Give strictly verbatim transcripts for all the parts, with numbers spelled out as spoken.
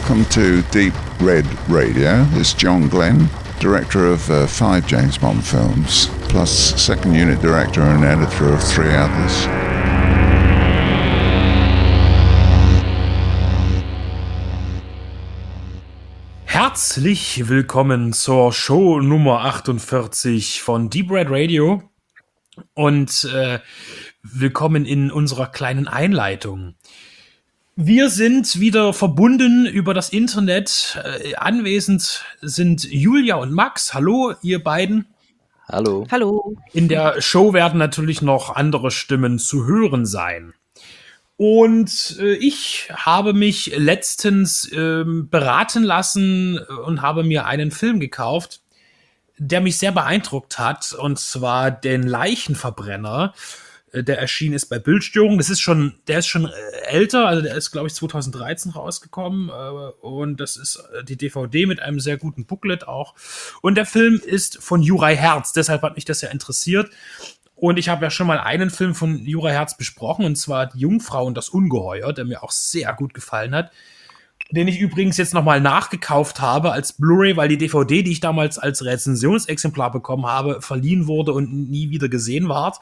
welcome to Deep Red Radio. It's John Glenn, director of uh, five James Bond films, plus second unit director and editor of three others. Herzlich willkommen zur Show Nummer achtundvierzig von Deep Red Radio und äh, willkommen in unserer kleinen Einleitung. Wir sind wieder verbunden über das Internet. Äh, anwesend sind Julia und Max. Hallo, ihr beiden. Hallo. Hallo. In der Show werden natürlich noch andere Stimmen zu hören sein. Und äh, ich habe mich letztens äh, beraten lassen und habe mir einen Film gekauft, der mich sehr beeindruckt hat, und zwar den Leichenverbrenner. Der erschienen ist bei Bildstörung. Das ist schon, der ist schon älter, also der ist, glaube ich, zweitausenddreizehn rausgekommen. Äh, und das ist die D V D mit einem sehr guten Booklet auch. Und der Film ist von Juraj Herz, deshalb hat mich das ja interessiert. Und ich habe ja schon mal einen Film von Juraj Herz besprochen, und zwar Die Jungfrau und das Ungeheuer, der mir auch sehr gut gefallen hat. Den ich übrigens jetzt nochmal nachgekauft habe als Blu-ray, weil die D V D, die ich damals als Rezensionsexemplar bekommen habe, verliehen wurde und nie wieder gesehen ward.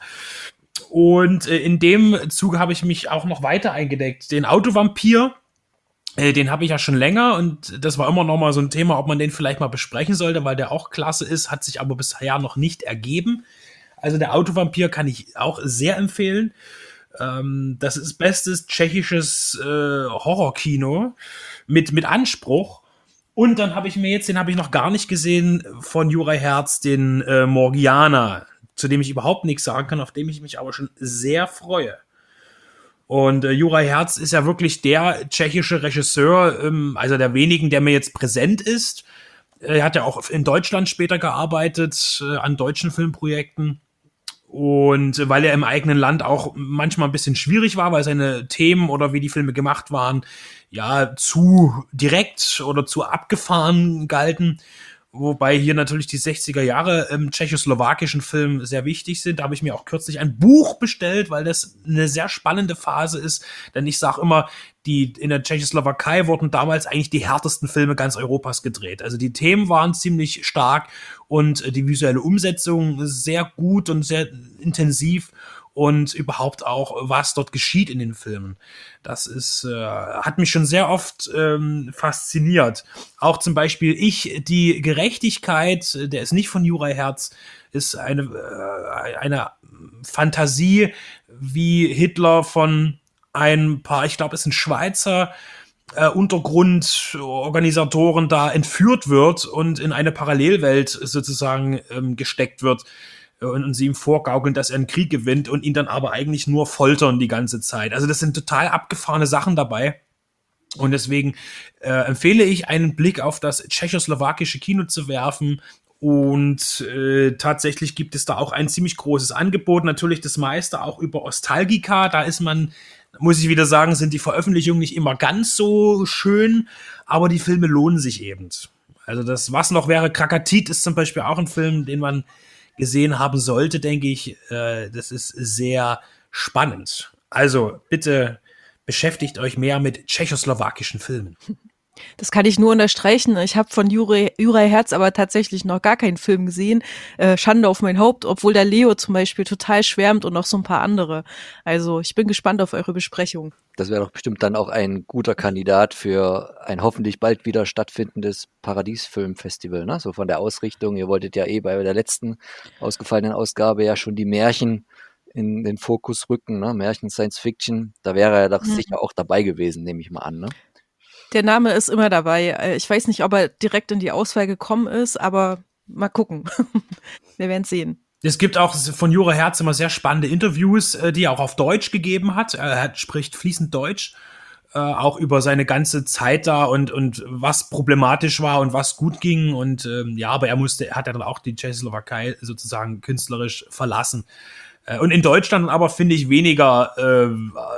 Und äh, in dem Zuge habe ich mich auch noch weiter eingedeckt. Den Autovampir, äh, den habe ich ja schon länger, und das war immer noch mal so ein Thema, ob man den vielleicht mal besprechen sollte, weil der auch klasse ist, hat sich aber bisher noch nicht ergeben. Also der Autovampir kann ich auch sehr empfehlen. Ähm, das ist bestes tschechisches äh, Horrorkino mit, mit Anspruch. Und dann habe ich mir jetzt, den habe ich noch gar nicht gesehen, von Juraj Herz, den äh, Morgiana, zu dem ich überhaupt nichts sagen kann, auf dem ich mich aber schon sehr freue. Und äh, Juraj Herz ist ja wirklich der tschechische Regisseur, ähm, also der wenigen, der mir jetzt präsent ist. Er hat ja auch in Deutschland später gearbeitet, äh, an deutschen Filmprojekten. Und äh, weil er im eigenen Land auch manchmal ein bisschen schwierig war, weil seine Themen oder wie die Filme gemacht waren, ja, zu direkt oder zu abgefahren galten. Wobei hier natürlich die sechziger Jahre im tschechoslowakischen Film sehr wichtig sind. Da habe ich mir auch kürzlich ein Buch bestellt, weil das eine sehr spannende Phase ist. Denn ich sage immer, die in der Tschechoslowakei wurden damals eigentlich die härtesten Filme ganz Europas gedreht. Also die Themen waren ziemlich stark und die visuelle Umsetzung sehr gut und sehr intensiv. Und überhaupt auch, was dort geschieht in den Filmen. Das ist, äh, hat mich schon sehr oft ähm, fasziniert. Auch zum Beispiel Ich, die Gerechtigkeit, der ist nicht von Juraj Herz, ist eine, äh, eine Fantasie, wie Hitler von ein paar, ich glaube, es sind Schweizer äh, Untergrundorganisatoren da entführt wird und in eine Parallelwelt sozusagen ähm, gesteckt wird. Und, und sie ihm vorgaukeln, dass er einen Krieg gewinnt und ihn dann aber eigentlich nur foltern die ganze Zeit. Also das sind total abgefahrene Sachen dabei. Und deswegen äh, empfehle ich, einen Blick auf das tschechoslowakische Kino zu werfen. Und äh, tatsächlich gibt es da auch ein ziemlich großes Angebot. Natürlich das meiste auch über Ostalgica. Da ist man, muss ich wieder sagen, sind die Veröffentlichungen nicht immer ganz so schön, aber die Filme lohnen sich eben. Also das, was noch wäre, Krakatit ist zum Beispiel auch ein Film, den man gesehen haben sollte, denke ich. Äh, das ist sehr spannend. Also bitte beschäftigt euch mehr mit tschechoslowakischen Filmen. Das kann ich nur unterstreichen. Ich habe von Juraj, Juraj Herz aber tatsächlich noch gar keinen Film gesehen. Äh, Schande auf mein Haupt, obwohl der Leo zum Beispiel total schwärmt und noch so ein paar andere. Also ich bin gespannt auf eure Besprechung. Das wäre doch bestimmt dann auch ein guter Kandidat für ein hoffentlich bald wieder stattfindendes Paradiesfilmfestival, ne? So von der Ausrichtung. Ihr wolltet ja eh bei der letzten ausgefallenen Ausgabe ja schon die Märchen in den Fokus rücken, ne? Märchen, Science Fiction. Da wäre er doch mhm. sicher auch dabei gewesen, nehme ich mal an, ne? Der Name ist immer dabei. Ich weiß nicht, ob er direkt in die Auswahl gekommen ist, aber mal gucken. Wir werden es sehen. Es gibt auch von Juraj Herz immer sehr spannende Interviews, die er auch auf Deutsch gegeben hat. Er spricht fließend Deutsch, auch über seine ganze Zeit da und, und was problematisch war und was gut ging. Und ähm, ja, aber er musste, er hat ja dann auch die Tschechoslowakei sozusagen künstlerisch verlassen. Und in Deutschland aber finde ich weniger äh,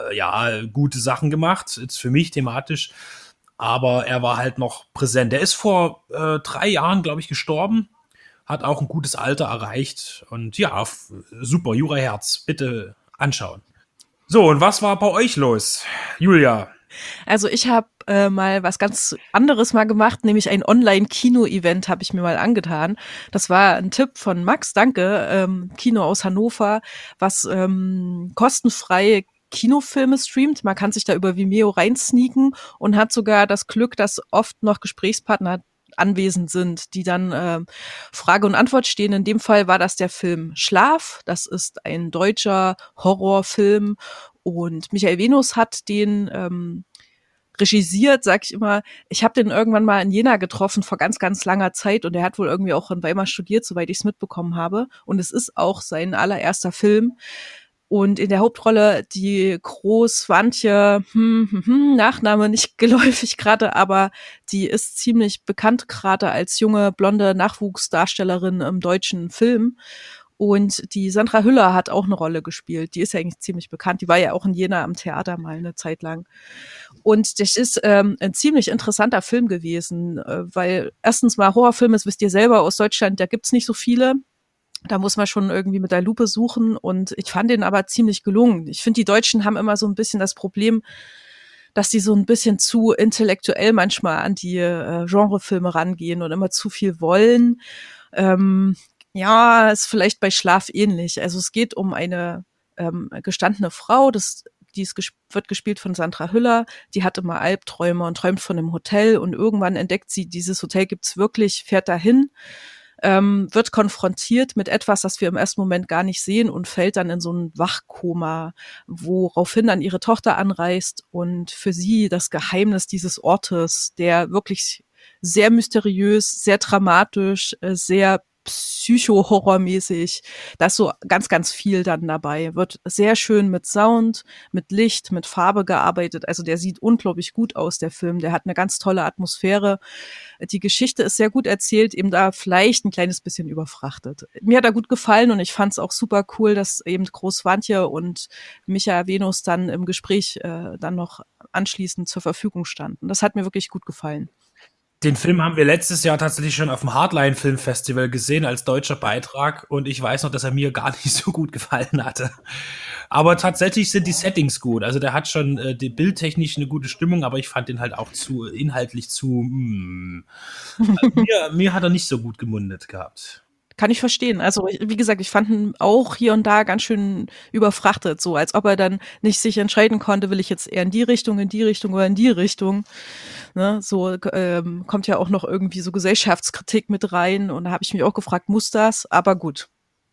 ja, gute Sachen gemacht, jetzt für mich thematisch. Aber er war halt noch präsent. Er ist vor äh, drei Jahren, glaube ich, gestorben. Hat auch ein gutes Alter erreicht. Und ja, f- super, Juraj Herz, bitte anschauen. So, und was war bei euch los? Julia, Also ich habe äh, mal was ganz anderes mal gemacht, nämlich ein Online-Kino-Event habe ich mir mal angetan. Das war ein Tipp von Max, danke, ähm, Kino aus Hannover, was ähm, kostenfreie Kinofilme streamt. Man kann sich da über Vimeo reinsneaken und hat sogar das Glück, dass oft noch Gesprächspartner anwesend sind, die dann ähm, Frage und Antwort stehen. In dem Fall war das der Film Schlaf. Das ist ein deutscher Horrorfilm und Michael Venus hat den ähm, regisiert, sag ich immer. Ich habe den irgendwann mal in Jena getroffen vor ganz, ganz langer Zeit und er hat wohl irgendwie auch in Weimar studiert, soweit ich es mitbekommen habe. Und es ist auch sein allererster Film. Und in der Hauptrolle die Groß-Wantje, hm, hm, hm, Nachname nicht geläufig gerade, aber die ist ziemlich bekannt gerade als junge, blonde Nachwuchsdarstellerin im deutschen Film. Und die Sandra Hüller hat auch eine Rolle gespielt. Die ist ja eigentlich ziemlich bekannt. Die war ja auch in Jena am Theater mal eine Zeit lang. Und das ist ähm, ein ziemlich interessanter Film gewesen, äh, weil erstens mal Horrorfilme, das wisst ihr selber aus Deutschland, da gibt's nicht so viele. Da muss man schon irgendwie mit der Lupe suchen und ich fand den aber ziemlich gelungen. Ich finde, die Deutschen haben immer so ein bisschen das Problem, dass die so ein bisschen zu intellektuell manchmal an die äh, Genrefilme rangehen und immer zu viel wollen. Ähm, ja, ist vielleicht bei Schlaf ähnlich. Also es geht um eine ähm, gestandene Frau, das, die ist, ges- wird gespielt von Sandra Hüller, die hat immer Albträume und träumt von einem Hotel und irgendwann entdeckt sie, dieses Hotel gibt's wirklich, fährt dahin, ähm, wird konfrontiert mit etwas, das wir im ersten Moment gar nicht sehen und fällt dann in so ein Wachkoma, woraufhin dann ihre Tochter anreist und für sie das Geheimnis dieses Ortes, der wirklich sehr mysteriös, sehr dramatisch, äh, sehr psycho-horrormäßig, da ist so ganz, ganz viel dann dabei. Wird sehr schön mit Sound, mit Licht, mit Farbe gearbeitet. Also der sieht unglaublich gut aus, der Film. Der hat eine ganz tolle Atmosphäre. Die Geschichte ist sehr gut erzählt, eben da vielleicht ein kleines bisschen überfrachtet. Mir hat er gut gefallen und ich fand es auch super cool, dass eben Groß-Wantje und Micha Venus dann im Gespräch äh, dann noch anschließend zur Verfügung standen. Das hat mir wirklich gut gefallen. Den Film haben wir letztes Jahr tatsächlich schon auf dem Hardline Film Festival gesehen als deutscher Beitrag und ich weiß noch, dass er mir gar nicht so gut gefallen hatte. Aber tatsächlich sind die Settings gut. Also der hat schon äh, die bildtechnisch eine gute Stimmung, aber ich fand den halt auch zu inhaltlich zu. Mm, mir, mir hat er nicht so gut gemundet gehabt. Kann ich verstehen. Also, ich- wie gesagt, ich fand ihn auch hier und da ganz schön überfrachtet, so als ob er dann nicht sich entscheiden konnte, will ich jetzt eher in die Richtung, in die Richtung oder in die Richtung. Ne? So ähm, kommt ja auch noch irgendwie so Gesellschaftskritik mit rein und da habe ich mich auch gefragt, muss das? Aber gut.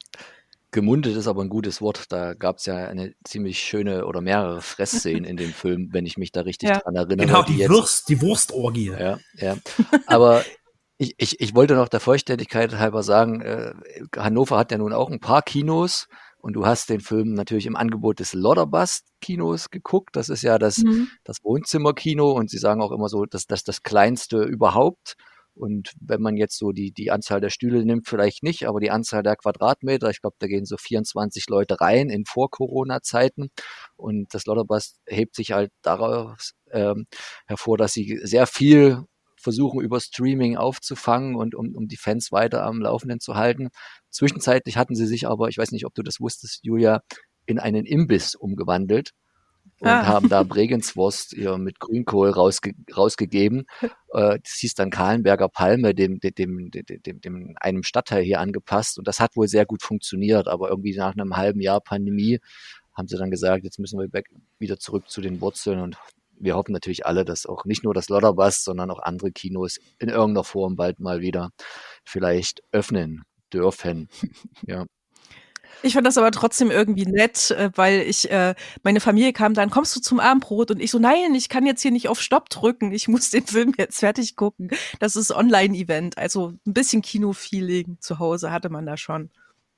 Gemundet ist aber ein gutes Wort. Da gab es ja eine ziemlich schöne oder mehrere Fressszenen in dem Film, wenn ich mich da richtig Ja. dran erinnere. Genau, die die jetzt, Wurst, die Wurstorgie. ja, ja. Aber ich, ich, ich wollte noch der Vollständigkeit halber sagen, äh, Hannover hat ja nun auch ein paar Kinos und du hast den Film natürlich im Angebot des Lodderbust-Kinos geguckt. Das ist ja das, Mhm. das Wohnzimmerkino und sie sagen auch immer so, dass das das kleinste überhaupt. Und wenn man jetzt so die, die Anzahl der Stühle nimmt, vielleicht nicht, aber die Anzahl der Quadratmeter, ich glaube, da gehen so vierundzwanzig Leute rein in Vor-Corona-Zeiten. Und das Lodderbust hebt sich halt daraus ähm, hervor, dass sie sehr viel versuchen, über Streaming aufzufangen und um, um die Fans weiter am Laufenden zu halten. Zwischenzeitlich hatten sie sich aber, ich weiß nicht, ob du das wusstest, Julia, in einen Imbiss umgewandelt und Ah. haben da Bregenzwurst ja, mit Grünkohl rausge rausgegeben. Äh, das hieß dann Kahlenberger Palme, dem, dem, dem, dem, dem, dem einem Stadtteil hier angepasst. Und das hat wohl sehr gut funktioniert. Aber irgendwie nach einem halben Jahr Pandemie haben sie dann gesagt, jetzt müssen wir back, wieder zurück zu den Wurzeln. Und wir hoffen natürlich alle, dass auch nicht nur das Lodderbust, sondern auch andere Kinos in irgendeiner Form bald mal wieder vielleicht öffnen dürfen. Ja. Ich fand das aber trotzdem irgendwie nett, äh, weil ich, äh, meine Familie kam dann, kommst du zum Abendbrot? Und ich so, nein, ich kann jetzt hier nicht auf Stopp drücken. Ich muss den Film jetzt fertig gucken. Das ist Online-Event. Also ein bisschen Kino-Feeling zu Hause hatte man da schon.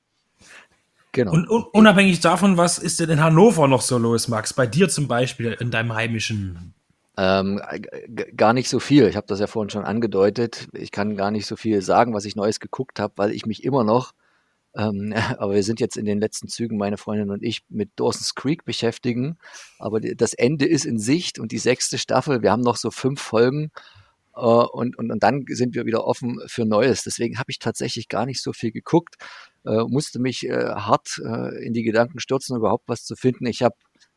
Genau. Und un unabhängig davon, was ist denn in Hannover noch so los, Max? Bei dir zum Beispiel, in deinem heimischen. Ähm, g- gar nicht so viel. Ich habe das ja vorhin schon angedeutet. Ich kann gar nicht so viel sagen, was ich Neues geguckt habe, weil ich mich immer noch, ähm, aber wir sind jetzt in den letzten Zügen, meine Freundin und ich, mit Dawson's Creek beschäftigen. Aber die, das Ende ist in Sicht und die sechste Staffel, wir haben noch so fünf Folgen äh, und, und, und dann sind wir wieder offen für Neues. Deswegen habe ich tatsächlich gar nicht so viel geguckt, äh, musste mich äh, hart äh, in die Gedanken stürzen, überhaupt was zu finden. Ich habe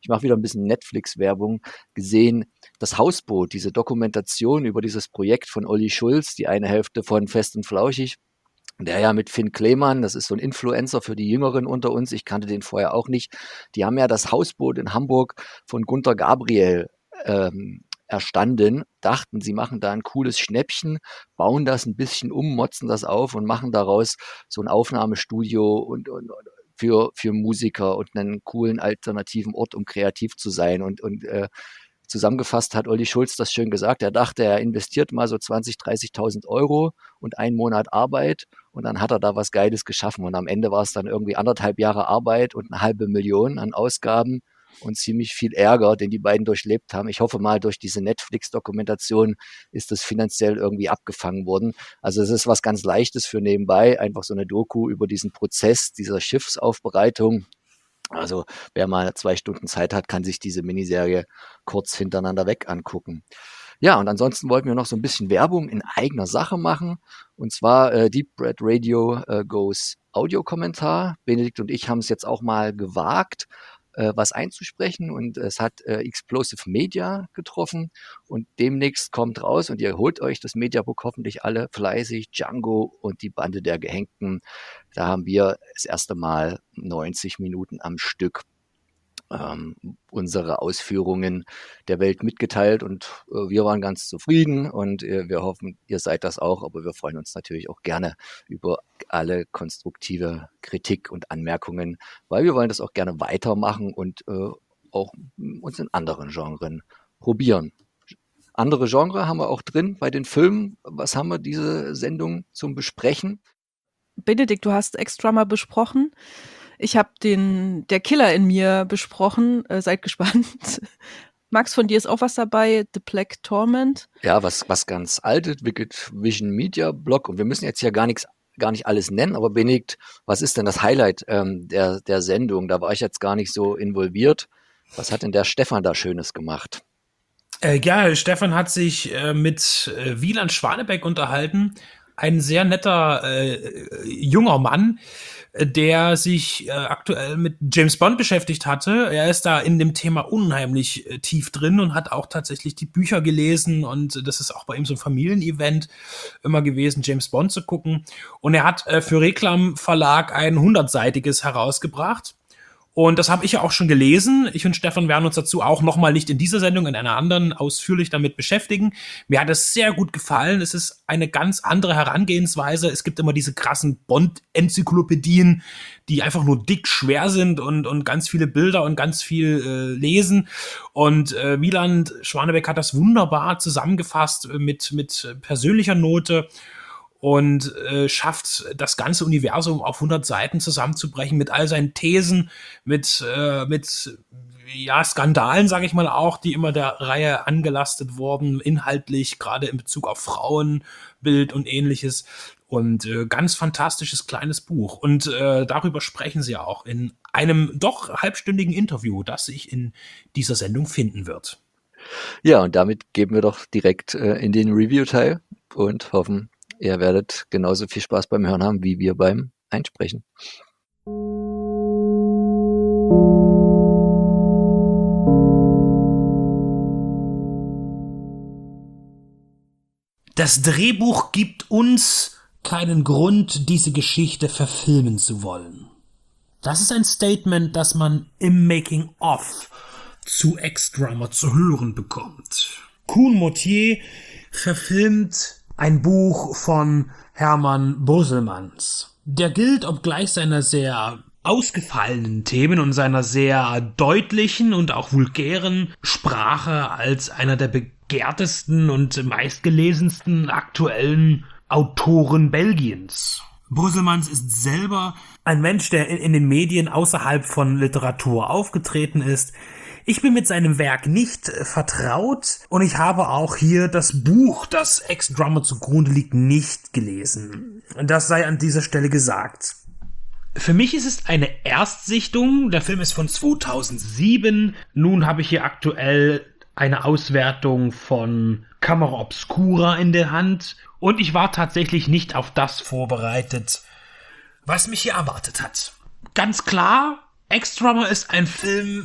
ich mache wieder ein bisschen Netflix-Werbung, gesehen, das Hausboot, diese Dokumentation über dieses Projekt von Olli Schulz, die eine Hälfte von Fest und Flauschig, der ja mit Finn Klemann, das ist so ein Influencer für die Jüngeren unter uns, ich kannte den vorher auch nicht, die haben ja das Hausboot in Hamburg von Gunter Gabriel ähm, erstanden, dachten, sie machen da ein cooles Schnäppchen, bauen das ein bisschen um, motzen das auf und machen daraus so ein Aufnahmestudio und, und für, für Musiker und einen coolen alternativen Ort, um kreativ zu sein. Und, und äh, zusammengefasst hat Olli Schulz das schön gesagt, er dachte, er investiert mal so zwanzig, dreißigtausend Euro und einen Monat Arbeit und dann hat er da was Geiles geschaffen und am Ende war es dann irgendwie anderthalb Jahre Arbeit und eine halbe Million an Ausgaben und ziemlich viel Ärger, den die beiden durchlebt haben. Ich hoffe mal, durch diese Netflix-Dokumentation ist das finanziell irgendwie abgefangen worden. Also es ist was ganz Leichtes für nebenbei, einfach so eine Doku über diesen Prozess dieser Schiffsaufbereitung. Also wer mal zwei Stunden Zeit hat, kann sich diese Miniserie kurz hintereinander weg angucken. Ja, und ansonsten wollten wir noch so ein bisschen Werbung in eigener Sache machen. Und zwar äh, Deep Red Radio äh, Goes Audiokommentar. Benedikt und ich haben es jetzt auch mal gewagt, äh, was einzusprechen. Und es hat äh, Explosive Media getroffen. Und demnächst kommt raus und ihr holt euch das Mediabook hoffentlich alle fleißig. Django und die Bande der Gehängten. Da haben wir das erste Mal neunzig Minuten am Stück ähm, unsere Ausführungen der Welt mitgeteilt und äh, wir waren ganz zufrieden und äh, wir hoffen, ihr seid das auch, aber wir freuen uns natürlich auch gerne über alle konstruktive Kritik und Anmerkungen, weil wir wollen das auch gerne weitermachen und äh, auch uns in anderen Genren probieren. Andere Genre haben wir auch drin bei den Filmen. Was haben wir diese Sendung zum Besprechen? Benedikt, du hast extra mal besprochen. Ich habe den Der Killer in mir besprochen. Äh, seid gespannt. Max, von dir ist auch was dabei. The Black Torment. Ja, was, was ganz altes, Wicked Vision Media Blog. Und wir müssen jetzt hier gar nichts, gar nicht alles nennen. Aber Benedikt, was ist denn das Highlight ähm, der, der Sendung? Da war ich jetzt gar nicht so involviert. Was hat denn der Stefan da Schönes gemacht? Äh, ja, Stefan hat sich äh, mit äh, Wieland Schwanebeck unterhalten. Ein sehr netter äh, junger Mann, der sich äh, aktuell mit James Bond beschäftigt hatte. Er ist da in dem Thema unheimlich äh, tief drin und hat auch tatsächlich die Bücher gelesen und das ist auch bei ihm so ein Familienevent immer gewesen, James Bond zu gucken. Und er hat äh, für Reklam Verlag ein hundertseitiges herausgebracht. Und das habe ich ja auch schon gelesen. Ich und Stefan werden uns dazu auch nochmal nicht in dieser Sendung, in einer anderen ausführlich damit beschäftigen. Mir hat es sehr gut gefallen. Es ist eine ganz andere Herangehensweise. Es gibt immer diese krassen Bond-Enzyklopädien, die einfach nur dick schwer sind und, und ganz viele Bilder und ganz viel äh, lesen. Und äh, Wieland Schwanebeck hat das wunderbar zusammengefasst mit, mit persönlicher Note. Und äh, schafft das ganze Universum auf hundert Seiten zusammenzubrechen mit all seinen Thesen, mit, äh, mit ja, Skandalen, sage ich mal auch, die immer der Reihe angelastet wurden, inhaltlich, gerade in Bezug auf Frauenbild und ähnliches. Und äh, ganz fantastisches kleines Buch. Und äh, darüber sprechen sie auch in einem doch halbstündigen Interview, das sich in dieser Sendung finden wird. Ja, und damit geben wir doch direkt äh, in den Review-Teil und hoffen, ihr werdet genauso viel Spaß beim Hören haben, wie wir beim Einsprechen. Das Drehbuch gibt uns keinen Grund, diese Geschichte verfilmen zu wollen. Das ist ein Statement, das man im Making-of zu Ex-Drummer zu hören bekommt. Koen Mottier verfilmt ein Buch von Hermann Brusselmans. Der gilt, obgleich seiner sehr ausgefallenen Themen und seiner sehr deutlichen und auch vulgären Sprache als einer der begehrtesten und meistgelesensten aktuellen Autoren Belgiens. Brusselmans ist selber ein Mensch, der in den Medien außerhalb von Literatur aufgetreten ist. Ich bin mit seinem Werk nicht vertraut und ich habe auch hier das Buch, das Ex-Drummer zugrunde liegt, nicht gelesen. Das sei an dieser Stelle gesagt. Für mich ist es eine Erstsichtung. Der Film ist von zweitausendsieben. Nun habe ich hier aktuell eine Auswertung von Camera Obscura in der Hand und ich war tatsächlich nicht auf das vorbereitet, was mich hier erwartet hat. Ganz klar, Ex-Drummer ist ein Film,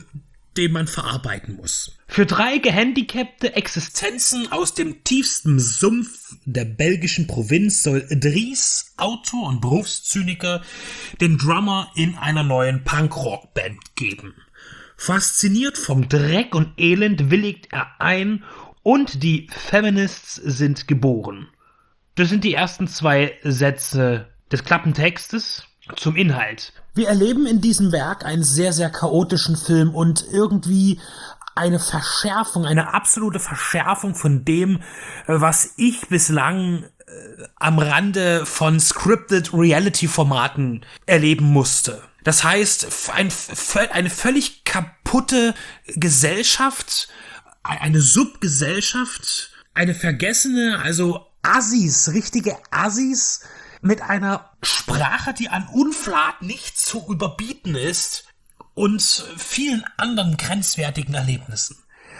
den man verarbeiten muss. Für drei gehandicapte Existenzen aus dem tiefsten Sumpf der belgischen Provinz soll Dries, Autor und Berufszyniker, den Drummer in einer neuen Punkrock-Band geben. Fasziniert vom Dreck und Elend willigt er ein und die Feminists sind geboren. Das sind die ersten zwei Sätze des Klappentextes. Zum Inhalt. Wir erleben in diesem Werk einen sehr, sehr chaotischen Film und irgendwie eine Verschärfung, eine absolute Verschärfung von dem, was ich bislang äh, am Rande von Scripted Reality-Formaten erleben musste. Das heißt, ein, eine völlig kaputte Gesellschaft, eine Subgesellschaft, eine vergessene, also Assis, richtige Assis, mit einer Sprache, die an Unflat nicht zu überbieten ist und vielen anderen grenzwertigen Erlebnissen.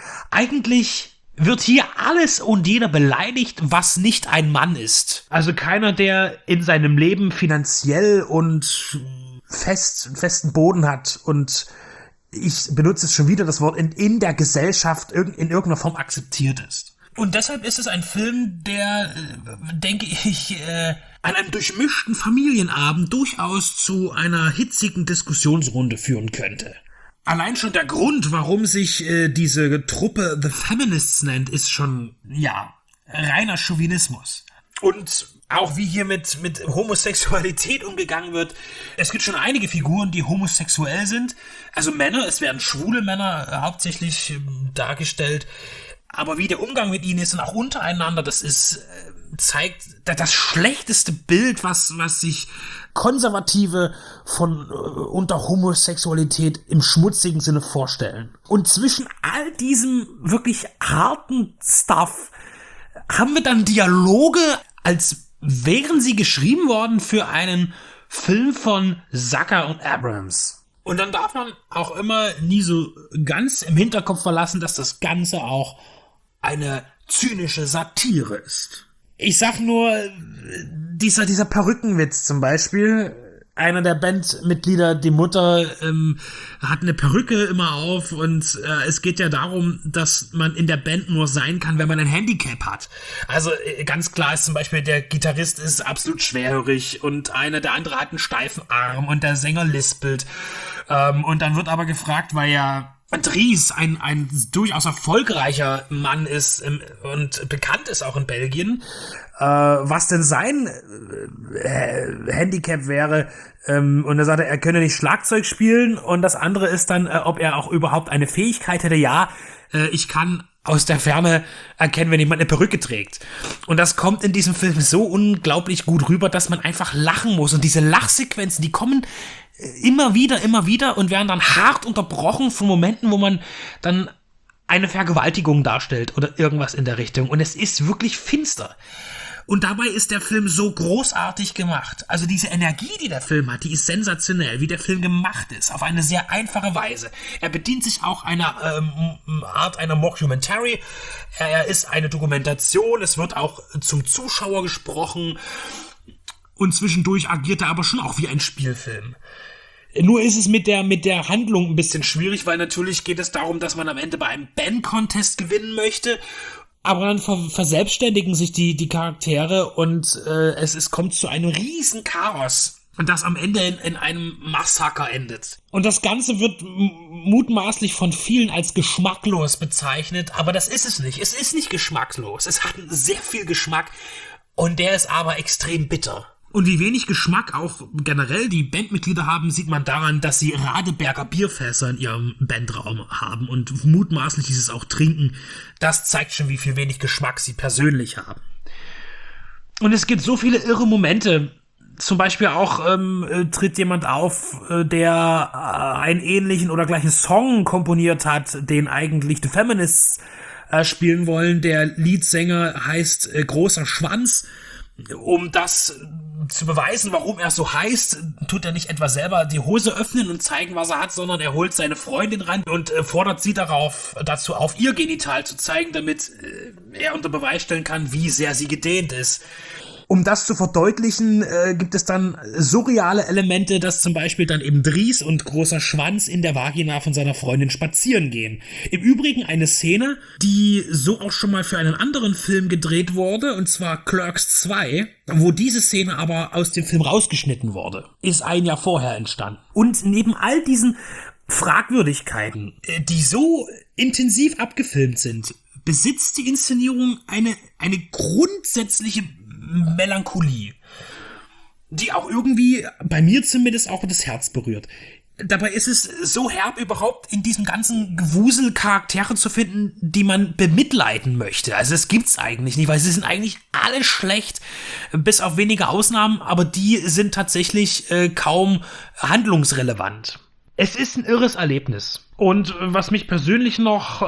Eigentlich wird hier alles und jeder beleidigt, was nicht ein Mann ist. Also keiner, der in seinem Leben finanziell und fest, festen Boden hat und ich benutze es schon wieder, das Wort in, in der Gesellschaft in, in irgendeiner Form akzeptiert ist. Und deshalb ist es ein Film, der, denke ich, äh, an einem durchmischten Familienabend durchaus zu einer hitzigen Diskussionsrunde führen könnte. Allein schon der Grund, warum sich äh, diese Truppe The Feminists nennt, ist schon, ja, reiner Chauvinismus. Und auch wie hier mit, mit Homosexualität umgegangen wird. Es gibt schon einige Figuren, die homosexuell sind. Also Männer, es werden schwule Männer äh, hauptsächlich äh, dargestellt. Aber wie der Umgang mit ihnen ist und auch untereinander, das ist, äh, zeigt das schlechteste Bild, was, was sich Konservative von äh, unter Homosexualität im schmutzigen Sinne vorstellen. Und zwischen all diesem wirklich harten Stuff haben wir dann Dialoge, als wären sie geschrieben worden für einen Film von Zucker und Abrams. Und dann darf man auch immer nie so ganz im Hinterkopf verlassen, dass das Ganze auch eine zynische Satire ist. Ich sag nur, dieser, dieser Perückenwitz zum Beispiel. Einer der Bandmitglieder, die Mutter, ähm, hat eine Perücke immer auf und äh, es geht ja darum, dass man in der Band nur sein kann, wenn man ein Handicap hat. Also äh, ganz klar ist zum Beispiel, der Gitarrist ist absolut schwerhörig und einer, der andere hat einen steifen Arm und der Sänger lispelt. Ähm, und dann wird aber gefragt, weil ja Dries ein, ein durchaus erfolgreicher Mann ist im, und bekannt ist auch in Belgien, äh, was denn sein äh, Handicap wäre. Ähm, und er sagte, er könne nicht Schlagzeug spielen. Und das andere ist dann, äh, ob er auch überhaupt eine Fähigkeit hätte. Ja, äh, ich kann aus der Ferne erkennen, wenn jemand eine Perücke trägt. Und das kommt in diesem Film so unglaublich gut rüber, dass man einfach lachen muss. Und diese Lachsequenzen, die kommen immer wieder, immer wieder und werden dann hart unterbrochen von Momenten, wo man dann eine Vergewaltigung darstellt oder irgendwas in der Richtung. Und es ist wirklich finster. Und dabei ist der Film so großartig gemacht. Also diese Energie, die der Film hat, die ist sensationell, wie der Film gemacht ist, auf eine sehr einfache Weise. Er bedient sich auch einer ähm, Art einer Mockumentary. Er ist eine Dokumentation, es wird auch zum Zuschauer gesprochen und zwischendurch agiert er aber schon auch wie ein Spielfilm. Nur ist es mit der, mit der Handlung ein bisschen schwierig, weil natürlich geht es darum, dass man am Ende bei einem Band-Contest gewinnen möchte. Aber dann ver- verselbstständigen sich die, die Charaktere und äh, es, es kommt zu einem riesen Chaos. Und das am Ende in, in einem Massaker endet. Und das Ganze wird m- mutmaßlich von vielen als geschmacklos bezeichnet, aber das ist es nicht. Es ist nicht geschmacklos. Es hat sehr viel Geschmack und der ist aber extrem bitter. Und wie wenig Geschmack auch generell die Bandmitglieder haben, sieht man daran, dass sie Radeberger Bierfässer in ihrem Bandraum haben und mutmaßlich dieses auch trinken. Das zeigt schon, wie viel wenig Geschmack sie persönlich haben. Und es gibt so viele irre Momente. Zum Beispiel auch ähm, äh, tritt jemand auf, äh, der äh, einen ähnlichen oder gleichen Song komponiert hat, den eigentlich The Feminists äh, spielen wollen. Der Leadsänger heißt äh, Großer Schwanz. Um das zu beweisen, warum er so heißt, tut er nicht etwa selber die Hose öffnen und zeigen, was er hat, sondern er holt seine Freundin ran und äh, fordert sie darauf, dazu auf, ihr Genital zu zeigen, damit äh, er unter Beweis stellen kann, wie sehr sie gedehnt ist. Um das zu verdeutlichen, äh, gibt es dann surreale Elemente, dass zum Beispiel dann eben Dries und großer Schwanz in der Vagina von seiner Freundin spazieren gehen. Im Übrigen eine Szene, die so auch schon mal für einen anderen Film gedreht wurde, und zwar Clerks zwei, wo diese Szene aber aus dem Film rausgeschnitten wurde. Ist ein Jahr vorher entstanden. Und neben all diesen Fragwürdigkeiten, die so intensiv abgefilmt sind, besitzt die Inszenierung eine, eine grundsätzliche Melancholie, die auch irgendwie, bei mir zumindest, auch das Herz berührt. Dabei ist es so herb, überhaupt in diesem ganzen Gewusel Charaktere zu finden, die man bemitleiden möchte. Also es gibt's eigentlich nicht, weil sie sind eigentlich alle schlecht, bis auf wenige Ausnahmen, aber die sind tatsächlich äh, kaum handlungsrelevant. Es ist ein irres Erlebnis. Und was mich persönlich noch äh,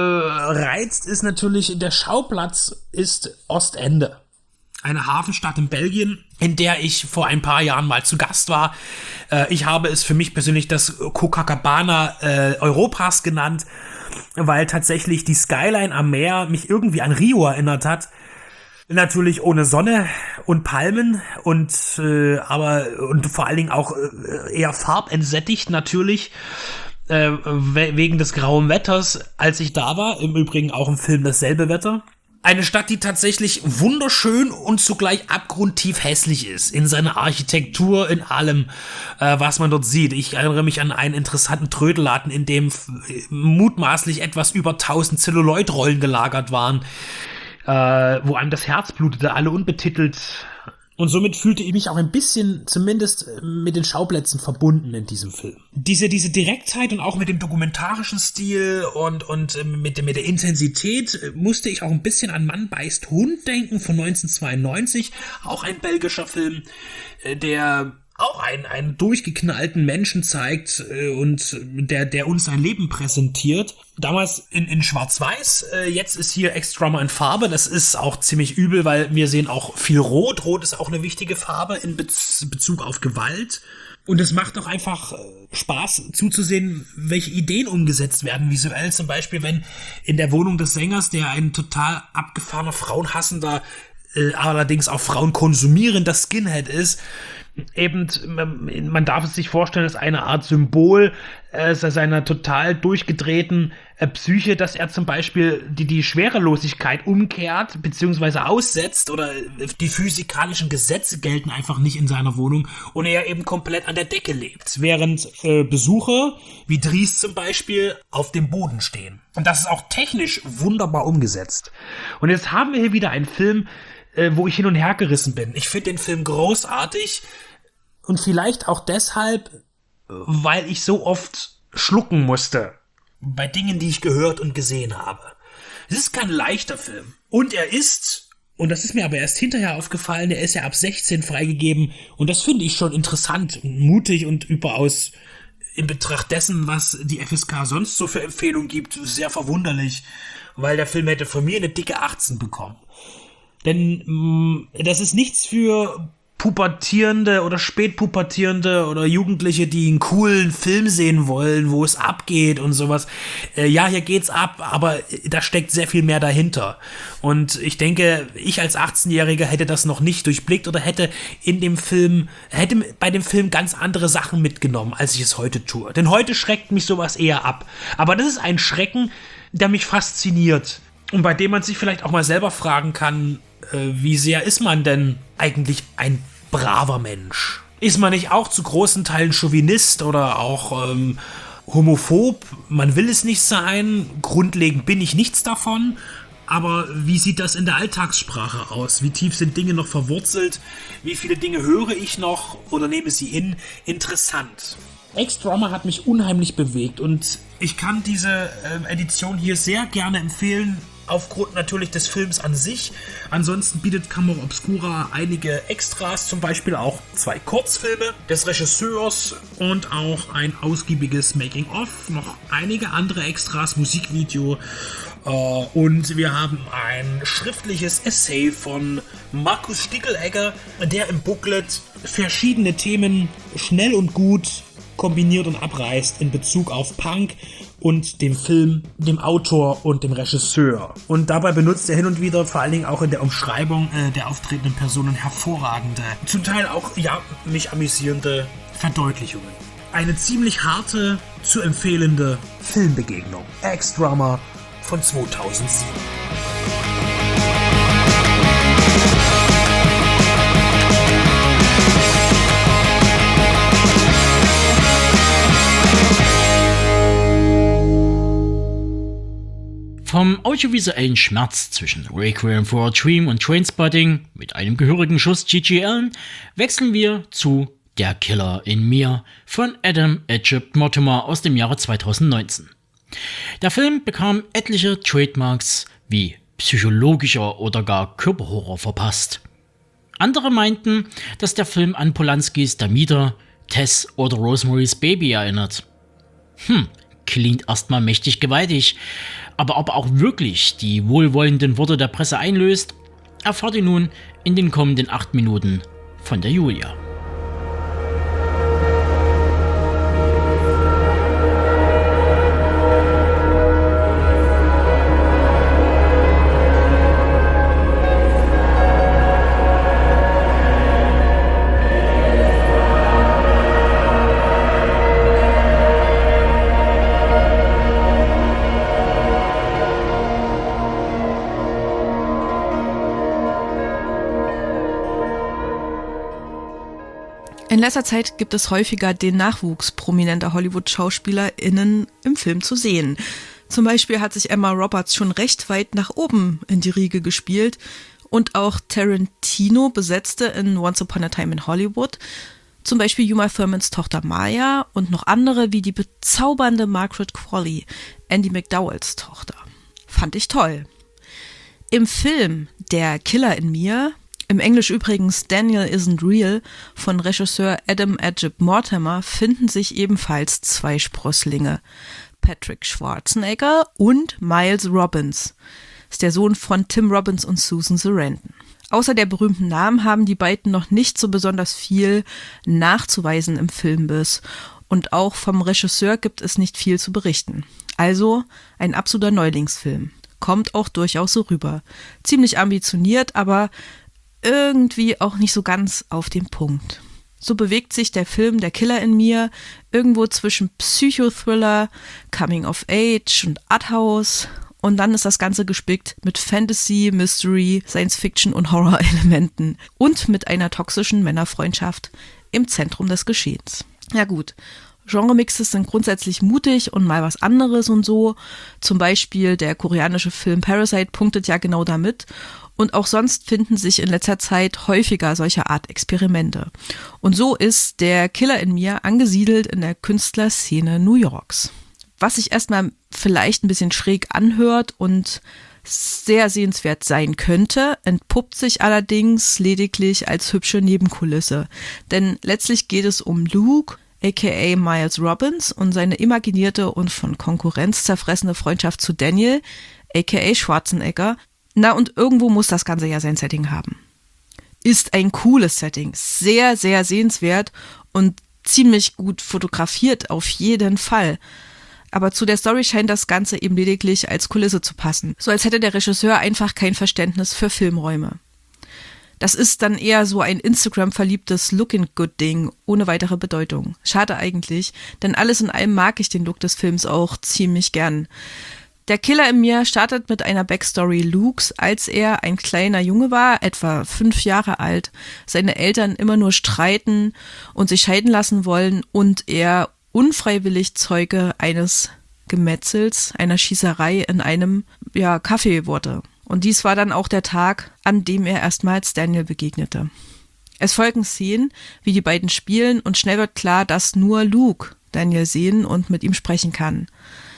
reizt, ist natürlich, der Schauplatz ist Ostende. Eine Hafenstadt in Belgien, in der ich vor ein paar Jahren mal zu Gast war. Äh, ich habe es für mich persönlich das Copacabana äh, Europas genannt, weil tatsächlich die Skyline am Meer mich irgendwie an Rio erinnert hat. Natürlich ohne Sonne und Palmen und äh, aber und vor allen Dingen auch äh, eher farbentsättigt natürlich äh, we- wegen des grauen Wetters, als ich da war. Im Übrigen auch im Film dasselbe Wetter. Eine Stadt, die tatsächlich wunderschön und zugleich abgrundtief hässlich ist. In seiner Architektur, in allem, äh, was man dort sieht. Ich erinnere mich an einen interessanten Trödelladen, in dem f- mutmaßlich etwas über tausend Zelluloidrollen gelagert waren, äh, wo einem das Herz blutete, alle unbetitelt. Und somit fühlte ich mich auch ein bisschen, zumindest mit den Schauplätzen, verbunden in diesem Film. Diese, diese Direktheit und auch mit dem dokumentarischen Stil und, und mit, mit der Intensität musste ich auch ein bisschen an Mann beißt Hund denken von neunzehnhundertzweiundneunzig. Auch ein belgischer Film, der auch einen, einen durchgeknallten Menschen zeigt äh, und der, der uns sein Leben präsentiert. Damals in, in Schwarz-Weiß, äh, jetzt ist hier Extrama in Farbe. Das ist auch ziemlich übel, weil wir sehen auch viel Rot. Rot ist auch eine wichtige Farbe in Bez- Bezug auf Gewalt. Und es macht auch einfach Spaß zuzusehen, welche Ideen umgesetzt werden visuell. Zum Beispiel, wenn in der Wohnung des Sängers, der ein total abgefahrener, frauenhassender, äh, allerdings auch Frauen konsumierender Skinhead ist, eben, man darf es sich vorstellen, als eine Art Symbol äh, seiner total durchgedrehten äh, Psyche, dass er zum Beispiel die, die Schwerelosigkeit umkehrt, beziehungsweise aussetzt, oder die physikalischen Gesetze gelten einfach nicht in seiner Wohnung und er eben komplett an der Decke lebt, während äh, Besucher, wie Dries zum Beispiel, auf dem Boden stehen. Und das ist auch technisch wunderbar umgesetzt. Und jetzt haben wir hier wieder einen Film, äh, wo ich hin und her gerissen bin. Ich finde den Film großartig. Und vielleicht auch deshalb, weil ich so oft schlucken musste bei Dingen, die ich gehört und gesehen habe. Es ist kein leichter Film. Und er ist, und das ist mir aber erst hinterher aufgefallen, er ist ja ab sechzehn freigegeben. Und das finde ich schon interessant und mutig und überaus in Betracht dessen, was die F S K sonst so für Empfehlungen gibt, sehr verwunderlich. Weil der Film hätte von mir eine dicke achtzehn bekommen. Denn mh, das ist nichts für Pubertierende oder Spätpubertierende oder Jugendliche, die einen coolen Film sehen wollen, wo es abgeht und sowas. Äh, ja, hier geht's ab, aber da steckt sehr viel mehr dahinter. Und ich denke, ich als achtzehnjähriger hätte das noch nicht durchblickt oder hätte in dem Film, hätte bei dem Film ganz andere Sachen mitgenommen, als ich es heute tue. Denn heute schreckt mich sowas eher ab. Aber das ist ein Schrecken, der mich fasziniert und bei dem man sich vielleicht auch mal selber fragen kann, äh, wie sehr ist man denn eigentlich ein braver Mensch? Ist man nicht auch zu großen Teilen Chauvinist oder auch ähm, homophob? Man will es nicht sein. Grundlegend bin ich nichts davon. Aber wie sieht das in der Alltagssprache aus? Wie tief sind Dinge noch verwurzelt? Wie viele Dinge höre ich noch oder nehme sie in? Interessant. Ex-Drama hat mich unheimlich bewegt und ich kann diese äh, Edition hier sehr gerne empfehlen. Aufgrund natürlich des Films an sich. Ansonsten bietet Camera Obscura einige Extras, zum Beispiel auch zwei Kurzfilme des Regisseurs und auch ein ausgiebiges Making-of, noch einige andere Extras, Musikvideo äh, und wir haben ein schriftliches Essay von Markus Stickelegger, der im Booklet verschiedene Themen schnell und gut kombiniert und abreißt in Bezug auf Punk und dem Film, dem Autor und dem Regisseur. Und dabei benutzt er hin und wieder, vor allen Dingen auch in der Umschreibung äh, der auftretenden Personen, hervorragende, zum Teil auch, ja, mich amüsierende Verdeutlichungen. Eine ziemlich harte, zu empfehlende Filmbegegnung. Ex-Drummer von zweitausendsieben. Vom audiovisuellen Schmerz zwischen Requiem for a Dream und Trainspotting mit einem gehörigen Schuss G G Allen wechseln wir zu Der Killer in mir von Adam Egypt Mortimer aus dem Jahre zweitausendneunzehn. Der Film bekam etliche Trademarks wie psychologischer oder gar Körperhorror verpasst. Andere meinten, dass der Film an Polanskis Der Mieter, Tess oder Rosemary's Baby erinnert. Hm, klingt erstmal mächtig gewaltig, aber ob er auch wirklich die wohlwollenden Worte der Presse einlöst, erfahrt ihr nun in den kommenden acht Minuten von der Julia. In letzter Zeit gibt es häufiger den Nachwuchs prominenter Hollywood-SchauspielerInnen im Film zu sehen. Zum Beispiel hat sich Emma Roberts schon recht weit nach oben in die Riege gespielt und auch Tarantino besetzte in Once Upon a Time in Hollywood zum Beispiel Uma Thurmans Tochter Maya und noch andere wie die bezaubernde Margaret Qualley, Andie McDowells Tochter. Fand ich toll. Im Film Der Killer in mir, im Englisch übrigens Daniel Isn't Real, von Regisseur Adam Egypt Mortimer, finden sich ebenfalls zwei Sprösslinge. Patrick Schwarzenegger und Miles Robbins. Ist der Sohn von Tim Robbins und Susan Sarandon. Außer der berühmten Namen haben die beiden noch nicht so besonders viel nachzuweisen im Filmbiss. Und auch vom Regisseur gibt es nicht viel zu berichten. Also ein absoluter Neulingsfilm. Kommt auch durchaus so rüber. Ziemlich ambitioniert, aber irgendwie auch nicht so ganz auf den Punkt. So bewegt sich der Film Der Killer in mir irgendwo zwischen Psychothriller, Coming of Age und Arthouse und dann ist das Ganze gespickt mit Fantasy, Mystery, Science-Fiction und Horror-Elementen und mit einer toxischen Männerfreundschaft im Zentrum des Geschehens. Ja gut, Genremixes sind grundsätzlich mutig und mal was anderes und so. Zum Beispiel der koreanische Film Parasite punktet ja genau damit. Und auch sonst finden sich in letzter Zeit häufiger solcher Art Experimente. Und so ist Der Killer in mir angesiedelt in der Künstlerszene New Yorks. Was sich erstmal vielleicht ein bisschen schräg anhört und sehr sehenswert sein könnte, entpuppt sich allerdings lediglich als hübsche Nebenkulisse. Denn letztlich geht es um Luke, aka Miles Robbins, und seine imaginierte und von Konkurrenz zerfressene Freundschaft zu Daniel, aka Schwarzenegger. Na, und irgendwo muss das Ganze ja sein Setting haben. Ist ein cooles Setting, sehr, sehr sehenswert und ziemlich gut fotografiert auf jeden Fall. Aber zu der Story scheint das Ganze eben lediglich als Kulisse zu passen. So als hätte der Regisseur einfach kein Verständnis für Filmräume. Das ist dann eher so ein Instagram-verliebtes Looking-Good-Ding, ohne weitere Bedeutung. Schade eigentlich, denn alles in allem mag ich den Look des Films auch ziemlich gern. Der Killer in mir startet mit einer Backstory Lukes, als er ein kleiner Junge war, etwa fünf Jahre alt, seine Eltern immer nur streiten und sich scheiden lassen wollen und er unfreiwillig Zeuge eines Gemetzels, einer Schießerei in einem ja, Café wurde. Und dies war dann auch der Tag, an dem er erstmals Daniel begegnete. Es folgen Szenen, wie die beiden spielen und schnell wird klar, dass nur Luke Daniel sehen und mit ihm sprechen kann.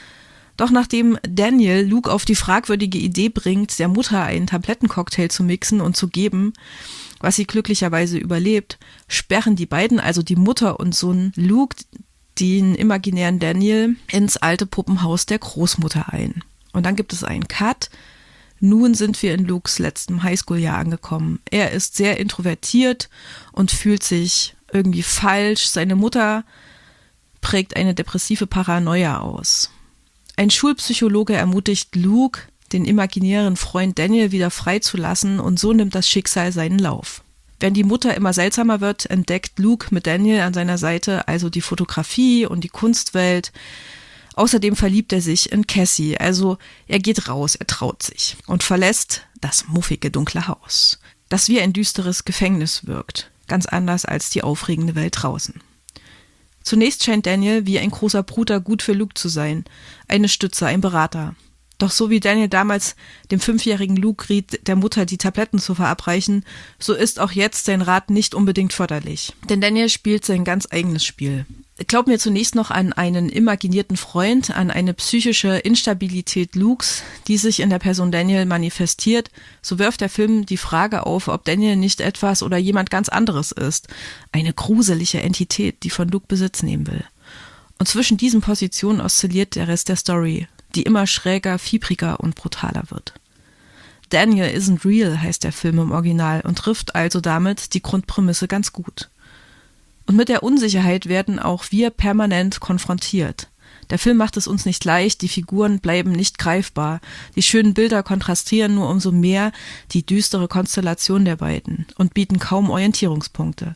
Doch nachdem Daniel Luke auf die fragwürdige Idee bringt, der Mutter einen Tablettencocktail zu mixen und zu geben, was sie glücklicherweise überlebt, sperren die beiden, also die Mutter und Sohn Luke, den imaginären Daniel ins alte Puppenhaus der Großmutter ein. Und dann gibt es einen Cut. Nun sind wir in Lukes letztem Highschool-Jahr angekommen. Er ist sehr introvertiert und fühlt sich irgendwie falsch. Seine Mutter prägt eine depressive Paranoia aus. Ein Schulpsychologe ermutigt Luke, den imaginären Freund Daniel wieder freizulassen, und so nimmt das Schicksal seinen Lauf. Während die Mutter immer seltsamer wird, entdeckt Luke mit Daniel an seiner Seite also die Fotografie und die Kunstwelt. Außerdem verliebt er sich in Cassie, also er geht raus, er traut sich und verlässt das muffige dunkle Haus, das wie ein düsteres Gefängnis wirkt, ganz anders als die aufregende Welt draußen. Zunächst scheint Daniel wie ein großer Bruder gut für Luke zu sein, eine Stütze, ein Berater. Doch so wie Daniel damals dem fünfjährigen Luke riet, der Mutter die Tabletten zu verabreichen, so ist auch jetzt sein Rat nicht unbedingt förderlich. Denn Daniel spielt sein ganz eigenes Spiel. Glauben wir zunächst noch an einen imaginierten Freund, an eine psychische Instabilität Lukes, die sich in der Person Daniel manifestiert, so wirft der Film die Frage auf, ob Daniel nicht etwas oder jemand ganz anderes ist. Eine gruselige Entität, die von Luke Besitz nehmen will. Und zwischen diesen Positionen oszilliert der Rest der Story, die immer schräger, fiebriger und brutaler wird. Daniel Isn't Real heißt der Film im Original und trifft also damit die Grundprämisse ganz gut. Und mit der Unsicherheit werden auch wir permanent konfrontiert. Der Film macht es uns nicht leicht, die Figuren bleiben nicht greifbar, die schönen Bilder kontrastieren nur umso mehr die düstere Konstellation der beiden und bieten kaum Orientierungspunkte.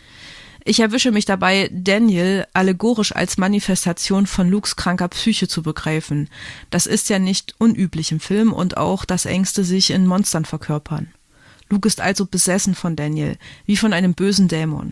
Ich erwische mich dabei, Daniel allegorisch als Manifestation von Lukes kranker Psyche zu begreifen. Das ist ja nicht unüblich im Film und auch das Ängste sich in Monstern verkörpern. Luke ist also besessen von Daniel, wie von einem bösen Dämon.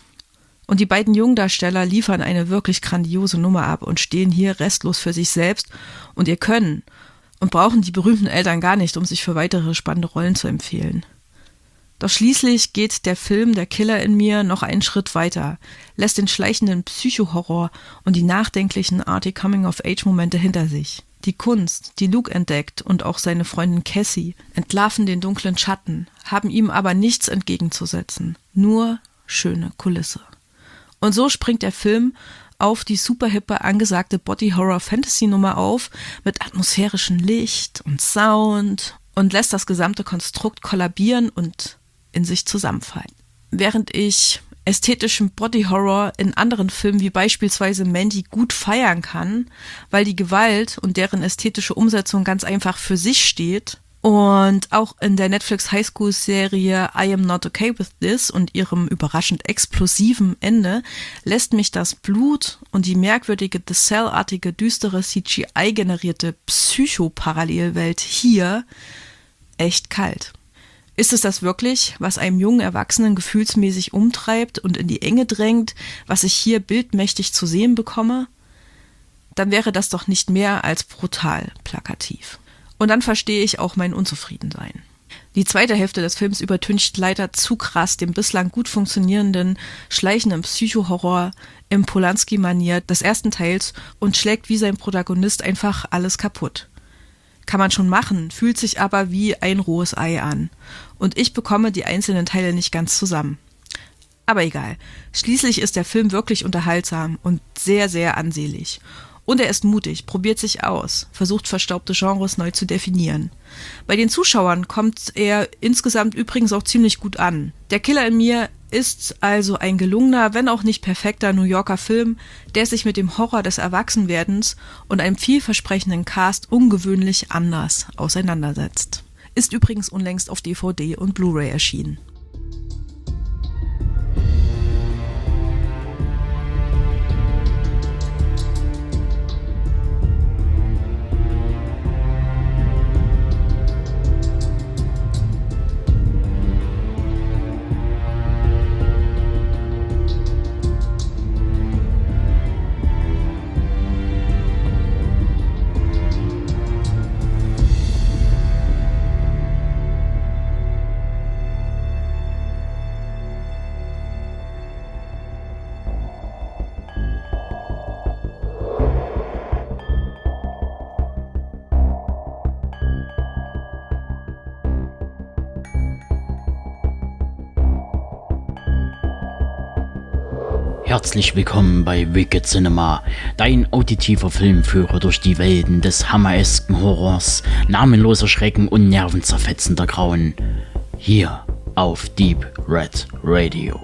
Und die beiden Jungdarsteller liefern eine wirklich grandiose Nummer ab und stehen hier restlos für sich selbst und ihr Können und brauchen die berühmten Eltern gar nicht, um sich für weitere spannende Rollen zu empfehlen. Doch schließlich geht der Film Der Killer in mir noch einen Schritt weiter, lässt den schleichenden Psychohorror und die nachdenklichen arty Coming-of-Age-Momente hinter sich. Die Kunst, die Luke entdeckt und auch seine Freundin Cassie, entlarven den dunklen Schatten, haben ihm aber nichts entgegenzusetzen, nur schöne Kulisse. Und so springt der Film auf die superhippe angesagte Body-Horror-Fantasy-Nummer auf mit atmosphärischem Licht und Sound und lässt das gesamte Konstrukt kollabieren und in sich zusammenfallen. Während ich ästhetischen Body-Horror in anderen Filmen wie beispielsweise Mandy gut feiern kann, weil die Gewalt und deren ästhetische Umsetzung ganz einfach für sich steht, und auch in der Netflix Highschool-Serie I Am Not Okay With This und ihrem überraschend explosiven Ende lässt mich das Blut und die merkwürdige The Cell-artige, düstere C G I-generierte Psychoparallelwelt hier echt kalt. Ist es das wirklich, was einem jungen Erwachsenen gefühlsmäßig umtreibt und in die Enge drängt, was ich hier bildmächtig zu sehen bekomme? Dann wäre das doch nicht mehr als brutal plakativ. Und dann verstehe ich auch mein Unzufriedensein. Die zweite Hälfte des Films übertüncht leider zu krass den bislang gut funktionierenden, schleichenden Psychohorror im Polanski-Manier des ersten Teils und schlägt wie sein Protagonist einfach alles kaputt. Kann man schon machen, fühlt sich aber wie ein rohes Ei an. Und ich bekomme die einzelnen Teile nicht ganz zusammen. Aber egal. Schließlich ist der Film wirklich unterhaltsam und sehr, sehr ansehlich. Und er ist mutig, probiert sich aus, versucht verstaubte Genres neu zu definieren. Bei den Zuschauern kommt er insgesamt übrigens auch ziemlich gut an. Der Killer in mir ist also ein gelungener, wenn auch nicht perfekter New Yorker Film, der sich mit dem Horror des Erwachsenwerdens und einem vielversprechenden Cast ungewöhnlich anders auseinandersetzt. Ist übrigens unlängst auf D V D und Blu-ray erschienen. Herzlich willkommen bei Wicked Cinema, dein auditiver Filmführer durch die Welten des hammeresken Horrors, namenloser Schrecken und nervenzerfetzender Grauen. Hier auf Deep Red Radio.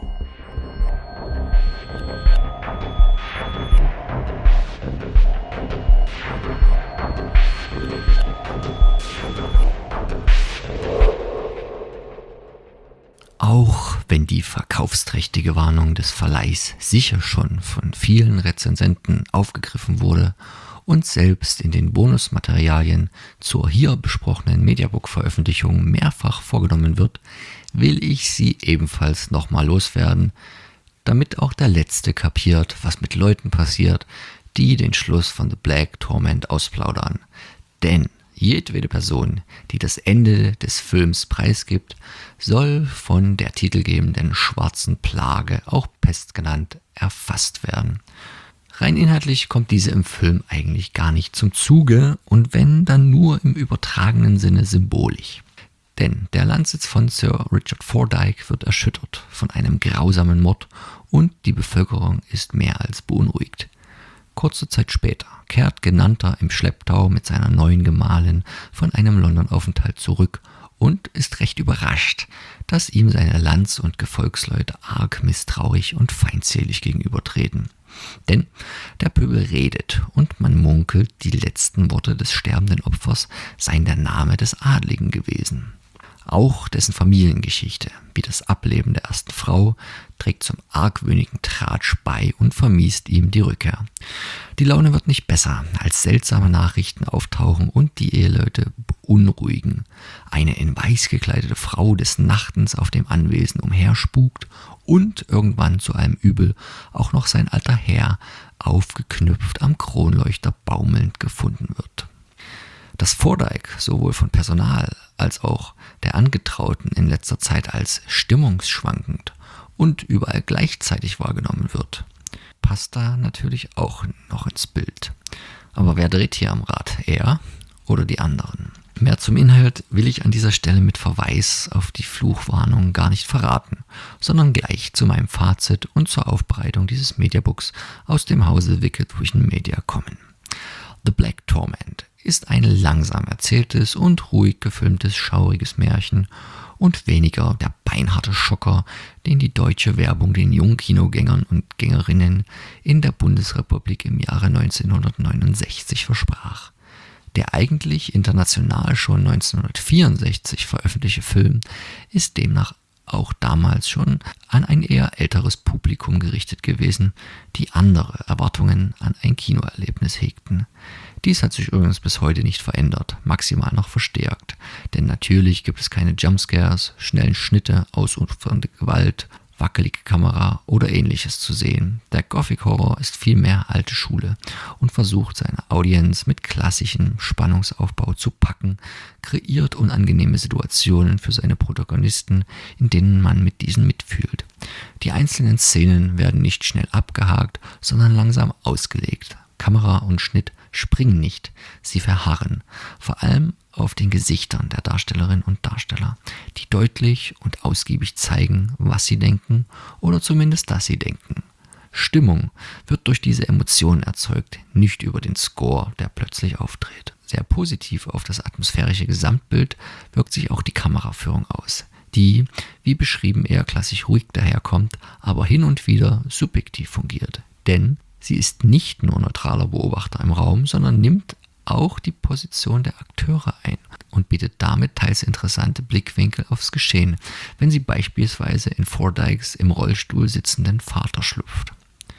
die verkaufsträchtige Warnung des Verleihs sicher schon von vielen Rezensenten aufgegriffen wurde und selbst in den Bonusmaterialien zur hier besprochenen Mediabook-Veröffentlichung mehrfach vorgenommen wird, will ich sie ebenfalls nochmal loswerden, damit auch der Letzte kapiert, was mit Leuten passiert, die den Schluss von The Black Torment ausplaudern. Denn jedwede Person, die das Ende des Films preisgibt, soll von der titelgebenden schwarzen Plage, auch Pest genannt, erfasst werden. Rein inhaltlich kommt diese im Film eigentlich gar nicht zum Zuge und wenn, dann nur im übertragenen Sinne symbolisch. Denn der Landsitz von Sir Richard Fordyke wird erschüttert von einem grausamen Mord und die Bevölkerung ist mehr als beunruhigt. Kurze Zeit später kehrt Genannter im Schlepptau mit seiner neuen Gemahlin von einem London-Aufenthalt zurück und ist recht überrascht, dass ihm seine Lands- und Gefolgsleute arg misstrauisch und feindselig gegenübertreten. Denn der Pöbel redet und man munkelt, die letzten Worte des sterbenden Opfers seien der Name des Adligen gewesen. Auch dessen Familiengeschichte, wie das Ableben der ersten Frau, trägt zum argwöhnigen Tratsch bei und vermiest ihm die Rückkehr. Die Laune wird nicht besser, als seltsame Nachrichten auftauchen und die Eheleute beunruhigen. Eine in weiß gekleidete Frau des Nachtens auf dem Anwesen umherspukt und irgendwann zu allem Übel auch noch sein alter Herr aufgeknüpft am Kronleuchter baumelnd gefunden wird. Dass Fordyke sowohl von Personal als auch der Angetrauten in letzter Zeit als stimmungsschwankend und überall gleichzeitig wahrgenommen wird, passt da natürlich auch noch ins Bild. Aber wer dreht hier am Rad? Er oder die anderen? Mehr zum Inhalt will ich an dieser Stelle mit Verweis auf die Fluchwarnung gar nicht verraten, sondern gleich zu meinem Fazit und zur Aufbereitung dieses Mediabooks aus dem Hause Wicked Vision Media kommen. The Black Torment ist ein langsam erzähltes und ruhig gefilmtes, schauriges Märchen und weniger der beinharte Schocker, den die deutsche Werbung den jungen Kinogängern und Gängerinnen in der Bundesrepublik im Jahre neunzehnhundertneunundsechzig versprach. Der eigentlich international schon neunzehnhundertvierundsechzig veröffentlichte Film ist demnach auch damals schon an ein eher älteres Publikum gerichtet gewesen, die andere Erwartungen an ein Kinoerlebnis hegten. Dies hat sich übrigens bis heute nicht verändert, maximal noch verstärkt. Denn natürlich gibt es keine Jumpscares, schnellen Schnitte, ausufernde Gewalt, wackelige Kamera oder ähnliches zu sehen. Der Gothic Horror ist vielmehr alte Schule und versucht seine Audienz mit klassischem Spannungsaufbau zu packen, kreiert unangenehme Situationen für seine Protagonisten, in denen man mit diesen mitfühlt. Die einzelnen Szenen werden nicht schnell abgehakt, sondern langsam ausgelegt. Kamera und Schnitt springen nicht, sie verharren, vor allem auf den Gesichtern der Darstellerinnen und Darsteller, die deutlich und ausgiebig zeigen, was sie denken oder zumindest, dass sie denken. Stimmung wird durch diese Emotionen erzeugt, nicht über den Score, der plötzlich auftritt. Sehr positiv auf das atmosphärische Gesamtbild wirkt sich auch die Kameraführung aus, die, wie beschrieben, eher klassisch ruhig daherkommt, aber hin und wieder subjektiv fungiert. Denn sie ist nicht nur neutraler Beobachter im Raum, sondern nimmt auch die Position der Akteure ein und bietet damit teils interessante Blickwinkel aufs Geschehen, wenn sie beispielsweise in Fordykes im Rollstuhl sitzenden Vater schlüpft.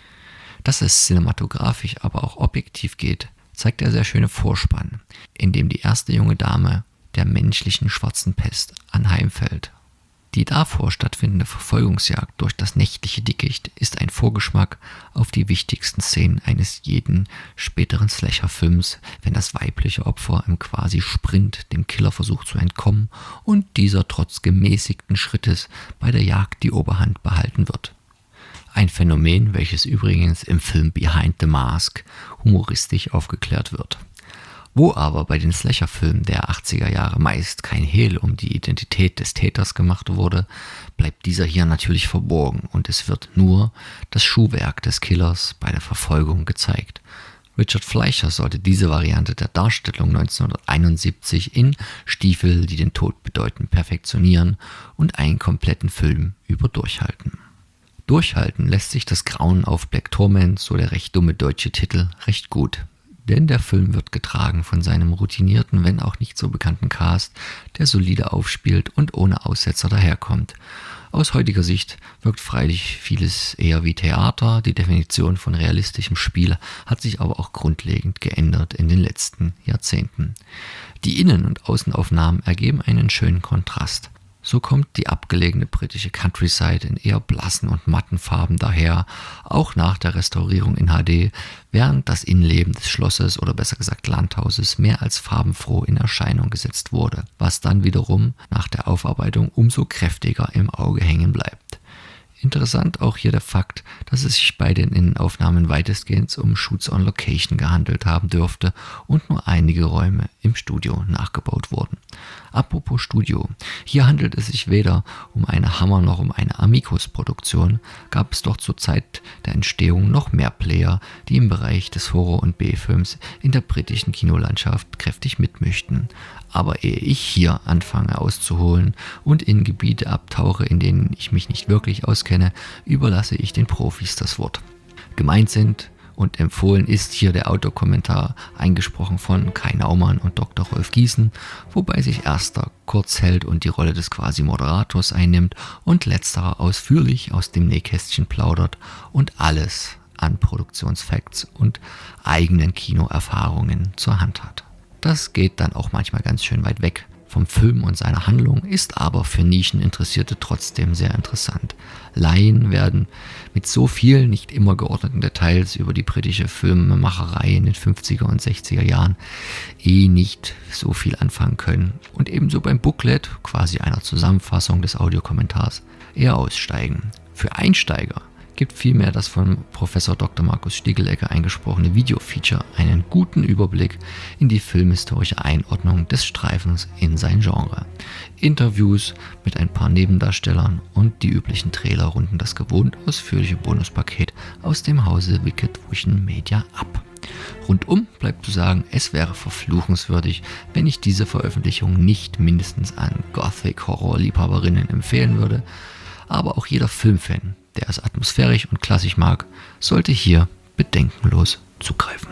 Dass es cinematografisch aber auch objektiv geht, zeigt der sehr schöne Vorspann, in dem die erste junge Dame der menschlichen schwarzen Pest anheimfällt. Die davor stattfindende Verfolgungsjagd durch das nächtliche Dickicht ist ein Vorgeschmack auf die wichtigsten Szenen eines jeden späteren Slasher-Films, wenn das weibliche Opfer im quasi Sprint dem Killer versucht zu entkommen und dieser trotz gemäßigten Schrittes bei der Jagd die Oberhand behalten wird. Ein Phänomen, welches übrigens im Film Behind the Mask humoristisch aufgeklärt wird. Wo aber bei den Slasher-Filmen der achtziger Jahre meist kein Hehl um die Identität des Täters gemacht wurde, bleibt dieser hier natürlich verborgen und es wird nur das Schuhwerk des Killers bei der Verfolgung gezeigt. Richard Fleischer sollte diese Variante der Darstellung neunzehnhunderteinundsiebzig in Stiefel, die den Tod bedeuten, perfektionieren und einen kompletten Film über durchhalten. Durchhalten lässt sich das Grauen auf Black Torment, so der recht dumme deutsche Titel, recht gut. Denn der Film wird getragen von seinem routinierten, wenn auch nicht so bekannten Cast, der solide aufspielt und ohne Aussetzer daherkommt. Aus heutiger Sicht wirkt freilich vieles eher wie Theater. Die Definition von realistischem Spiel hat sich aber auch grundlegend geändert in den letzten Jahrzehnten. Die Innen- und Außenaufnahmen ergeben einen schönen Kontrast. So kommt die abgelegene britische Countryside in eher blassen und matten Farben daher, auch nach der Restaurierung in H D, während das Innenleben des Schlosses oder besser gesagt Landhauses mehr als farbenfroh in Erscheinung gesetzt wurde, was dann wiederum nach der Aufarbeitung umso kräftiger im Auge hängen bleibt. Interessant auch hier der Fakt, dass es sich bei den Innenaufnahmen weitestgehend um Shoots on Location gehandelt haben dürfte und nur einige Räume im Studio nachgebaut wurden. Apropos Studio, hier handelt es sich weder um eine Hammer noch um eine Amicus-Produktion, gab es doch zur Zeit der Entstehung noch mehr Player, die im Bereich des Horror- und B-Films in der britischen Kinolandschaft kräftig mitmischten. Aber ehe ich hier anfange auszuholen und in Gebiete abtauche, in denen ich mich nicht wirklich auskenne, überlasse ich den Profis das Wort. Gemeint sind und empfohlen ist hier der Autokommentar, eingesprochen von Kai Naumann und Doktor Rolf Gießen, wobei sich erster kurz hält und die Rolle des Quasi-Moderators einnimmt und letzterer ausführlich aus dem Nähkästchen plaudert und alles an Produktionsfacts und eigenen Kinoerfahrungen zur Hand hat. Das geht dann auch manchmal ganz schön weit weg vom Film und seiner Handlung, ist aber für Nischeninteressierte trotzdem sehr interessant. Laien werden mit so vielen nicht immer geordneten Details über die britische Filmemacherei in den fünfziger und sechziger Jahren eh nicht so viel anfangen können und ebenso beim Booklet, quasi einer Zusammenfassung des Audiokommentars, eher aussteigen. Für Einsteiger gibt vielmehr das von Professor Doktor Markus Stiegelecker eingesprochene Video-Feature einen guten Überblick in die filmhistorische Einordnung des Streifens in sein Genre. Interviews mit ein paar Nebendarstellern und die üblichen Trailer runden das gewohnt ausführliche Bonuspaket aus dem Hause Wicked Vision Media ab. Rundum bleibt zu sagen, es wäre verfluchenswürdig, wenn ich diese Veröffentlichung nicht mindestens an Gothic-Horror-Liebhaberinnen empfehlen würde, aber auch jeder Filmfan, der es atmosphärisch und klassisch mag, sollte hier bedenkenlos zugreifen.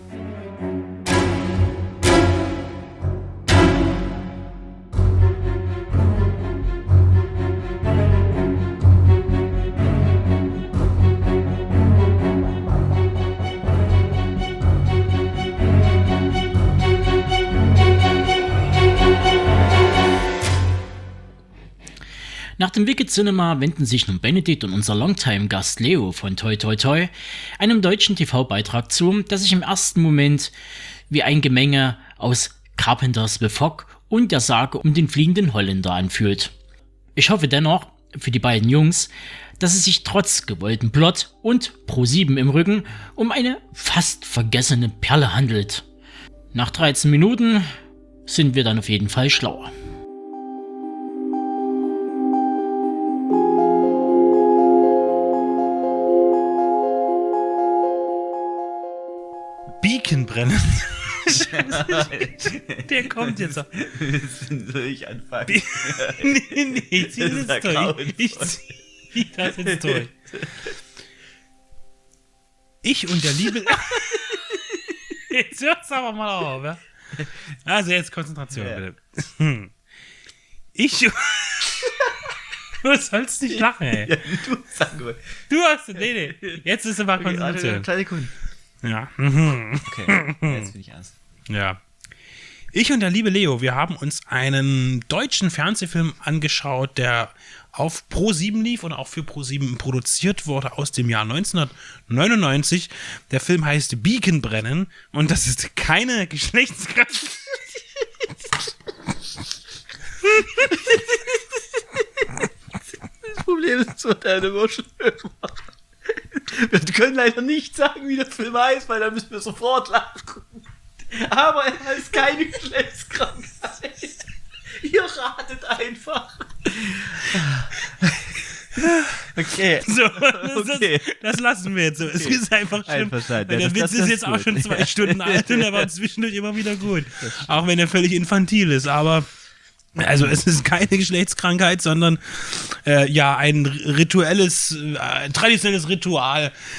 Nach dem Wicked Cinema wenden sich nun Benedikt und unser Longtime-Gast Leo von Toi Toi Toi einem deutschen T V-Beitrag zu, der sich im ersten Moment wie ein Gemenge aus Carpenters The Fog und der Sage um den fliegenden Holländer anfühlt. Ich hoffe dennoch für die beiden Jungs, dass es sich trotz gewollten Plot und Pro sieben im Rücken um eine fast vergessene Perle handelt. Nach dreizehn Minuten sind wir dann auf jeden Fall schlauer. Beacon brennen. Der kommt jetzt. Soll ich anfangen? Be- nee, nee, ich zieh das jetzt durch. Ich zieh das jetzt durch. Ich und der liebe... Jetzt hört's aber mal auf, ja? Also jetzt Konzentration, Ja. bitte. Hm. Ich... Du sollst nicht lachen, ey. Ja, du sag mal. Du hast... Nee, nee. Jetzt ist aber Okay, warte, Konzentration. kleine Sekunde. Ja. Mhm. Okay, jetzt bin ich ernst. Ja. Ich und der liebe Leo, wir haben uns einen deutschen Fernsehfilm angeschaut, der auf Pro sieben lief und auch für Pro sieben produziert wurde aus dem Jahr neunzehnhundertneunundneunzig. Der Film heißt Beacon brennen und das ist keine Geschlechtskrankheit. Das Problem ist, so deine Emotion machen. Wir können leider nicht sagen, wie der Film heißt, weil dann müssen wir sofort lachen. Aber er heißt keine Geschlechtskrankheit. Ihr ratet einfach. Okay. So, das, Okay. das, das lassen wir jetzt so. Es Okay. ist einfach schlimm. Einverstanden. Weil Ja, der das- Witz das- ist das jetzt ist auch gut. schon zwei Stunden alt und er war zwischendurch immer wieder gut. Auch wenn er völlig infantil ist. Aber also es ist keine Geschlechtskrankheit, sondern äh, ja ein rituelles, äh, traditionelles Ritual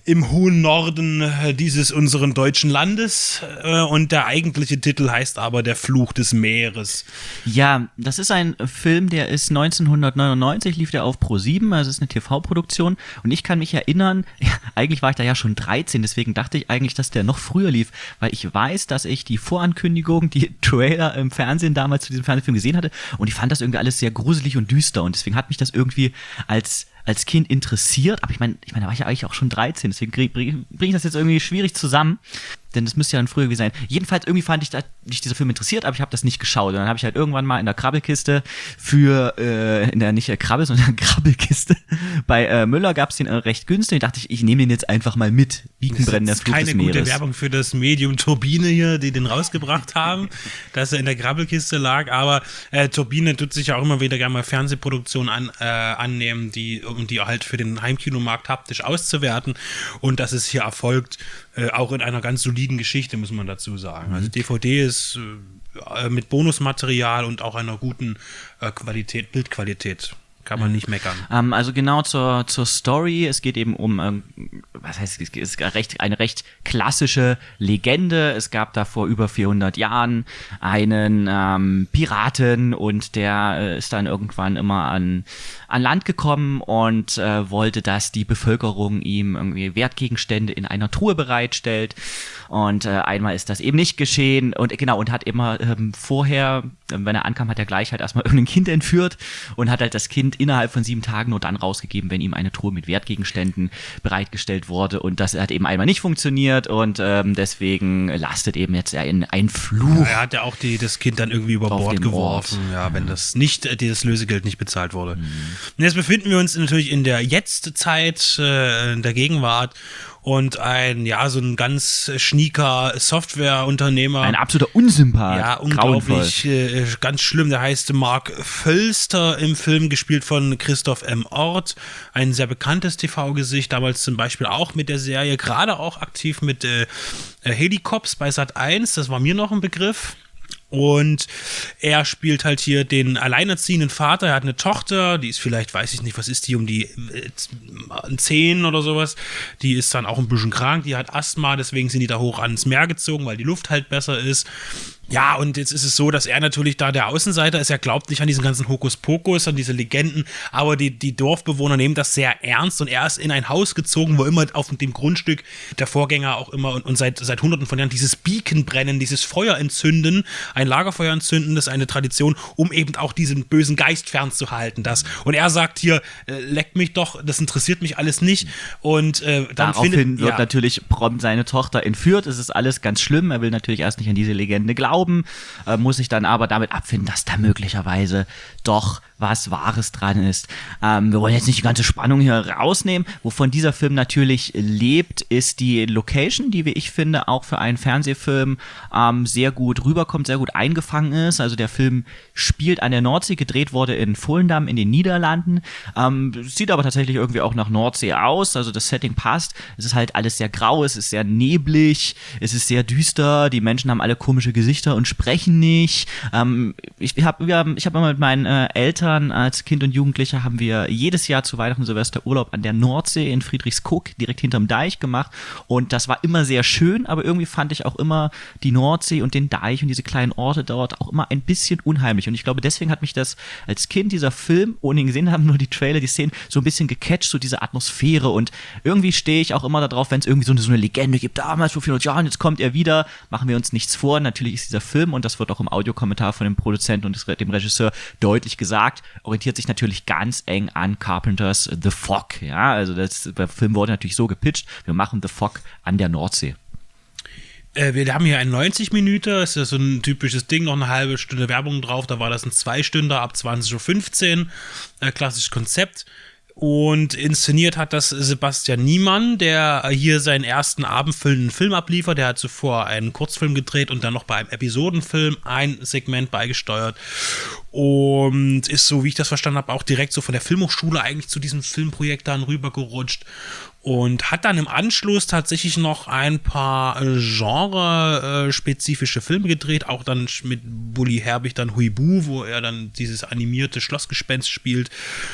im hohen Norden äh, dieses unseren deutschen Landes äh, und der eigentliche Titel heißt aber Der Fluch des Meeres. Ja, das ist ein Film, der ist neunzehnhundertneunundneunzig, lief der auf ProSieben, also es ist eine T V-Produktion und ich kann mich erinnern, ja, eigentlich war ich da ja schon dreizehn, deswegen dachte ich eigentlich, dass der noch früher lief, weil ich weiß, dass ich die Vorankündigung, die Trailer im Fernsehen damals zu diesem Fernsehfilm gesehen hatte und ich fand das irgendwie alles sehr gruselig und düster und deswegen hat mich das irgendwie als als Kind interessiert, aber ich meine, ich meine, da war ich ja eigentlich auch schon dreizehn, deswegen bringe bring ich das jetzt irgendwie schwierig zusammen, denn das müsste ja dann früher gewesen sein. Jedenfalls irgendwie fand ich da, mich dieser Film interessiert, aber ich habe das nicht geschaut. Und dann habe ich halt irgendwann mal in der Krabbelkiste für, äh, in der nicht äh, Krabbel, sondern Krabbelkiste bei äh, Müller gab es den äh, recht günstig. Da dachte ich, ich nehme den jetzt einfach mal mit. Biekenbrennen, der Fluch des Meeres. Keine gute Werbung für das Medium Turbine hier, die den rausgebracht haben, dass er in der Krabbelkiste lag. Aber äh, Turbine tut sich ja auch immer wieder gerne mal Fernsehproduktionen an, äh, annehmen, die, um die halt für den Heimkinomarkt haptisch auszuwerten. Und das ist hier erfolgt, äh, auch in einer ganz soliden Geschichte, muss man dazu sagen. Also D V D ist äh, mit Bonusmaterial und auch einer guten äh, Qualität, Bildqualität. Kann man nicht meckern. Ähm, also genau zur, zur Story. Es geht eben um, ähm, was heißt, es ist recht, eine recht klassische Legende. Es gab da vor über vierhundert Jahren einen ähm, Piraten und der äh, ist dann irgendwann immer an, an Land gekommen und äh, wollte, dass die Bevölkerung ihm irgendwie Wertgegenstände in einer Truhe bereitstellt. Und äh, einmal ist das eben nicht geschehen und genau, und hat immer ähm, vorher, wenn er ankam, hat er gleich halt erstmal irgendein Kind entführt und hat halt das Kind innerhalb von sieben Tagen nur dann rausgegeben, wenn ihm eine Truhe mit Wertgegenständen bereitgestellt wurde und das hat eben einmal nicht funktioniert und ähm, deswegen lastet eben jetzt ein, ein Fluch. Ja, er hat ja auch die, das Kind dann irgendwie über Bord geworfen, Ort. ja, wenn das nicht, äh, dieses Lösegeld nicht bezahlt wurde. Mhm. Und jetzt befinden wir uns natürlich in der Jetztzeit, äh, in der Gegenwart. Und ein, ja, so ein ganz schnieker Softwareunternehmer. Ein absoluter Unsympath. Ja, unglaublich, äh, ganz schlimm. Der heißt Mark Völster im Film, gespielt von Christoph M. Ort. Ein sehr bekanntes T V-Gesicht, damals zum Beispiel auch mit der Serie, gerade auch aktiv mit äh, Helicops bei Sat eins, das war mir noch ein Begriff. Und er spielt halt hier den alleinerziehenden Vater. Er hat eine Tochter, die ist vielleicht, weiß ich nicht, was ist die, um die äh, zehn oder sowas. Die ist dann auch ein bisschen krank, die hat Asthma, deswegen sind die da hoch ans Meer gezogen, weil die Luft halt besser ist. Ja, und jetzt ist es so, dass er natürlich da der Außenseiter ist. Er glaubt nicht an diesen ganzen Hokuspokus, an diese Legenden, aber die, die Dorfbewohner nehmen das sehr ernst und er ist in ein Haus gezogen, wo immer auf dem Grundstück der Vorgänger auch immer und, und seit, seit hunderten von Jahren dieses Beacon brennen, dieses Feuer entzünden, ein Lagerfeuer entzünden, das ist eine Tradition, um eben auch diesen bösen Geist fernzuhalten. Das. Und er sagt hier, äh, leckt mich doch, das interessiert mich alles nicht. Und äh, dann Daraufhin findet, wird ja. natürlich prompt seine Tochter entführt. Es ist alles ganz schlimm. Er will natürlich erst nicht an diese Legende glauben. Äh, muss sich dann aber damit abfinden, dass da möglicherweise doch was Wahres dran ist. Ähm, wir wollen jetzt nicht die ganze Spannung hier rausnehmen. Wovon dieser Film natürlich lebt, ist die Location, die, wie ich finde, auch für einen Fernsehfilm ähm, sehr gut rüberkommt, sehr gut eingefangen ist. Also der Film spielt an der Nordsee, gedreht wurde in Volendam in den Niederlanden. Ähm, sieht aber tatsächlich irgendwie auch nach Nordsee aus. Also das Setting passt. Es ist halt alles sehr grau, es ist sehr neblig, es ist sehr düster. Die Menschen haben alle komische Gesichter und sprechen nicht. Ähm, ich habe ich hab immer mit meinen äh, Eltern als Kind und Jugendlicher haben wir jedes Jahr zu Weihnachten und Silvester Urlaub an der Nordsee in Friedrichskoog, direkt hinterm Deich gemacht und das war immer sehr schön, aber irgendwie fand ich auch immer die Nordsee und den Deich und diese kleinen Orte dort auch immer ein bisschen unheimlich und ich glaube, deswegen hat mich das als Kind, dieser Film, ohne ihn gesehen haben, nur die Trailer, die Szenen, so ein bisschen gecatcht, so diese Atmosphäre und irgendwie stehe ich auch immer darauf, wenn es irgendwie so eine, so eine Legende gibt, damals vor vierhundert Jahren, jetzt kommt er wieder, machen wir uns nichts vor, natürlich ist dieser Film und das wird auch im Audiokommentar von dem Produzenten und dem Regisseur deutlich gesagt, orientiert sich natürlich ganz eng an Carpenters The Fog. Ja, also das, der Film wurde natürlich so gepitcht, wir machen The Fog an der Nordsee. Äh, wir haben hier einen neunzig Minuten, ist ja so ein typisches Ding, noch eine halbe Stunde Werbung drauf, da war das ein zwei Stünder ab zwanzig Uhr fünfzehn, äh, klassisches Konzept. Und inszeniert hat das Sebastian Niemann, der hier seinen ersten abendfüllenden Film abliefert. Der hat zuvor einen Kurzfilm gedreht und dann noch bei einem Episodenfilm ein Segment beigesteuert. Und ist, so wie ich das verstanden habe, auch direkt so von der Filmhochschule eigentlich zu diesem Filmprojekt dann rübergerutscht. Und hat dann im Anschluss tatsächlich noch ein paar genre-spezifische Filme gedreht, auch dann mit Bully Herbig dann Huibu, wo er dann dieses animierte Schlossgespenst spielt.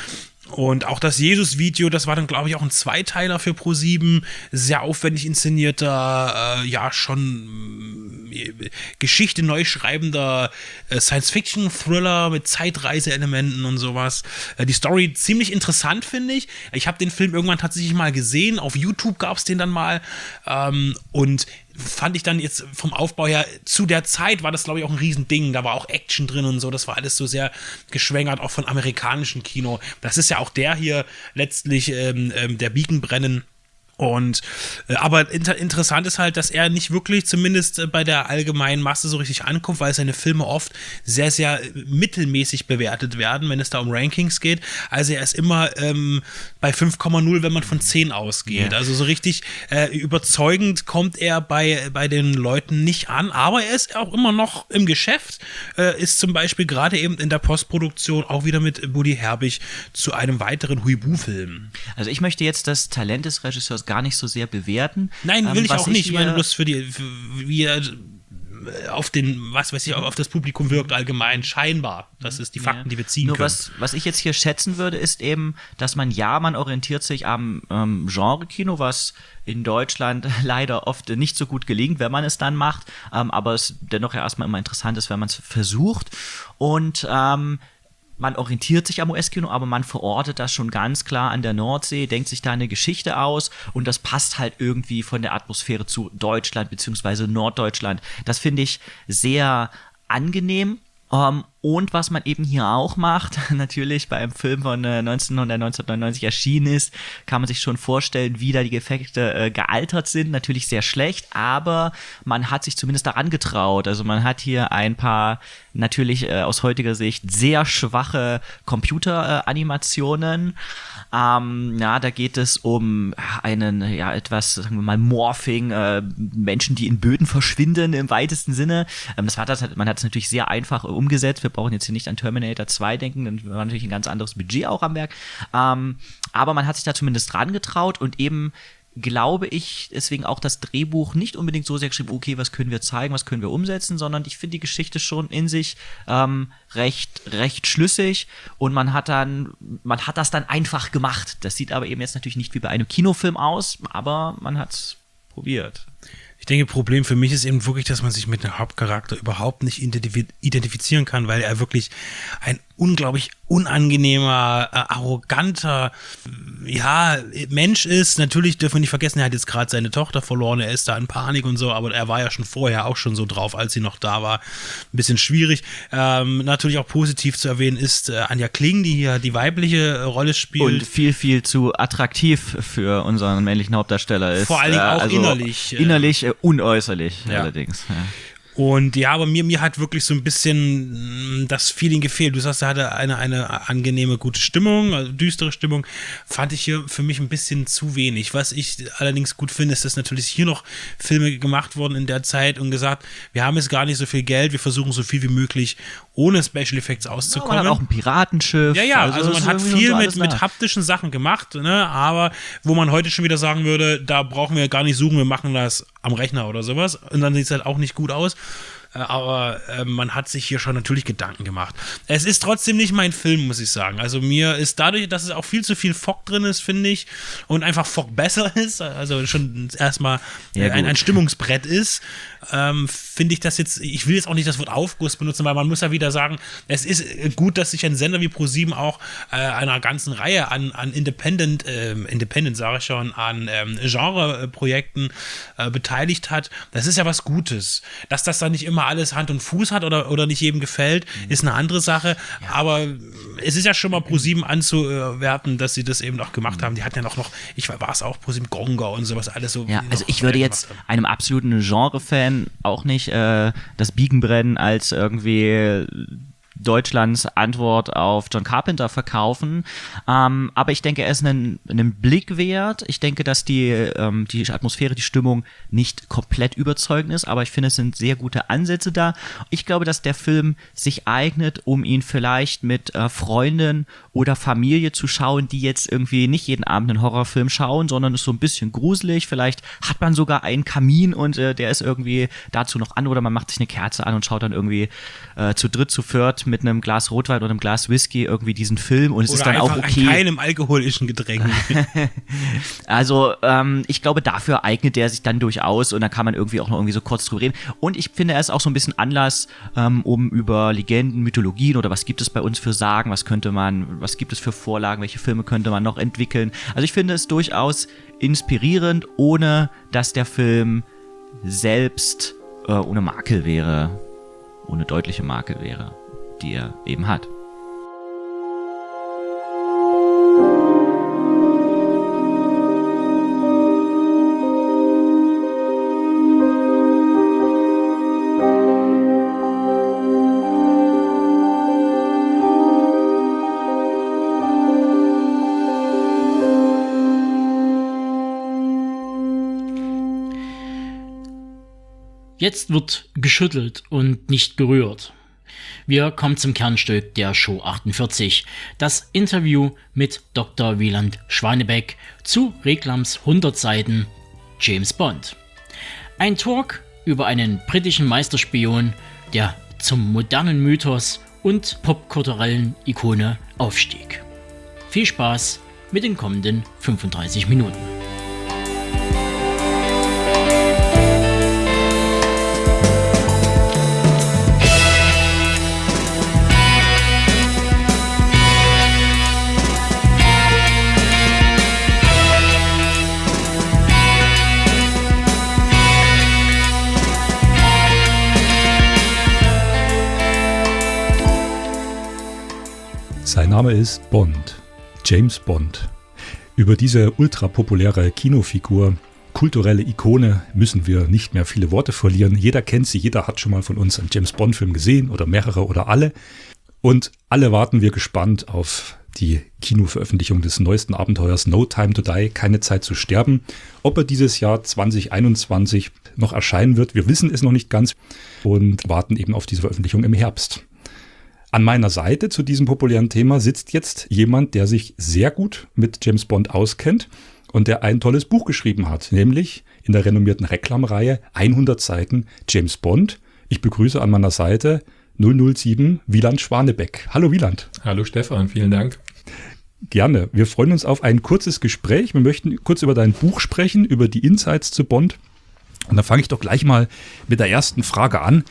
Und auch das Jesus-Video, das war dann, glaube ich, auch ein Zweiteiler für ProSieben. Sehr aufwendig inszenierter, äh, ja, schon äh, Geschichte neu schreibender äh, Science-Fiction-Thriller mit Zeitreise-Elementen und sowas. Äh, die Story ziemlich interessant, finde ich. Ich habe den Film irgendwann tatsächlich mal gesehen. Auf YouTube gab es den dann mal. Ähm, und fand ich dann jetzt vom Aufbau her, zu der Zeit war das, glaube ich, auch ein Riesending. Da war auch Action drin und so. Das war alles so sehr geschwängert, auch von amerikanischem Kino. Das ist ja auch der hier letztlich, ähm, ähm, der Beacon-Brennen. Und, äh, aber inter- interessant ist halt, dass er nicht wirklich, zumindest äh, bei der allgemeinen Masse so richtig ankommt, weil seine Filme oft sehr, sehr mittelmäßig bewertet werden, wenn es da um Rankings geht. Also er ist immer ähm, bei fünf Komma null, wenn man von zehn ausgeht. Ja. Also so richtig äh, überzeugend kommt er bei, bei den Leuten nicht an, aber er ist auch immer noch im Geschäft, äh, ist zum Beispiel gerade eben in der Postproduktion auch wieder mit Buddy Herbig zu einem weiteren Huibu-Film. Also ich möchte jetzt das Talent des Regisseurs gar nicht so sehr bewerten. Nein, will Ähm, ich was auch nicht. Ich meine hier- bloß für die, für, wie er auf den, was weiß ich, auf das Publikum wirkt allgemein, scheinbar. Das ist die Fakten, Ja. die wir ziehen Nur können. was, was ich jetzt hier schätzen würde, ist eben, dass man, ja, man orientiert sich am ähm, Genre-Kino, was in Deutschland leider oft nicht so gut gelingt, wenn man es dann macht, ähm, aber es dennoch ja erstmal immer interessant ist, wenn man es versucht. Und ähm, man orientiert sich am U S-Kino, aber man verortet das schon ganz klar an der Nordsee, denkt sich da eine Geschichte aus und das passt halt irgendwie von der Atmosphäre zu Deutschland bzw. Norddeutschland. Das finde ich sehr angenehm. Um, und was man eben hier auch macht, natürlich bei einem Film von äh, neunzehnhundertneunundneunzig erschienen ist, kann man sich schon vorstellen, wie da die Effekte äh, gealtert sind. Natürlich sehr schlecht, aber man hat sich zumindest daran getraut. Also man hat hier ein paar natürlich äh, aus heutiger Sicht sehr schwache Computeranimationen. Ähm, ja, da geht es um einen, ja, etwas, sagen wir mal, Morphing, äh, Menschen, die in Böden verschwinden im weitesten Sinne. Ähm, das war das, man hat es natürlich sehr einfach äh, umgesetzt. Wir brauchen jetzt hier nicht an Terminator zwei denken, dann war natürlich ein ganz anderes Budget auch am Werk. Ähm, aber man hat sich da zumindest dran getraut und eben, glaube ich, deswegen auch das Drehbuch nicht unbedingt so sehr geschrieben, okay, was können wir zeigen, was können wir umsetzen, sondern ich finde die Geschichte schon in sich ähm, recht, recht schlüssig und man hat dann, man hat das dann einfach gemacht. Das sieht aber eben jetzt natürlich nicht wie bei einem Kinofilm aus, aber man hat es probiert. Ich denke, Problem für mich ist eben wirklich, dass man sich mit dem Hauptcharakter überhaupt nicht identif- identifizieren kann, weil er wirklich ein unglaublich unangenehmer, äh, arroganter, ja, Mensch ist. Natürlich dürfen wir nicht vergessen, er hat jetzt gerade seine Tochter verloren, er ist da in Panik und so, aber er war ja schon vorher auch schon so drauf, als sie noch da war. Ein bisschen schwierig. Ähm, natürlich auch positiv zu erwähnen ist äh, Anja Kling, die hier die weibliche äh, Rolle spielt. Und viel, viel zu attraktiv für unseren männlichen Hauptdarsteller ist. Vor allen Dingen Äh, auch also innerlich. äh, Innerlich äh, und äußerlich Ja. allerdings. Ja. Und ja, aber mir, mir hat wirklich so ein bisschen mh, das Feeling gefehlt. Du sagst, er hatte eine, eine angenehme, gute Stimmung, also düstere Stimmung. Fand ich hier für mich ein bisschen zu wenig. Was ich allerdings gut finde, ist, dass natürlich hier noch Filme gemacht wurden in der Zeit und gesagt, wir haben jetzt gar nicht so viel Geld, wir versuchen so viel wie möglich ohne Special Effects auszukommen. Man hat auch ein Piratenschiff. Ja, ja, also, es man ist hat irgendwie viel so mit, alles mit da. haptischen Sachen gemacht, ne? Aber wo man heute schon wieder sagen würde, da brauchen wir gar nicht suchen, wir machen das am Rechner oder sowas. Und dann sieht es halt auch nicht gut aus. Äh, Aber äh, man hat sich hier schon natürlich Gedanken gemacht. Es ist trotzdem nicht mein Film, muss ich sagen. Also mir ist dadurch, dass es auch viel zu viel Fock drin ist, finde ich, und einfach Fock besser ist, also schon erstmal Ja, äh, ein, gut. ein Stimmungsbrett ist, ähm, finde ich das jetzt, ich will jetzt auch nicht das Wort Aufguss benutzen, weil man muss ja wieder sagen, es ist äh, gut, dass sich ein Sender wie ProSieben auch äh, einer ganzen Reihe an, an Independent, ähm, Independent sage ich schon, an ähm, Genreprojekten äh, beteiligt hat. Das ist ja was Gutes. Dass das dann nicht immer alles Hand und Fuß hat oder, oder nicht jedem gefällt, Mhm. ist eine andere Sache. Aber es ist ja schon mal ProSieben anzuwerten, dass sie das eben auch gemacht haben. Die hatten ja noch, noch ich war es auch, ProSieben Gonga und sowas alles so. Ja, die also noch ich würde gemacht jetzt haben. einem absoluten Genre-Fan auch nicht äh, das Biegenbrennen als irgendwie Deutschlands Antwort auf John Carpenter verkaufen. Ähm, aber ich denke, er ist einen, einen Blick wert. Ich denke, dass die, ähm, die Atmosphäre, die Stimmung nicht komplett überzeugend ist, aber ich finde, es sind sehr gute Ansätze da. Ich glaube, dass der Film sich eignet, um ihn vielleicht mit äh, Freunden oder Familie zu schauen, die jetzt irgendwie nicht jeden Abend einen Horrorfilm schauen, sondern ist so ein bisschen gruselig. Vielleicht hat man sogar einen Kamin und äh, der ist irgendwie dazu noch an oder man macht sich eine Kerze an und schaut dann irgendwie äh, zu dritt, zu viert mit einem Glas Rotwein oder einem Glas Whisky irgendwie diesen Film und es Oder ist dann auch einfach okay. an keinem alkoholischen Getränk. Also ähm, ich glaube, dafür eignet der sich dann durchaus und da kann man irgendwie auch noch irgendwie so kurz drüber reden. Und ich finde, er ist auch so ein bisschen Anlass, ähm, um über Legenden, Mythologien oder was gibt es bei uns für Sagen, was könnte man, was gibt es für Vorlagen, welche Filme könnte man noch entwickeln. Also ich finde es durchaus inspirierend, ohne dass der Film selbst äh, ohne Makel wäre, ohne deutliche Makel wäre, die er eben hat. Jetzt wird geschüttelt und nicht gerührt. Wir kommen zum Kernstück der Show achtundvierzig, das Interview mit Doktor Wieland Schwanebeck zu Reklams hundert Seiten James Bond. Ein Talk über einen britischen Meisterspion, der zum modernen Mythos und popkulturellen Ikone aufstieg. Viel Spaß mit den kommenden fünfunddreißig Minuten. Sein Name ist Bond, James Bond. Über diese ultrapopuläre Kinofigur, kulturelle Ikone, müssen wir nicht mehr viele Worte verlieren. Jeder kennt sie, jeder hat schon mal von uns einen James Bond-Film gesehen oder mehrere oder alle. Und alle warten wir gespannt auf die Kinoveröffentlichung des neuesten Abenteuers No Time to Die, keine Zeit zu sterben. Ob er dieses Jahr zwanzig einundzwanzig noch erscheinen wird, wir wissen es noch nicht ganz und warten eben auf diese Veröffentlichung im Herbst. An meiner Seite zu diesem populären Thema sitzt jetzt jemand, der sich sehr gut mit James Bond auskennt und der ein tolles Buch geschrieben hat, nämlich in der renommierten Reklamreihe hundert Seiten James Bond. Ich begrüße an meiner Seite null null sieben Wieland Schwanebeck. Hallo Wieland. Hallo Stefan, vielen Dank. Gerne. Wir freuen uns auf ein kurzes Gespräch. Wir möchten kurz über dein Buch sprechen, über die Insights zu Bond. Und dann fange ich doch gleich mal mit der ersten Frage an.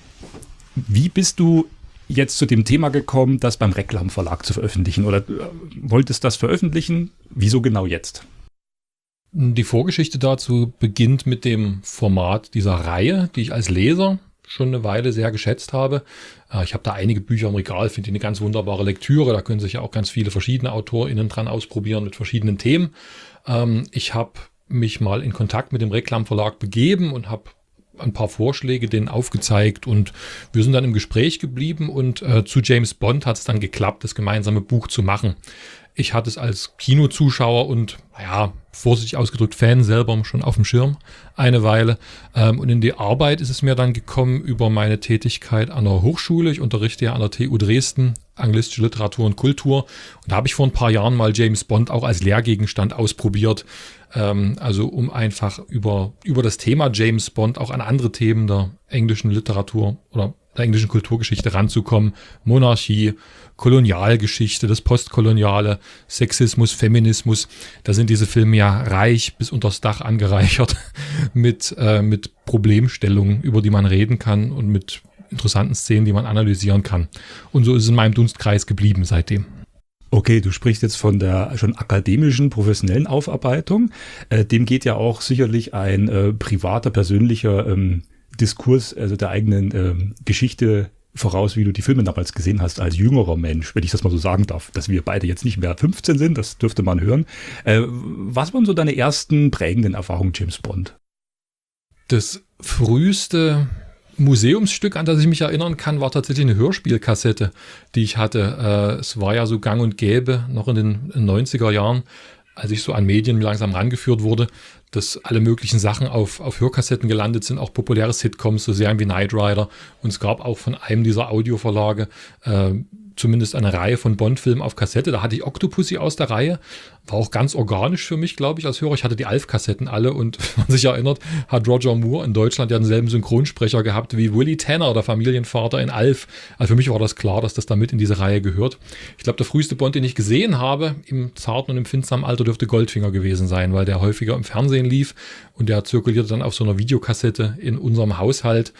Wie bist du jetzt zu dem Thema gekommen, das beim Reklam Verlag zu veröffentlichen? Oder äh, wolltest das veröffentlichen? Wieso genau jetzt? Die Vorgeschichte dazu beginnt mit dem Format dieser Reihe, die ich als Leser schon eine Weile sehr geschätzt habe. Äh, ich habe da einige Bücher im Regal, finde ich eine ganz wunderbare Lektüre. Da können sich ja auch ganz viele verschiedene AutorInnen dran ausprobieren mit verschiedenen Themen. Ähm, ich habe mich mal in Kontakt mit dem Reklam Verlag begeben und habe ein paar Vorschläge denen aufgezeigt und wir sind dann im Gespräch geblieben und äh, zu James Bond hat es dann geklappt, das gemeinsame Buch zu machen. Ich hatte es als Kinozuschauer und, naja, vorsichtig ausgedrückt, Fan selber schon auf dem Schirm eine Weile. Ähm, und in die Arbeit ist es mir dann gekommen über meine Tätigkeit an der Hochschule. Ich unterrichte ja an der T U Dresden anglistische Literatur und Kultur. Und da habe ich vor ein paar Jahren mal James Bond auch als Lehrgegenstand ausprobiert. Ähm, also um einfach über, über das Thema James Bond auch an andere Themen der englischen Literatur oder der englischen Kulturgeschichte ranzukommen. Monarchie, Kolonialgeschichte, das Postkoloniale, Sexismus, Feminismus. Da sind diese Filme ja reich bis unters Dach angereichert mit, äh, mit Problemstellungen, über die man reden kann und mit interessanten Szenen, die man analysieren kann. Und so ist es in meinem Dunstkreis geblieben seitdem. Okay, du sprichst jetzt von der schon akademischen, professionellen Aufarbeitung. Äh, dem geht ja auch sicherlich ein äh, privater, persönlicher ähm, Diskurs, also der eigenen ähm, Geschichte voraus, wie du die Filme damals gesehen hast, als jüngerer Mensch, wenn ich das mal so sagen darf, dass wir beide jetzt nicht mehr fünfzehn sind, das dürfte man hören. Äh, was waren so deine ersten prägenden Erfahrungen James Bond? Das früheste Museumsstück, an das ich mich erinnern kann, war tatsächlich eine Hörspielkassette, die ich hatte. Äh, es war ja so gang und gäbe, noch in den neunziger Jahren, als ich so an Medien langsam rangeführt wurde, dass alle möglichen Sachen auf, auf Hörkassetten gelandet sind, auch populäre Sitcoms, so Serien wie Knight Rider. Und es gab auch von einem dieser Audioverlage äh, zumindest eine Reihe von Bond-Filmen auf Kassette. Da hatte ich Octopussy aus der Reihe. War auch ganz organisch für mich, glaube ich, als Hörer. Ich hatte die Alf-Kassetten alle und wenn man sich erinnert, hat Roger Moore in Deutschland ja denselben Synchronsprecher gehabt wie Willie Tanner, der Familienvater in Alf. Also für mich war das klar, dass das da mit in diese Reihe gehört. Ich glaube, der früheste Bond, den ich gesehen habe, im zarten und empfindsamen Alter, dürfte Goldfinger gewesen sein, weil der häufiger im Fernsehen lief und der zirkulierte dann auf so einer Videokassette in unserem Haushalt.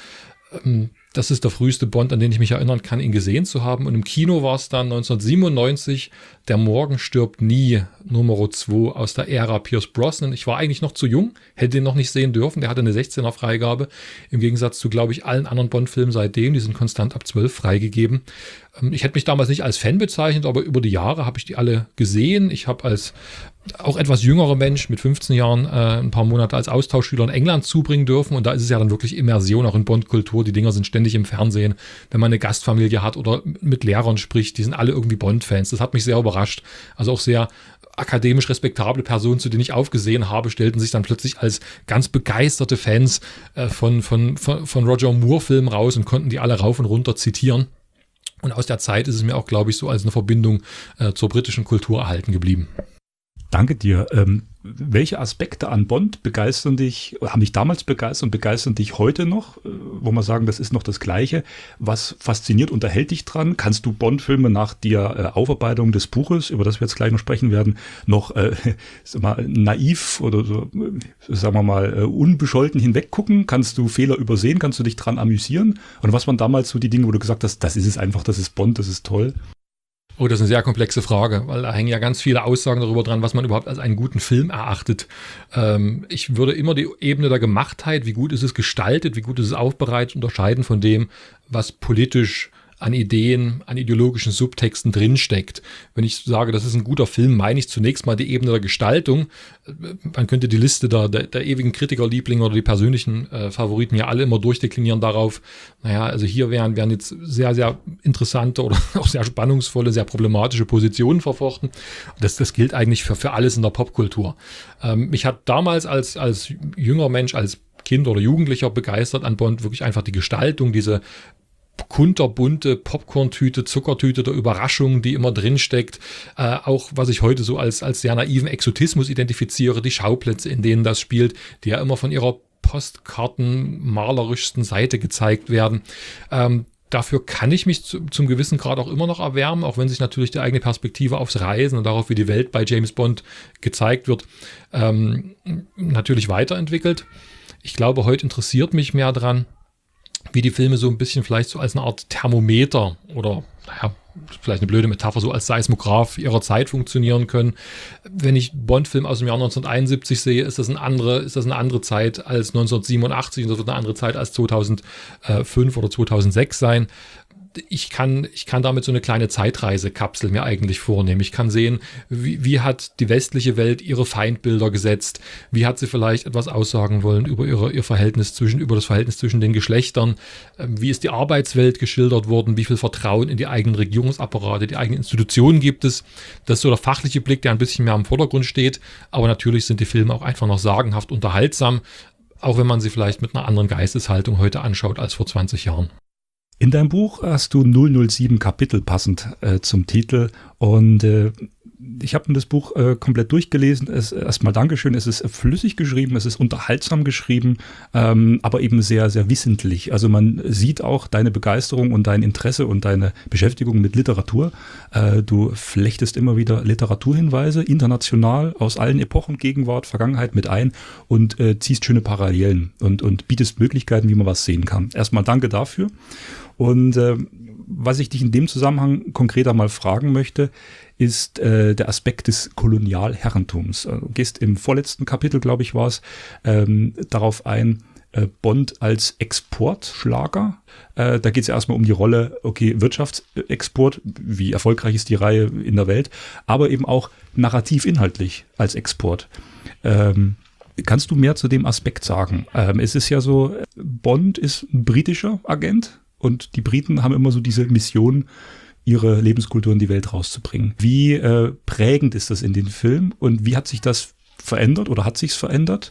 Das ist der früheste Bond, an den ich mich erinnern kann, ihn gesehen zu haben. Und im Kino war es dann neunzehnhundertsiebenundneunzig Der Morgen stirbt nie, Nummer zwei aus der Ära Pierce Brosnan. Ich war eigentlich noch zu jung, hätte ihn noch nicht sehen dürfen. Der hatte eine sechzehner Freigabe, im Gegensatz zu, glaube ich, allen anderen Bond-Filmen seitdem. Die sind konstant ab zwölf freigegeben. Ich hätte mich damals nicht als Fan bezeichnet, aber über die Jahre habe ich die alle gesehen. Ich habe als auch etwas jüngerer Mensch mit fünfzehn Jahren äh, ein paar Monate als Austauschschüler in England zubringen dürfen. Und da ist es ja dann wirklich Immersion, auch in Bond-Kultur. Die Dinger sind ständig im Fernsehen, wenn man eine Gastfamilie hat oder mit Lehrern spricht. Die sind alle irgendwie Bond-Fans. Das hat mich sehr überrascht. Also auch sehr akademisch respektable Personen, zu denen ich aufgesehen habe, stellten sich dann plötzlich als ganz begeisterte Fans äh, von, von, von, von Roger Moore-Filmen raus und konnten die alle rauf und runter zitieren. Und aus der Zeit ist es mir auch, glaube ich, so als eine Verbindung äh, zur britischen Kultur erhalten geblieben. Danke dir. Ähm, welche Aspekte an Bond begeistern dich, haben dich damals begeistert und begeistern dich heute noch? Äh, wo man sagen, das ist noch das Gleiche. Was fasziniert, unterhält dich dran? Kannst du Bond-Filme nach der äh, Aufarbeitung des Buches, über das wir jetzt gleich noch sprechen werden, noch äh, sag mal, naiv oder so, sagen wir mal, äh, unbescholten hinweggucken? Kannst du Fehler übersehen? Kannst du dich dran amüsieren? Und was waren damals so die Dinge, wo du gesagt hast, das ist es einfach, das ist Bond, das ist toll? Oh, das ist eine sehr komplexe Frage, weil da hängen ja ganz viele Aussagen darüber dran, was man überhaupt als einen guten Film erachtet. Ähm, ich würde immer die Ebene der Gemachtheit, wie gut ist es gestaltet, wie gut ist es aufbereitet, unterscheiden von dem, was politisch an Ideen, an ideologischen Subtexten drinsteckt. Wenn ich sage, das ist ein guter Film, meine ich zunächst mal die Ebene der Gestaltung. Man könnte die Liste der, der, der ewigen Kritikerlieblinge oder die persönlichen äh, Favoriten ja alle immer durchdeklinieren darauf. Naja, also hier wären, wären jetzt sehr, sehr interessante oder auch sehr spannungsvolle, sehr problematische Positionen verfochten. Das, das gilt eigentlich für, für alles in der Popkultur. Ähm, mich hat damals als, als jünger Mensch, als Kind oder Jugendlicher begeistert an Bond wirklich einfach die Gestaltung, diese kunterbunte Popcorn-Tüte, Zuckertüte der Überraschung, die immer drin steckt. Äh, auch was ich heute so als, als sehr naiven Exotismus identifiziere, die Schauplätze, in denen das spielt, die ja immer von ihrer postkartenmalerischsten Seite gezeigt werden. Ähm, dafür kann ich mich zu, zum gewissen Grad auch immer noch erwärmen, auch wenn sich natürlich die eigene Perspektive aufs Reisen und darauf, wie die Welt bei James Bond gezeigt wird, ähm, natürlich weiterentwickelt. Ich glaube, heute interessiert mich mehr dran, wie die Filme so ein bisschen vielleicht so als eine Art Thermometer oder, naja, vielleicht eine blöde Metapher, so als Seismograph ihrer Zeit funktionieren können. Wenn ich Bond-Film aus dem Jahr neunzehnhunderteinundsiebzig sehe, ist das eine andere, ist das eine andere Zeit als neunzehnhundertsiebenundachtzig und das wird eine andere Zeit als zweitausendfünf oder zweitausendsechs sein. Ich kann, ich kann damit so eine kleine Zeitreisekapsel mir eigentlich vornehmen. Ich kann sehen, wie, wie hat die westliche Welt ihre Feindbilder gesetzt? Wie hat sie vielleicht etwas aussagen wollen über ihre, ihr Verhältnis zwischen, über das Verhältnis zwischen den Geschlechtern? Wie ist die Arbeitswelt geschildert worden? Wie viel Vertrauen in die eigenen Regierungsapparate, die eigenen Institutionen gibt es? Das ist so der fachliche Blick, der ein bisschen mehr im Vordergrund steht. Aber natürlich sind die Filme auch einfach noch sagenhaft unterhaltsam, auch wenn man sie vielleicht mit einer anderen Geisteshaltung heute anschaut als vor zwanzig Jahren. In deinem Buch hast du null null sieben Kapitel passend äh, zum Titel und äh, ich habe mir das Buch äh, komplett durchgelesen. Es, erstmal Dankeschön, es ist flüssig geschrieben, es ist unterhaltsam geschrieben, ähm, aber eben sehr, sehr wissentlich. Also man sieht auch deine Begeisterung und dein Interesse und deine Beschäftigung mit Literatur. Äh, du flechtest immer wieder Literaturhinweise, international, aus allen Epochen, Gegenwart, Vergangenheit mit ein und äh, ziehst schöne Parallelen und, und bietest Möglichkeiten, wie man was sehen kann. Erstmal danke dafür. Und äh, was ich dich in dem Zusammenhang konkreter mal fragen möchte, ist äh, der Aspekt des Kolonialherrentums. Du gehst im vorletzten Kapitel, glaube ich, war es, ähm, darauf ein, äh, Bond als Exportschlager. Äh, da geht es ja erstmal um die Rolle, okay, Wirtschaftsexport, wie erfolgreich ist die Reihe in der Welt, aber eben auch narrativ-inhaltlich als Export. Ähm, kannst du mehr zu dem Aspekt sagen? Ähm, es ist ja so, Bond ist ein britischer Agent, und die Briten haben immer so diese Mission, ihre Lebenskultur in die Welt rauszubringen. Wie äh, prägend ist das in den Filmen und wie hat sich das verändert oder hat sich's verändert?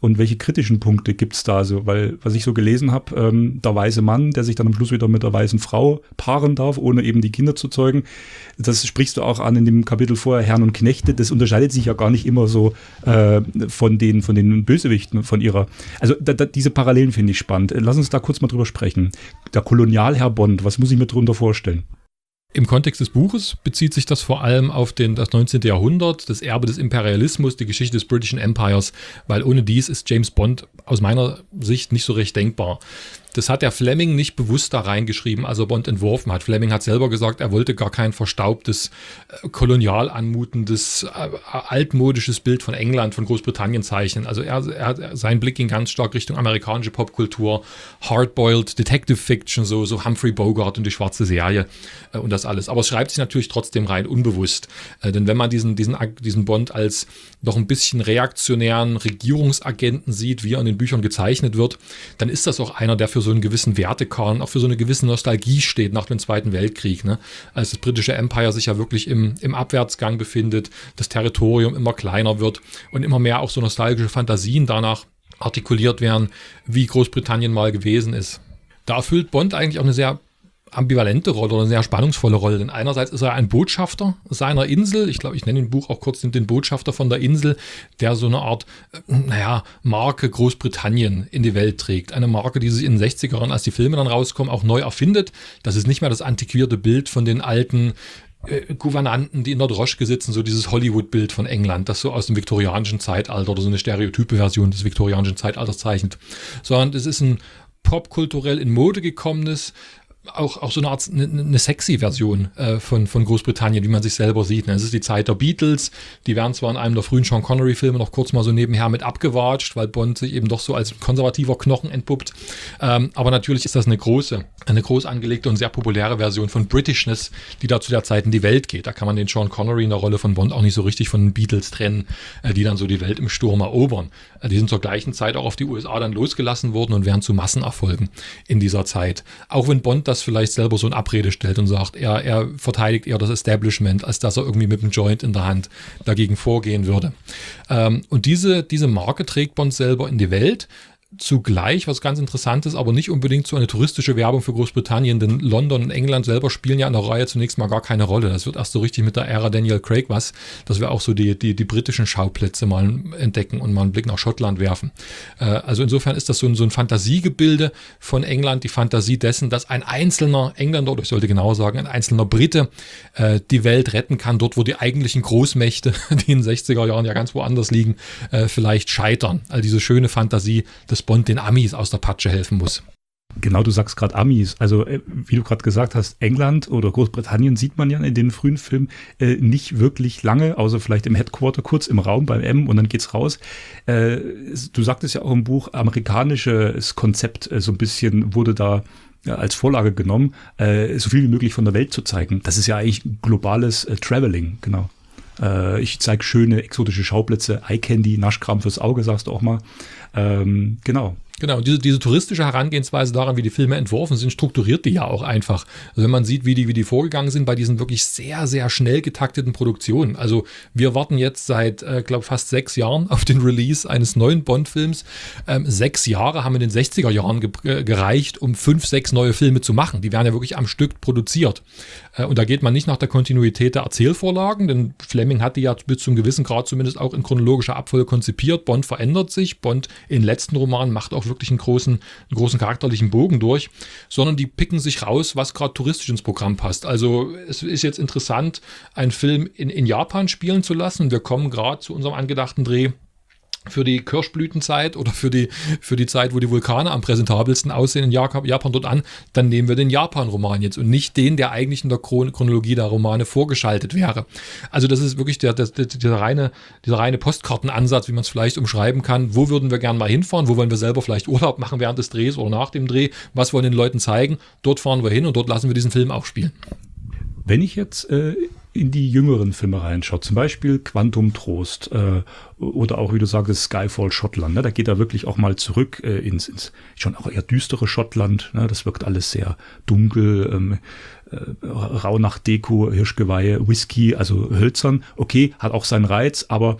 und welche kritischen Punkte gibt es da so? Weil, was ich so gelesen habe, ähm, der weiße Mann, der sich dann am Schluss wieder mit der weißen Frau paaren darf, ohne eben die Kinder zu zeugen, das sprichst du auch an in dem Kapitel vorher, Herren und Knechte, das unterscheidet sich ja gar nicht immer so äh, von, den, von den Bösewichten, von ihrer, also da, da, diese Parallelen finde ich spannend. Lass uns da kurz mal drüber sprechen. Der Kolonialherr Bond, was muss ich mir darunter vorstellen? Im Kontext des Buches bezieht sich das vor allem auf den, das neunzehnte. Jahrhundert, das Erbe des Imperialismus, die Geschichte des Britischen Empires, weil ohne dies ist James Bond aus meiner Sicht nicht so recht denkbar. Das hat der Fleming nicht bewusst da reingeschrieben, als er Bond entworfen hat. Fleming hat selber gesagt, er wollte gar kein verstaubtes, äh, kolonial anmutendes, äh, altmodisches Bild von England, von Großbritannien zeichnen. Also er, er, sein Blick ging ganz stark Richtung amerikanische Popkultur, Hardboiled, Detective Fiction, so, so Humphrey Bogart und die schwarze Serie äh, und das alles. Aber es schreibt sich natürlich trotzdem rein unbewusst. Äh, denn wenn man diesen, diesen, diesen Bond als noch ein bisschen reaktionären Regierungsagenten sieht, wie er in den Büchern gezeichnet wird, dann ist das auch einer, der für so einen gewissen Wertekern, auch für so eine gewisse Nostalgie steht nach dem Zweiten Weltkrieg, ne? Als das britische Empire sich ja wirklich im, im Abwärtsgang befindet, das Territorium immer kleiner wird und immer mehr auch so nostalgische Fantasien danach artikuliert werden, wie Großbritannien mal gewesen ist. Da erfüllt Bond eigentlich auch eine sehr ambivalente Rolle oder eine sehr spannungsvolle Rolle. Denn einerseits ist er ein Botschafter seiner Insel. Ich glaube, ich nenne im Buch auch kurz den, den Botschafter von der Insel, der so eine Art, naja, Marke Großbritannien in die Welt trägt. Eine Marke, die sich in den sechzigern, als die Filme dann rauskommen, auch neu erfindet. Das ist nicht mehr das antiquierte Bild von den alten äh, Gouvernanten, die in der Droschke sitzen, so dieses Hollywood-Bild von England, das so aus dem viktorianischen Zeitalter oder so eine stereotype Version des viktorianischen Zeitalters zeichnet. Sondern es ist ein popkulturell in Mode gekommenes, auch, auch so eine Art, eine, eine sexy Version äh, von, von Großbritannien, wie man sich selber sieht. Es ist die Zeit der Beatles, die werden zwar in einem der frühen Sean Connery-Filme noch kurz mal so nebenher mit abgewatscht, weil Bond sich eben doch so als konservativer Knochen entpuppt. Ähm, aber natürlich ist das eine große, eine groß angelegte und sehr populäre Version von Britishness, die da zu der Zeit in die Welt geht. Da kann man den Sean Connery in der Rolle von Bond auch nicht so richtig von den Beatles trennen, äh, die dann so die Welt im Sturm erobern. Äh, die sind zur gleichen Zeit auch auf die U S A dann losgelassen worden und werden zu Massenerfolgen in dieser Zeit. Auch wenn Bond das vielleicht selber so in Abrede stellt und sagt, er, er verteidigt eher das Establishment, als dass er irgendwie mit einem Joint in der Hand dagegen vorgehen würde. Ähm, und diese, diese Marke trägt Bond selber in die Welt. Zugleich, was ganz interessant ist, aber nicht unbedingt so eine touristische Werbung für Großbritannien, denn London und England selber spielen ja in der Reihe zunächst mal gar keine Rolle. Das wird erst so richtig mit der Ära Daniel Craig was, dass wir auch so die, die, die britischen Schauplätze mal entdecken und mal einen Blick nach Schottland werfen. Äh, also insofern ist das so ein, so ein Fantasiegebilde von England, die Fantasie dessen, dass ein einzelner Engländer, oder ich sollte genau sagen, ein einzelner Brite äh, die Welt retten kann, dort wo die eigentlichen Großmächte, die in den sechziger Jahren ja ganz woanders liegen, äh, vielleicht scheitern. Also diese schöne Fantasie des Bond den Amis aus der Patsche helfen muss. Genau, du sagst gerade Amis. Also äh, wie du gerade gesagt hast, England oder Großbritannien sieht man ja in den frühen Filmen äh, nicht wirklich lange, außer vielleicht im Headquarter, kurz im Raum beim M und dann geht's raus. Äh, du sagtest ja auch im Buch, amerikanisches Konzept äh, so ein bisschen wurde da ja, als Vorlage genommen, äh, so viel wie möglich von der Welt zu zeigen. Das ist ja eigentlich globales äh, Traveling, genau. Äh, ich zeige schöne exotische Schauplätze, Eye Candy, Naschkram fürs Auge, sagst du auch mal. Ähm, genau. Genau, diese, diese touristische Herangehensweise daran, wie die Filme entworfen sind, strukturiert die ja auch einfach. Also wenn man sieht, wie die, wie die vorgegangen sind bei diesen wirklich sehr, sehr schnell getakteten Produktionen. Also wir warten jetzt seit, äh, glaube fast sechs Jahren auf den Release eines neuen Bond-Films. Ähm, sechs Jahre haben in den sechziger Jahren ge- gereicht, um fünf, sechs neue Filme zu machen. Die werden ja wirklich am Stück produziert. Äh, und da geht man nicht nach der Kontinuität der Erzählvorlagen, denn Fleming hat die ja bis zum gewissen Grad zumindest auch in chronologischer Abfolge konzipiert. Bond verändert sich. Bond in den letzten Romanen macht auch wirklich einen großen, einen großen charakterlichen Bogen durch, sondern die picken sich raus, was gerade touristisch ins Programm passt. Also es ist jetzt interessant, einen Film in, in Japan spielen zu lassen. Wir kommen gerade zu unserem angedachten Dreh für die Kirschblütenzeit oder für die, für die Zeit, wo die Vulkane am präsentabelsten aussehen in Japan dort an, dann nehmen wir den Japan-Roman jetzt und nicht den, der eigentlich in der Chronologie der Romane vorgeschaltet wäre. Also das ist wirklich der, der, der, der reine, dieser reine Postkartenansatz, wie man es vielleicht umschreiben kann. Wo würden wir gerne mal hinfahren? Wo wollen wir selber vielleicht Urlaub machen während des Drehs oder nach dem Dreh? Was wollen den Leuten zeigen? Dort fahren wir hin und dort lassen wir diesen Film auch spielen. Wenn ich jetzt äh, in die jüngeren Filme reinschaue, zum Beispiel Quantum Trost äh, oder auch, wie du sagst, Skyfall Schottland, ne, da geht er wirklich auch mal zurück äh, ins, ins schon auch eher düstere Schottland. Ne, das wirkt alles sehr dunkel, ähm, äh, Rauhnacht-Deko, Hirschgeweihe, Whisky, also hölzern. Okay, hat auch seinen Reiz, aber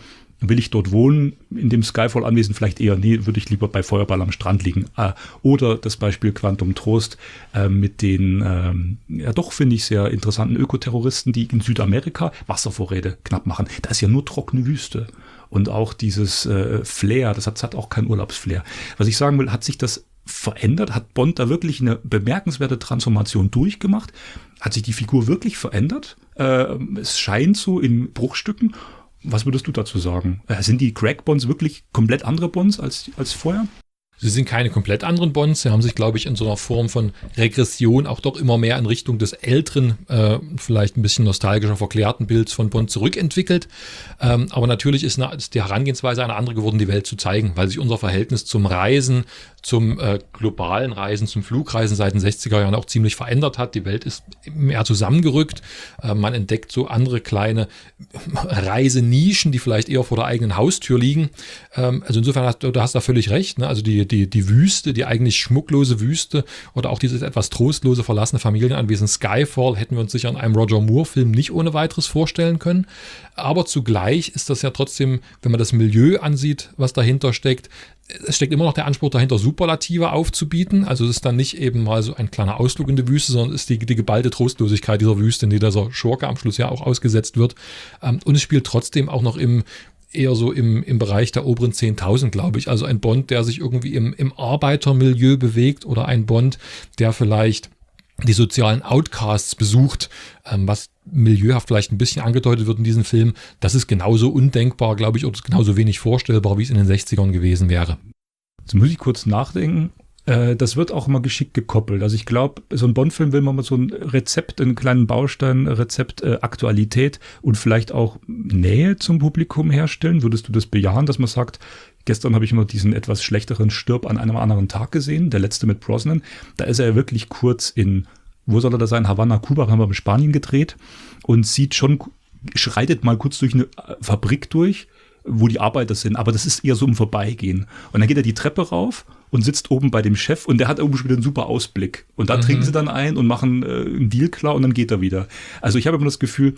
Will ich dort wohnen, in dem Skyfall-Anwesen? Vielleicht eher, nee, würde ich lieber bei Feuerball am Strand liegen. Äh, oder das Beispiel Quantum Trost äh, mit den, ähm, ja doch, finde ich, sehr interessanten Ökoterroristen, die in Südamerika Wasservorräte knapp machen. Da ist ja nur trockene Wüste. Und auch dieses äh, Flair, das hat, das hat auch kein Urlaubsflair. Was ich sagen will, hat sich das verändert? Hat Bond da wirklich eine bemerkenswerte Transformation durchgemacht? Hat sich die Figur wirklich verändert? Äh, es scheint so in Bruchstücken. Was würdest du dazu sagen? Äh, sind die Craig-Bonds wirklich komplett andere Bonds als, als vorher? Sie sind keine komplett anderen Bonds. Sie haben sich, glaube ich, in so einer Form von Regression auch doch immer mehr in Richtung des älteren, äh, vielleicht ein bisschen nostalgischer, verklärten Bilds von Bond zurückentwickelt. Ähm, aber natürlich ist, eine, ist die Herangehensweise eine andere geworden, die Welt zu zeigen, weil sich unser Verhältnis zum Reisen, zum äh, globalen Reisen, zum Flugreisen seit den sechziger Jahren auch ziemlich verändert hat. Die Welt ist mehr zusammengerückt. Äh, man entdeckt so andere kleine Reisenischen, die vielleicht eher vor der eigenen Haustür liegen. Ähm, also insofern hast du hast da völlig recht. Ne? Also die, die, die Wüste, die eigentlich schmucklose Wüste oder auch dieses etwas trostlose verlassene Familienanwesen Skyfall hätten wir uns sicher in einem Roger Moore-Film nicht ohne weiteres vorstellen können. Aber zugleich ist das ja trotzdem, wenn man das Milieu ansieht, was dahinter steckt, es steckt immer noch der Anspruch dahinter, Superlative aufzubieten. Also es ist dann nicht eben mal so ein kleiner Ausflug in die Wüste, sondern es ist die, die geballte Trostlosigkeit dieser Wüste, in die dieser Schurke am Schluss ja auch ausgesetzt wird. Und es spielt trotzdem auch noch im eher so im, im Bereich der oberen zehntausend, glaube ich. Also ein Bond, der sich irgendwie im, im Arbeitermilieu bewegt oder ein Bond, der vielleicht die sozialen Outcasts besucht, ähm, was milieuhaft vielleicht ein bisschen angedeutet wird in diesem Film. Das ist genauso undenkbar, glaube ich, oder genauso wenig vorstellbar, wie es in den sechzigern gewesen wäre. Jetzt muss ich kurz nachdenken. Äh, das wird auch immer geschickt gekoppelt. Also ich glaube, so ein Bond-Film will man mal so ein Rezept, einen kleinen Baustein, Rezept, äh, Aktualität und vielleicht auch Nähe zum Publikum herstellen. Würdest du das bejahen, dass man sagt, gestern habe ich immer diesen etwas schlechteren Stirb an einem anderen Tag gesehen, der letzte mit Brosnan. Da ist er ja wirklich kurz in, wo soll er da sein? Havanna, Kuba, haben wir in Spanien gedreht und sieht schon, schreitet mal kurz durch eine Fabrik durch, wo die Arbeiter sind, aber das ist eher so im Vorbeigehen. Und dann geht er die Treppe rauf und sitzt oben bei dem Chef und der hat irgendwie schon wieder einen super Ausblick. Und da mhm. trinken sie dann ein und machen äh, einen Deal klar und dann geht er wieder. Also ich habe immer das Gefühl,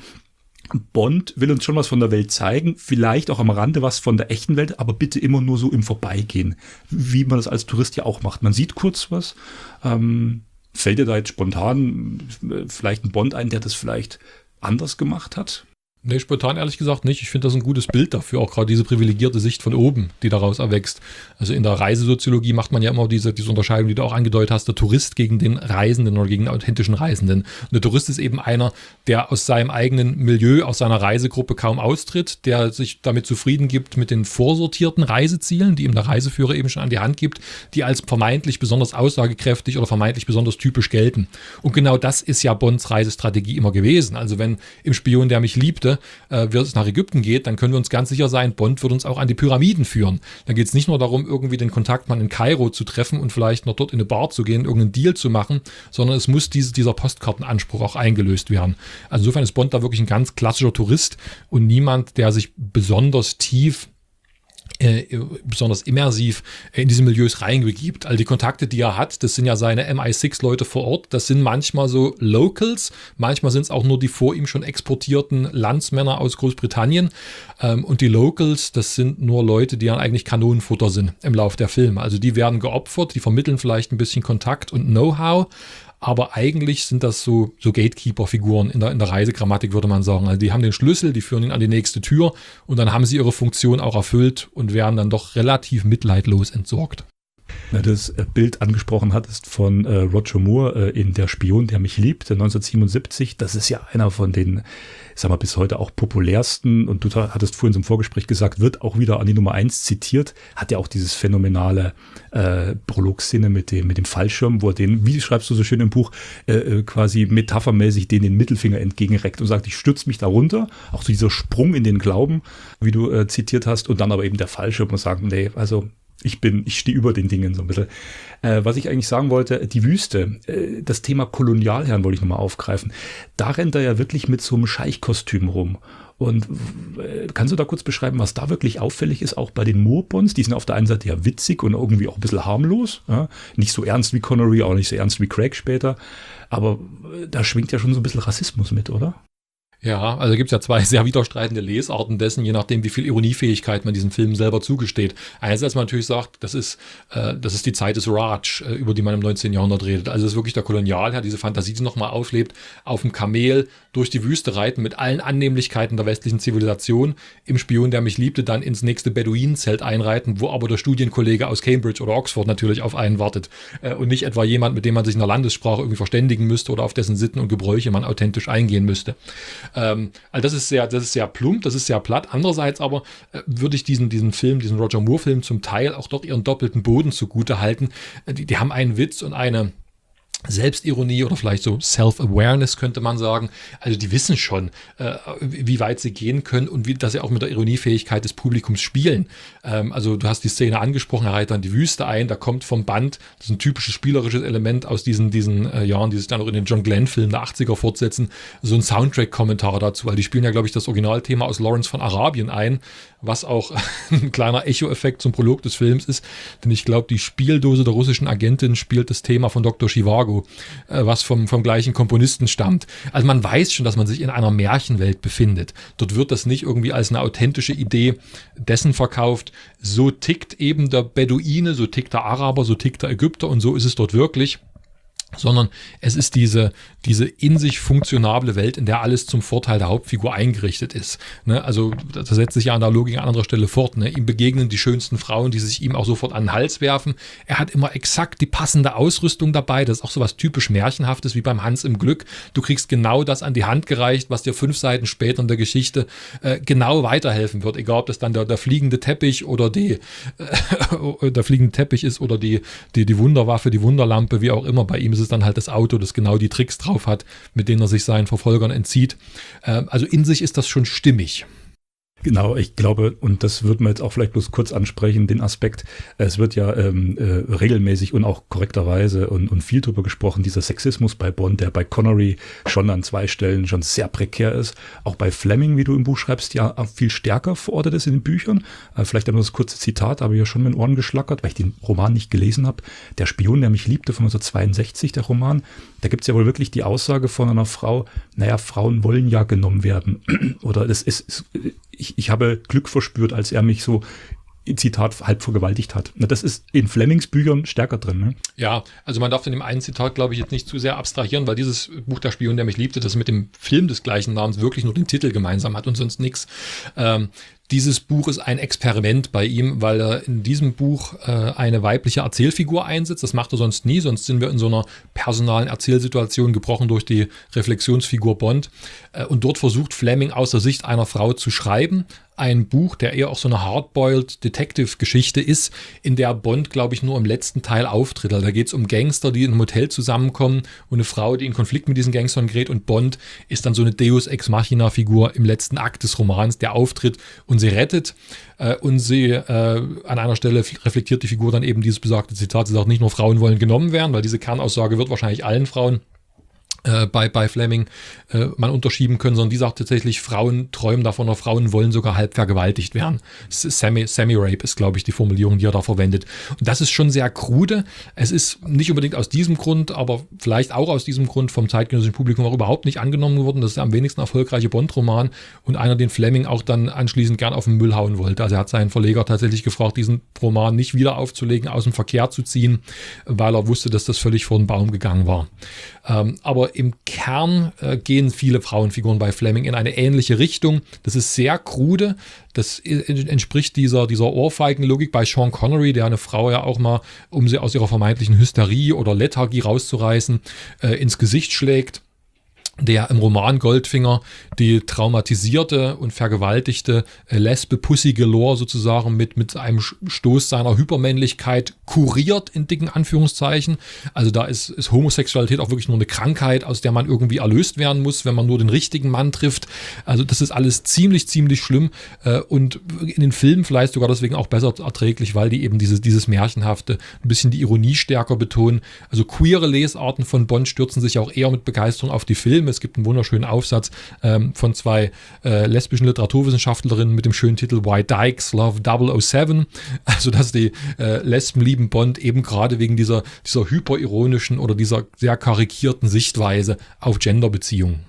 Bond will uns schon was von der Welt zeigen, vielleicht auch am Rande was von der echten Welt, aber bitte immer nur so im Vorbeigehen, wie man das als Tourist ja auch macht. Man sieht kurz was, ähm, fällt dir da jetzt spontan vielleicht ein Bond ein, der das vielleicht anders gemacht hat? Nee, spontan ehrlich gesagt nicht. Ich finde das ein gutes Bild dafür, auch gerade diese privilegierte Sicht von oben, die daraus erwächst. Also in der Reisesoziologie macht man ja immer diese, diese Unterscheidung, die du auch angedeutet hast, der Tourist gegen den Reisenden oder gegen den authentischen Reisenden. Und der Tourist ist eben einer, der aus seinem eigenen Milieu, aus seiner Reisegruppe kaum austritt, der sich damit zufrieden gibt mit den vorsortierten Reisezielen, die ihm der Reiseführer eben schon an die Hand gibt, die als vermeintlich besonders aussagekräftig oder vermeintlich besonders typisch gelten. Und genau das ist ja Bonds Reisestrategie immer gewesen. Also wenn im Spion, der mich liebte, äh, wir es nach Ägypten geht, dann können wir uns ganz sicher sein, Bond wird uns auch an die Pyramiden führen. Dann geht es nicht nur darum, irgendwie den Kontaktmann in Kairo zu treffen und vielleicht noch dort in eine Bar zu gehen, irgendeinen Deal zu machen, sondern es muss diese, dieser Postkartenanspruch auch eingelöst werden. Also insofern ist Bond da wirklich ein ganz klassischer Tourist und niemand, der sich besonders tief Äh, besonders immersiv in diese Milieus reingegibt. All die Kontakte, die er hat, das sind ja seine M I sechs Leute vor Ort, das sind manchmal so Locals, manchmal sind es auch nur die vor ihm schon exportierten Landsmänner aus Großbritannien ähm, und die Locals, das sind nur Leute, die dann eigentlich Kanonenfutter sind im Lauf der Filme. Also die werden geopfert, die vermitteln vielleicht ein bisschen Kontakt und Know-how, aber eigentlich sind das so, so Gatekeeper-Figuren in der, in der Reisegrammatik, würde man sagen. Also die haben den Schlüssel, die führen ihn an die nächste Tür und dann haben sie ihre Funktion auch erfüllt und werden dann doch relativ mitleidlos entsorgt. Ja, das Bild angesprochen hattest von äh, Roger Moore äh, in Der Spion, der mich liebt, neunzehnhundertsiebenundsiebzig, das ist ja einer von den, ich sag mal, bis heute auch populärsten, und du hattest vorhin im Vorgespräch gesagt, wird auch wieder an die Nummer eins zitiert, hat ja auch dieses phänomenale äh, Prolog-Szene mit dem, mit dem Fallschirm, wo er den, wie schreibst du so schön im Buch, äh, quasi metaphermäßig den, den Mittelfinger entgegenreckt und sagt, ich stürze mich da runter, auch so dieser Sprung in den Glauben, wie du äh, zitiert hast, und dann aber eben der Fallschirm und sagen, nee, also Ich bin, ich stehe über den Dingen so ein bisschen. Äh, was ich eigentlich sagen wollte, die Wüste, äh, das Thema Kolonialherren wollte ich nochmal aufgreifen. Da rennt er ja wirklich mit so einem Scheichkostüm rum. Und äh, kannst du da kurz beschreiben, was da wirklich auffällig ist, auch bei den Moore-Bonds? Die sind auf der einen Seite ja witzig und irgendwie auch ein bisschen harmlos. Ja? Nicht so ernst wie Connery, auch nicht so ernst wie Craig später. Aber äh, da schwingt ja schon so ein bisschen Rassismus mit, oder? Ja, also gibt es ja zwei sehr widerstreitende Lesarten dessen, je nachdem, wie viel Ironiefähigkeit man diesem Film selber zugesteht. Einerseits, man natürlich sagt, das ist, äh, das ist die Zeit des Raj, äh, über die man im neunzehnten Jahrhundert redet. Also es ist wirklich der Kolonialherr, diese Fantasie, die nochmal auflebt, auf dem Kamel durch die Wüste reiten mit allen Annehmlichkeiten der westlichen Zivilisation, im Spion, der mich liebte, dann ins nächste Beduinenzelt einreiten, wo aber der Studienkollege aus Cambridge oder Oxford natürlich auf einen wartet äh, und nicht etwa jemand, mit dem man sich in der Landessprache irgendwie verständigen müsste oder auf dessen Sitten und Gebräuche man authentisch eingehen müsste. Ähm, also das ist sehr, das ist sehr plump, das ist sehr platt. Andererseits aber äh, würde ich diesen, diesen Film, diesen Roger Moore-Film zum Teil auch doch ihren doppelten Boden zugute halten. Äh, die, die haben einen Witz und eine Selbstironie oder vielleicht so Self-Awareness könnte man sagen. Also die wissen schon, äh, wie weit sie gehen können und wie, dass sie auch mit der Ironiefähigkeit des Publikums spielen. Ähm, also du hast die Szene angesprochen, er reitet dann die Wüste ein, da kommt vom Band, das ist ein typisches spielerisches Element aus diesen, diesen äh, Jahren, die sich dann auch in den John Glenn-Filmen der achtziger fortsetzen, so ein Soundtrack-Kommentar dazu, weil die spielen ja, glaube ich, das Originalthema aus Lawrence von Arabien ein, was auch ein kleiner Echo-Effekt zum Prolog des Films ist, denn ich glaube, die Spieldose der russischen Agentin spielt das Thema von Doktor Zhivago, was vom, vom gleichen Komponisten stammt. Also man weiß schon, dass man sich in einer Märchenwelt befindet. Dort wird das nicht irgendwie als eine authentische Idee dessen verkauft. So tickt eben der Beduine, so tickt der Araber, so tickt der Ägypter und so ist es dort wirklich. Sondern es ist diese, diese in sich funktionable Welt, in der alles zum Vorteil der Hauptfigur eingerichtet ist. Ne? Also da setzt sich ja an der Logik an anderer Stelle fort. Ne? Ihm begegnen die schönsten Frauen, die sich ihm auch sofort an den Hals werfen. Er hat immer exakt die passende Ausrüstung dabei. Das ist auch so was typisch Märchenhaftes wie beim Hans im Glück. Du kriegst genau das an die Hand gereicht, was dir fünf Seiten später in der Geschichte äh, genau weiterhelfen wird. Egal, ob das dann der, der fliegende Teppich oder die äh, der fliegende Teppich ist oder die, die, die Wunderwaffe, die Wunderlampe, wie auch immer. Bei ihm ist es dann halt das Auto, das genau die Tricks drauf hat, mit denen er sich seinen Verfolgern entzieht. Also in sich ist das schon stimmig. Genau, ich glaube, und das wird man jetzt auch vielleicht bloß kurz ansprechen, den Aspekt, es wird ja ähm, äh, regelmäßig und auch korrekterweise und, und viel drüber gesprochen, dieser Sexismus bei Bond, der bei Connery schon an zwei Stellen schon sehr prekär ist, auch bei Fleming, wie du im Buch schreibst, ja viel stärker verortet ist in den Büchern. Äh, vielleicht nur das kurze Zitat, habe ich ja schon mit den Ohren geschlackert, weil ich den Roman nicht gelesen habe. Der Spion, der mich liebte, von neunzehnhundertzweiundsechzig, der Roman, da gibt es ja wohl wirklich die Aussage von einer Frau, naja, Frauen wollen ja genommen werden. Oder das ist, ist ich, ich habe Glück verspürt, als er mich so, Zitat, halb vergewaltigt hat. Das ist in Flemings Büchern stärker drin. Ne? Ja, also man darf in dem einen Zitat, glaube ich, jetzt nicht zu sehr abstrahieren, weil dieses Buch Der Spion, der mich liebte, das mit dem Film des gleichen Namens wirklich nur den Titel gemeinsam hat und sonst nichts. Ähm, Dieses Buch ist ein Experiment bei ihm, weil er in diesem Buch äh, eine weibliche Erzählfigur einsetzt. Das macht er sonst nie, sonst sind wir in so einer personalen Erzählsituation gebrochen durch die Reflexionsfigur Bond. Äh, und dort versucht Fleming aus der Sicht einer Frau zu schreiben. Ein Buch, der eher auch so eine Hardboiled Detective-Geschichte ist, in der Bond, glaube ich, nur im letzten Teil auftritt. Also da geht es um Gangster, die in einem Hotel zusammenkommen und eine Frau, die in Konflikt mit diesen Gangstern gerät, und Bond ist dann so eine Deus Ex Machina-Figur im letzten Akt des Romans, der auftritt und sie rettet. Äh, und sie äh, an einer Stelle reflektiert die Figur dann eben dieses besagte Zitat. Sie sagt, nicht nur Frauen wollen genommen werden, weil diese Kernaussage wird wahrscheinlich allen Frauen Äh, bei, bei Fleming äh, man unterschieben können, sondern die sagt tatsächlich, Frauen träumen davon, oder Frauen wollen sogar halb vergewaltigt werden. Semi, Semi-Rape ist, glaube ich, die Formulierung, die er da verwendet. Und das ist schon sehr krude. Es ist nicht unbedingt aus diesem Grund, aber vielleicht auch aus diesem Grund vom zeitgenössischen Publikum auch überhaupt nicht angenommen worden. Das ist der am wenigsten erfolgreiche Bond-Roman und einer, den Fleming auch dann anschließend gern auf den Müll hauen wollte. Also er hat seinen Verleger tatsächlich gefragt, diesen Roman nicht wieder aufzulegen, aus dem Verkehr zu ziehen, weil er wusste, dass das völlig vor den Baum gegangen war. Ähm, aber im Kern äh, gehen viele Frauenfiguren bei Fleming in eine ähnliche Richtung. Das ist sehr krude. Das entspricht dieser, dieser Ohrfeigenlogik bei Sean Connery, der eine Frau ja auch mal, um sie aus ihrer vermeintlichen Hysterie oder Lethargie rauszureißen, äh, ins Gesicht schlägt. Der im Roman Goldfinger die traumatisierte und vergewaltigte äh, Lesbe Pussy Galore sozusagen mit, mit einem Stoß seiner Hypermännlichkeit kuriert, in dicken Anführungszeichen. Also da ist, ist Homosexualität auch wirklich nur eine Krankheit, aus der man irgendwie erlöst werden muss, wenn man nur den richtigen Mann trifft. Also das ist alles ziemlich, ziemlich schlimm äh, und in den Filmen vielleicht sogar deswegen auch besser erträglich, weil die eben dieses, dieses Märchenhafte, ein bisschen die Ironie stärker betonen. Also queere Lesarten von Bond stürzen sich auch eher mit Begeisterung auf die Filme. Es gibt einen wunderschönen Aufsatz ähm, von zwei äh, lesbischen Literaturwissenschaftlerinnen mit dem schönen Titel Why Dykes Love double oh seven. Also dass die äh, Lesben lieben Bond eben gerade wegen dieser, dieser hyperironischen oder dieser sehr karikierten Sichtweise auf Genderbeziehungen.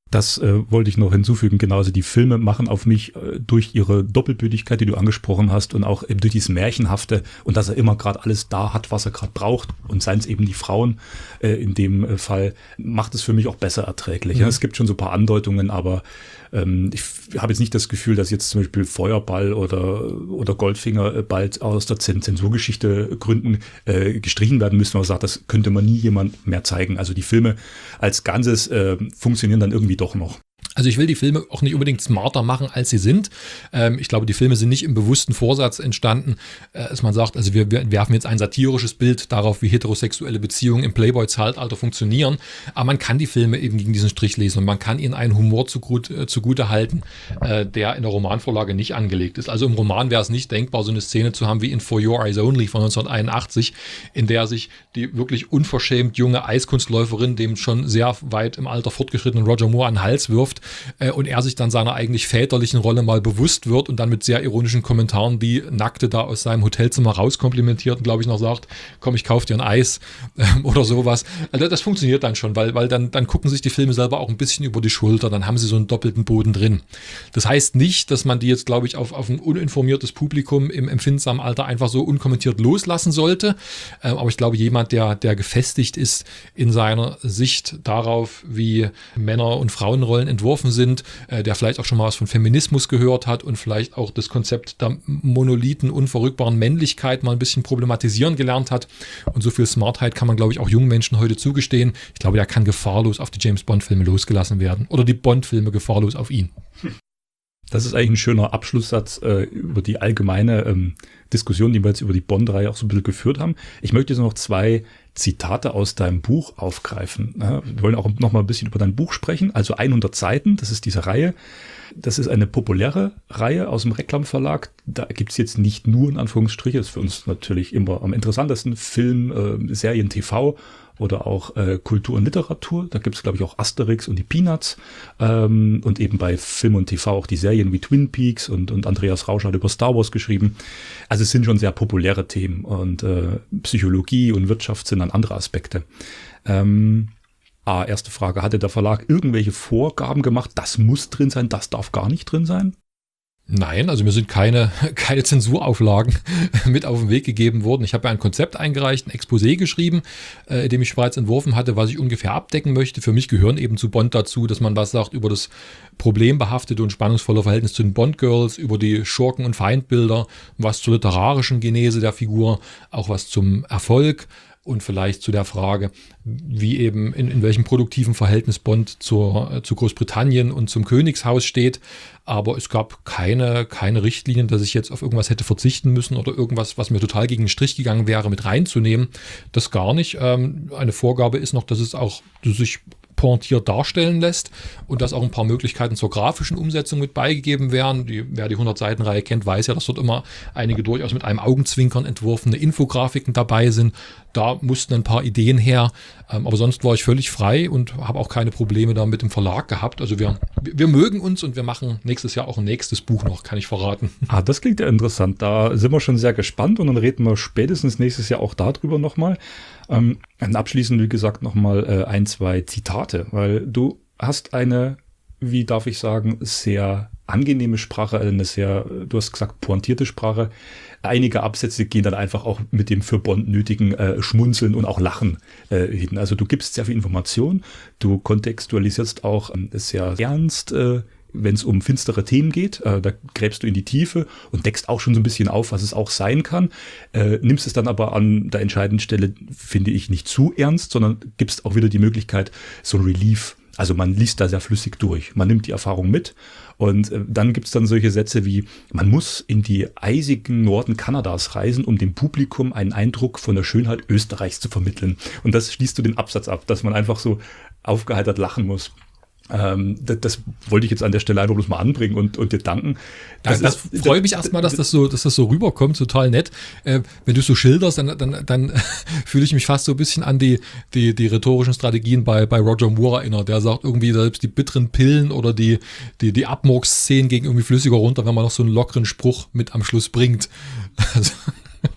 Das äh, wollte ich noch hinzufügen. Genauso die Filme machen auf mich äh, durch ihre Doppelbödigkeit, die du angesprochen hast, und auch eben durch dieses Märchenhafte und dass er immer gerade alles da hat, was er gerade braucht, und seien es eben die Frauen äh, in dem äh, Fall, macht es für mich auch besser erträglich. Mhm. Ja, es gibt schon so ein paar Andeutungen, aber ähm, ich habe jetzt nicht das Gefühl, dass jetzt zum Beispiel Feuerball oder, oder Goldfinger äh, bald aus der Zensurgeschichte Gründen äh, gestrichen werden müssen. Man sagt, das könnte man nie jemand mehr zeigen. Also die Filme als Ganzes äh, funktionieren dann irgendwie doch noch. Also ich will die Filme auch nicht unbedingt smarter machen, als sie sind. Ähm, ich glaube, die Filme sind nicht im bewussten Vorsatz entstanden, äh, dass man sagt, also wir, wir werfen jetzt ein satirisches Bild darauf, wie heterosexuelle Beziehungen im Playboy-Zeitalter funktionieren. Aber man kann die Filme eben gegen diesen Strich lesen und man kann ihnen einen Humor zugut, äh, zugute halten, äh, der in der Romanvorlage nicht angelegt ist. Also im Roman wäre es nicht denkbar, so eine Szene zu haben wie in For Your Eyes Only von neunzehnhunderteinundachtzig, in der sich die wirklich unverschämt junge Eiskunstläuferin dem schon sehr weit im Alter fortgeschrittenen Roger Moore an den Hals wirft, und er sich dann seiner eigentlich väterlichen Rolle mal bewusst wird und dann mit sehr ironischen Kommentaren die Nackte da aus seinem Hotelzimmer rauskomplimentiert und, glaube ich, noch sagt, komm, ich kauf dir ein Eis ähm, oder sowas. Also das funktioniert dann schon, weil, weil dann, dann gucken sich die Filme selber auch ein bisschen über die Schulter, dann haben sie so einen doppelten Boden drin. Das heißt nicht, dass man die jetzt, glaube ich, auf, auf ein uninformiertes Publikum im empfindsamen Alter einfach so unkommentiert loslassen sollte, ähm, aber ich glaube, jemand, der, der gefestigt ist in seiner Sicht darauf, wie Männer- und Frauenrollen entworfen sind, äh, der vielleicht auch schon mal was von Feminismus gehört hat und vielleicht auch das Konzept der monolithen, unverrückbaren Männlichkeit mal ein bisschen problematisieren gelernt hat. Und so viel Smartheit kann man, glaube ich, auch jungen Menschen heute zugestehen. Ich glaube, der kann gefahrlos auf die James-Bond-Filme losgelassen werden. Oder die Bond-Filme gefahrlos auf ihn. Das ist eigentlich ein schöner Abschlusssatz äh, über die allgemeine ähm, Diskussion, die wir jetzt über die Bond-Reihe auch so ein bisschen geführt haben. Ich möchte jetzt noch zwei Zitate aus deinem Buch aufgreifen. Ja, wir wollen auch noch mal ein bisschen über dein Buch sprechen. Also hundert Seiten, das ist diese Reihe. Das ist eine populäre Reihe aus dem Reklam Verlag. Da gibt es jetzt nicht nur, in Anführungsstriche, das ist für uns natürlich immer am interessantesten, Film, äh, Serien, T V oder auch äh, Kultur und Literatur. Da gibt es, glaube ich, auch Asterix und die Peanuts. Ähm, und eben bei Film und T V auch die Serien wie Twin Peaks und, und Andreas Rausch hat über Star Wars geschrieben. Also es sind schon sehr populäre Themen und äh, Psychologie und Wirtschaft sind dann andere Aspekte. Ähm, Ah, erste Frage, hatte der Verlag irgendwelche Vorgaben gemacht? Das muss drin sein, das darf gar nicht drin sein? Nein, also mir sind keine, keine Zensurauflagen mit auf den Weg gegeben worden. Ich habe ja ein Konzept eingereicht, ein Exposé geschrieben, äh, in dem ich bereits entworfen hatte, was ich ungefähr abdecken möchte. Für mich gehören eben zu Bond dazu, dass man was sagt über das problembehaftete und spannungsvolle Verhältnis zu den Bond-Girls, über die Schurken- und Feindbilder, was zur literarischen Genese der Figur, auch was zum Erfolg und vielleicht zu der Frage, wie eben in, in welchem produktiven Verhältnis Bond zur, zu Großbritannien und zum Königshaus steht. Aber es gab keine, keine Richtlinien, dass ich jetzt auf irgendwas hätte verzichten müssen oder irgendwas, was mir total gegen den Strich gegangen wäre, mit reinzunehmen. Das gar nicht. Ähm, eine Vorgabe ist noch, dass es auch sich pointiert darstellen lässt und dass auch ein paar Möglichkeiten zur grafischen Umsetzung mit beigegeben werden. Die, wer die hundert-Seiten-Reihe kennt, weiß ja, dass dort immer einige durchaus mit einem Augenzwinkern entworfene Infografiken dabei sind. Da mussten ein paar Ideen her, ähm, aber sonst war ich völlig frei und habe auch keine Probleme da mit dem Verlag gehabt. Also wir, wir mögen uns und wir machen nächstes Jahr auch ein nächstes Buch noch, kann ich verraten. Ah, das klingt ja interessant. Da sind wir schon sehr gespannt und dann reden wir spätestens nächstes Jahr auch darüber nochmal. Ähm, abschließend, wie gesagt, nochmal äh, ein, zwei Zitate, weil du hast eine, wie darf ich sagen, sehr angenehme Sprache, eine sehr, du hast gesagt, pointierte Sprache. Einige Absätze gehen dann einfach auch mit dem für Bond nötigen äh, Schmunzeln und auch Lachen äh, hin. Also du gibst sehr viel Information, du kontextualisierst auch ähm, sehr ernst, äh, wenn es um finstere Themen geht, äh, da gräbst du in die Tiefe und deckst auch schon so ein bisschen auf, was es auch sein kann, äh, nimmst es dann aber an der entscheidenden Stelle, finde ich, nicht zu ernst, sondern gibst auch wieder die Möglichkeit, so ein Relief, also man liest da sehr flüssig durch, man nimmt die Erfahrung mit und äh, dann gibt's dann solche Sätze wie, man muss in die eisigen Norden Kanadas reisen, um dem Publikum einen Eindruck von der Schönheit Österreichs zu vermitteln. Und das schließt du den Absatz ab, dass man einfach so aufgeheitert lachen muss. Ähm, das, das wollte ich jetzt an der Stelle einfach bloß mal anbringen und, und dir danken. Das, das, das freue mich erstmal, dass das so, dass das so rüberkommt, total nett. Äh, wenn du es so schilderst, dann, dann, dann fühle ich mich fast so ein bisschen an die, die, die rhetorischen Strategien bei, bei Roger Moore erinnert. Der sagt irgendwie selbst die bitteren Pillen oder die, die, die Abmurks-Szenen gegen irgendwie flüssiger runter, wenn man noch so einen lockeren Spruch mit am Schluss bringt. Also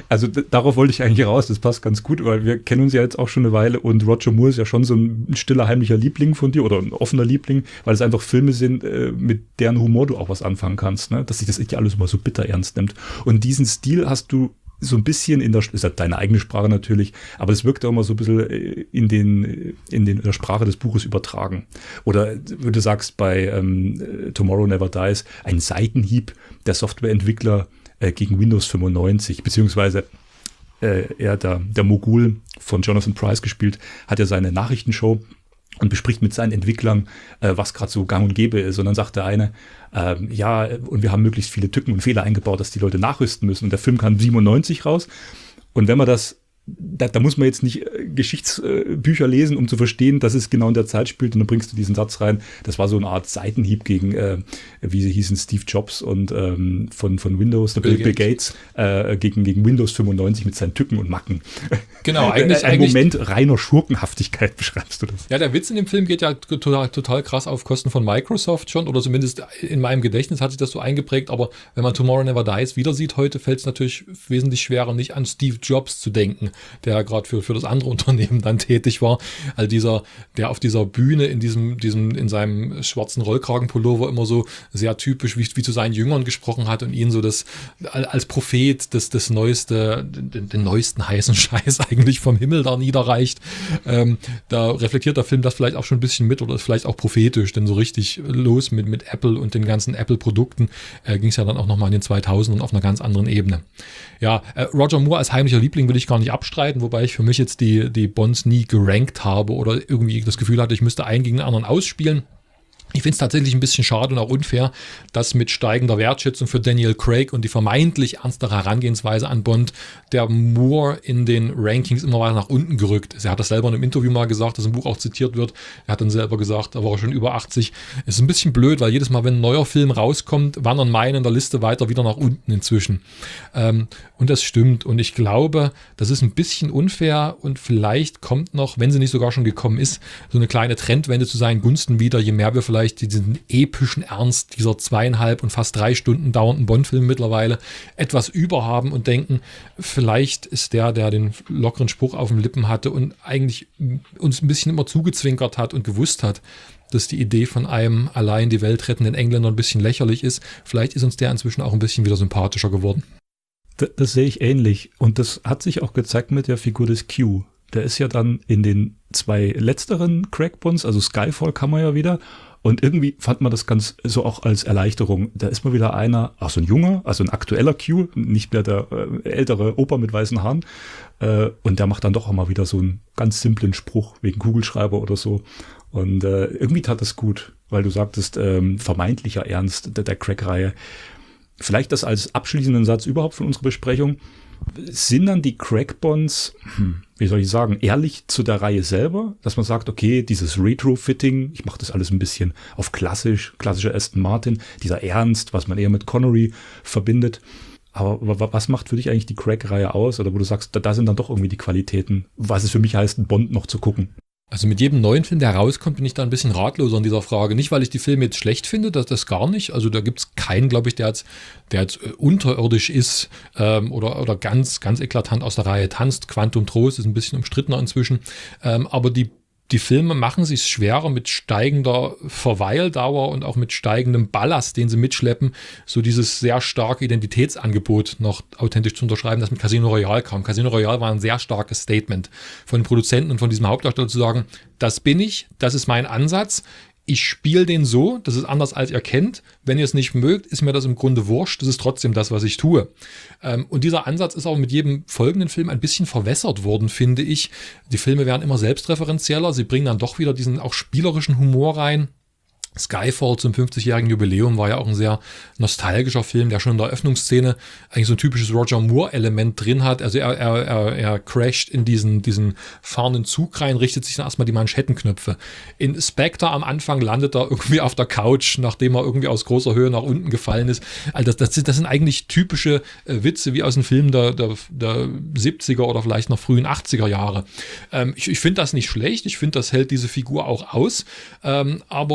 Also d- darauf wollte ich eigentlich raus, das passt ganz gut, weil wir kennen uns ja jetzt auch schon eine Weile und Roger Moore ist ja schon so ein stiller, heimlicher Liebling von dir oder ein offener Liebling, weil es einfach Filme sind, äh, mit deren Humor du auch was anfangen kannst, ne? Dass sich das nicht alles immer so bitter ernst nimmt. Und diesen Stil hast du so ein bisschen in der, ist ja deine eigene Sprache natürlich, aber es wirkt auch immer so ein bisschen in den, in den, in der Sprache des Buches übertragen. Oder, wie du sagst, bei ähm, Tomorrow Never Dies, ein Seitenhieb der Softwareentwickler äh, gegen Windows fünfundneunzig, beziehungsweise äh, er, der, der Mogul von Jonathan Pryce gespielt, hat ja seine Nachrichtenshow und bespricht mit seinen Entwicklern, äh, was gerade so gang und gäbe ist. Und dann sagt der eine, ähm, ja, und wir haben möglichst viele Tücken und Fehler eingebaut, dass die Leute nachrüsten müssen. Und der Film kam siebenundneunzig raus. Und wenn man das, da, da muss man jetzt nicht äh, Geschichtsbücher äh, lesen, um zu verstehen, dass es genau in der Zeit spielt. Und dann bringst du diesen Satz rein. Das war so eine Art Seitenhieb gegen, äh, wie sie hießen, Steve Jobs und ähm, von, von Windows, Bill, Bill Gates, äh, gegen, gegen Windows fünfundneunzig mit seinen Tücken und Macken. Genau, eigentlich. Ein eigentlich, Moment reiner Schurkenhaftigkeit beschreibst du das. Ja, der Witz in dem Film geht ja total, total krass auf Kosten von Microsoft schon, oder zumindest in meinem Gedächtnis hat sich das so eingeprägt, aber wenn man Tomorrow Never Dies wieder sieht heute, fällt es natürlich wesentlich schwerer, nicht an Steve Jobs zu denken, der gerade für, für das andere Unternehmen dann tätig war. Also dieser, der auf dieser Bühne in diesem, diesem, in seinem schwarzen Rollkragenpullover immer so sehr typisch wie, wie zu seinen Jüngern gesprochen hat und ihn so das als Prophet das, das neueste, den, den neuesten heißen Scheiß eigentlich vom Himmel da niederreicht. Ähm, da reflektiert der Film das vielleicht auch schon ein bisschen mit oder ist vielleicht auch prophetisch, denn so richtig los mit, mit Apple und den ganzen Apple-Produkten äh, ging es ja dann auch nochmal in den zweitausendern auf einer ganz anderen Ebene. Ja, äh, Roger Moore als heimlicher Liebling will ich gar nicht abstreiten, wobei ich für mich jetzt die, die Bonds nie gerankt habe oder irgendwie das Gefühl hatte, ich müsste einen gegen den anderen ausspielen. Ich finde es tatsächlich ein bisschen schade und auch unfair, dass mit steigender Wertschätzung für Daniel Craig und die vermeintlich ernstere Herangehensweise an Bond der Moore in den Rankings immer weiter nach unten gerückt ist. Er hat das selber in einem Interview mal gesagt, das im Buch auch zitiert wird. Er hat dann selber gesagt, da war er schon über achtzig. Es ist ein bisschen blöd, weil jedes Mal, wenn ein neuer Film rauskommt, wandern meine in der Liste weiter wieder nach unten inzwischen. Ähm, und das stimmt. Und ich glaube, das ist ein bisschen unfair und vielleicht kommt noch, wenn sie nicht sogar schon gekommen ist, so eine kleine Trendwende zu seinen Gunsten wieder, je mehr wir vielleicht diesen epischen Ernst dieser zweieinhalb und fast drei Stunden dauernden Bond-Filme mittlerweile etwas überhaben und denken, vielleicht ist der, der den lockeren Spruch auf den Lippen hatte und eigentlich uns ein bisschen immer zugezwinkert hat und gewusst hat, dass die Idee von einem allein die Welt rettenden Engländer ein bisschen lächerlich ist. Vielleicht ist uns der inzwischen auch ein bisschen wieder sympathischer geworden. Das, das sehe ich ähnlich. Und das hat sich auch gezeigt mit der Figur des Q. Der ist ja dann in den zwei letzteren Craig-Bonds, also Skyfall kam er ja wieder. Und irgendwie fand man das ganz so auch als Erleichterung. Da ist mal wieder einer, ach so ein junger, also ein aktueller Q, nicht mehr der äh, ältere Opa mit weißen Haaren. Äh, und der macht dann doch auch mal wieder so einen ganz simplen Spruch wegen Kugelschreiber oder so. Und äh, irgendwie tat das gut, weil du sagtest, ähm, vermeintlicher Ernst der, der Craig-Reihe. Vielleicht das als abschließenden Satz überhaupt von unserer Besprechung. Sind dann die Craig-Bonds, hm, wie soll ich sagen, ehrlich zu der Reihe selber? Dass man sagt, okay, dieses Retrofitting, ich mache das alles ein bisschen auf klassisch, klassischer Aston Martin, dieser Ernst, was man eher mit Connery verbindet. Aber was macht für dich eigentlich die Craig-Reihe aus? Oder wo du sagst, da, da sind dann doch irgendwie die Qualitäten, was es für mich heißt, einen Bond noch zu gucken. Also mit jedem neuen Film, der rauskommt, bin ich da ein bisschen ratloser in dieser Frage. Nicht, weil ich die Filme jetzt schlecht finde, das, das gar nicht. Also da gibt es keinen, glaube ich, der jetzt, der jetzt äh, unterirdisch ist ähm, oder, oder ganz, ganz eklatant aus der Reihe tanzt. Quantum Trost ist ein bisschen umstrittener inzwischen. Ähm, aber die Die Filme machen sich schwerer mit steigender Verweildauer und auch mit steigendem Ballast, den sie mitschleppen, so dieses sehr starke Identitätsangebot noch authentisch zu unterschreiben, das mit Casino Royale kam. Casino Royale war ein sehr starkes Statement von den Produzenten und von diesem Hauptdarsteller zu sagen, das bin ich, das ist mein Ansatz, ich spiele den so, das ist anders als ihr kennt. Wenn ihr es nicht mögt, ist mir das im Grunde wurscht. Das ist trotzdem das, was ich tue. Ähm, und dieser Ansatz ist auch mit jedem folgenden Film ein bisschen verwässert worden, finde ich. Die Filme werden immer selbstreferenzieller. Sie bringen dann doch wieder diesen auch spielerischen Humor rein. Skyfall zum fünfzigjährigen Jubiläum war ja auch ein sehr nostalgischer Film, der schon in der Eröffnungsszene eigentlich so ein typisches Roger Moore-Element drin hat. Also er, er, er, er crasht in diesen, diesen fahrenden Zug rein, richtet sich dann erstmal die Manschettenknöpfe. In Spectre am Anfang landet er irgendwie auf der Couch, nachdem er irgendwie aus großer Höhe nach unten gefallen ist. Also das, das, das sind eigentlich typische äh, Witze wie aus den Filmen der, der, der siebziger oder vielleicht noch frühen achtziger Jahre. Ähm, ich ich finde das nicht schlecht, ich finde, das hält diese Figur auch aus, ähm, aber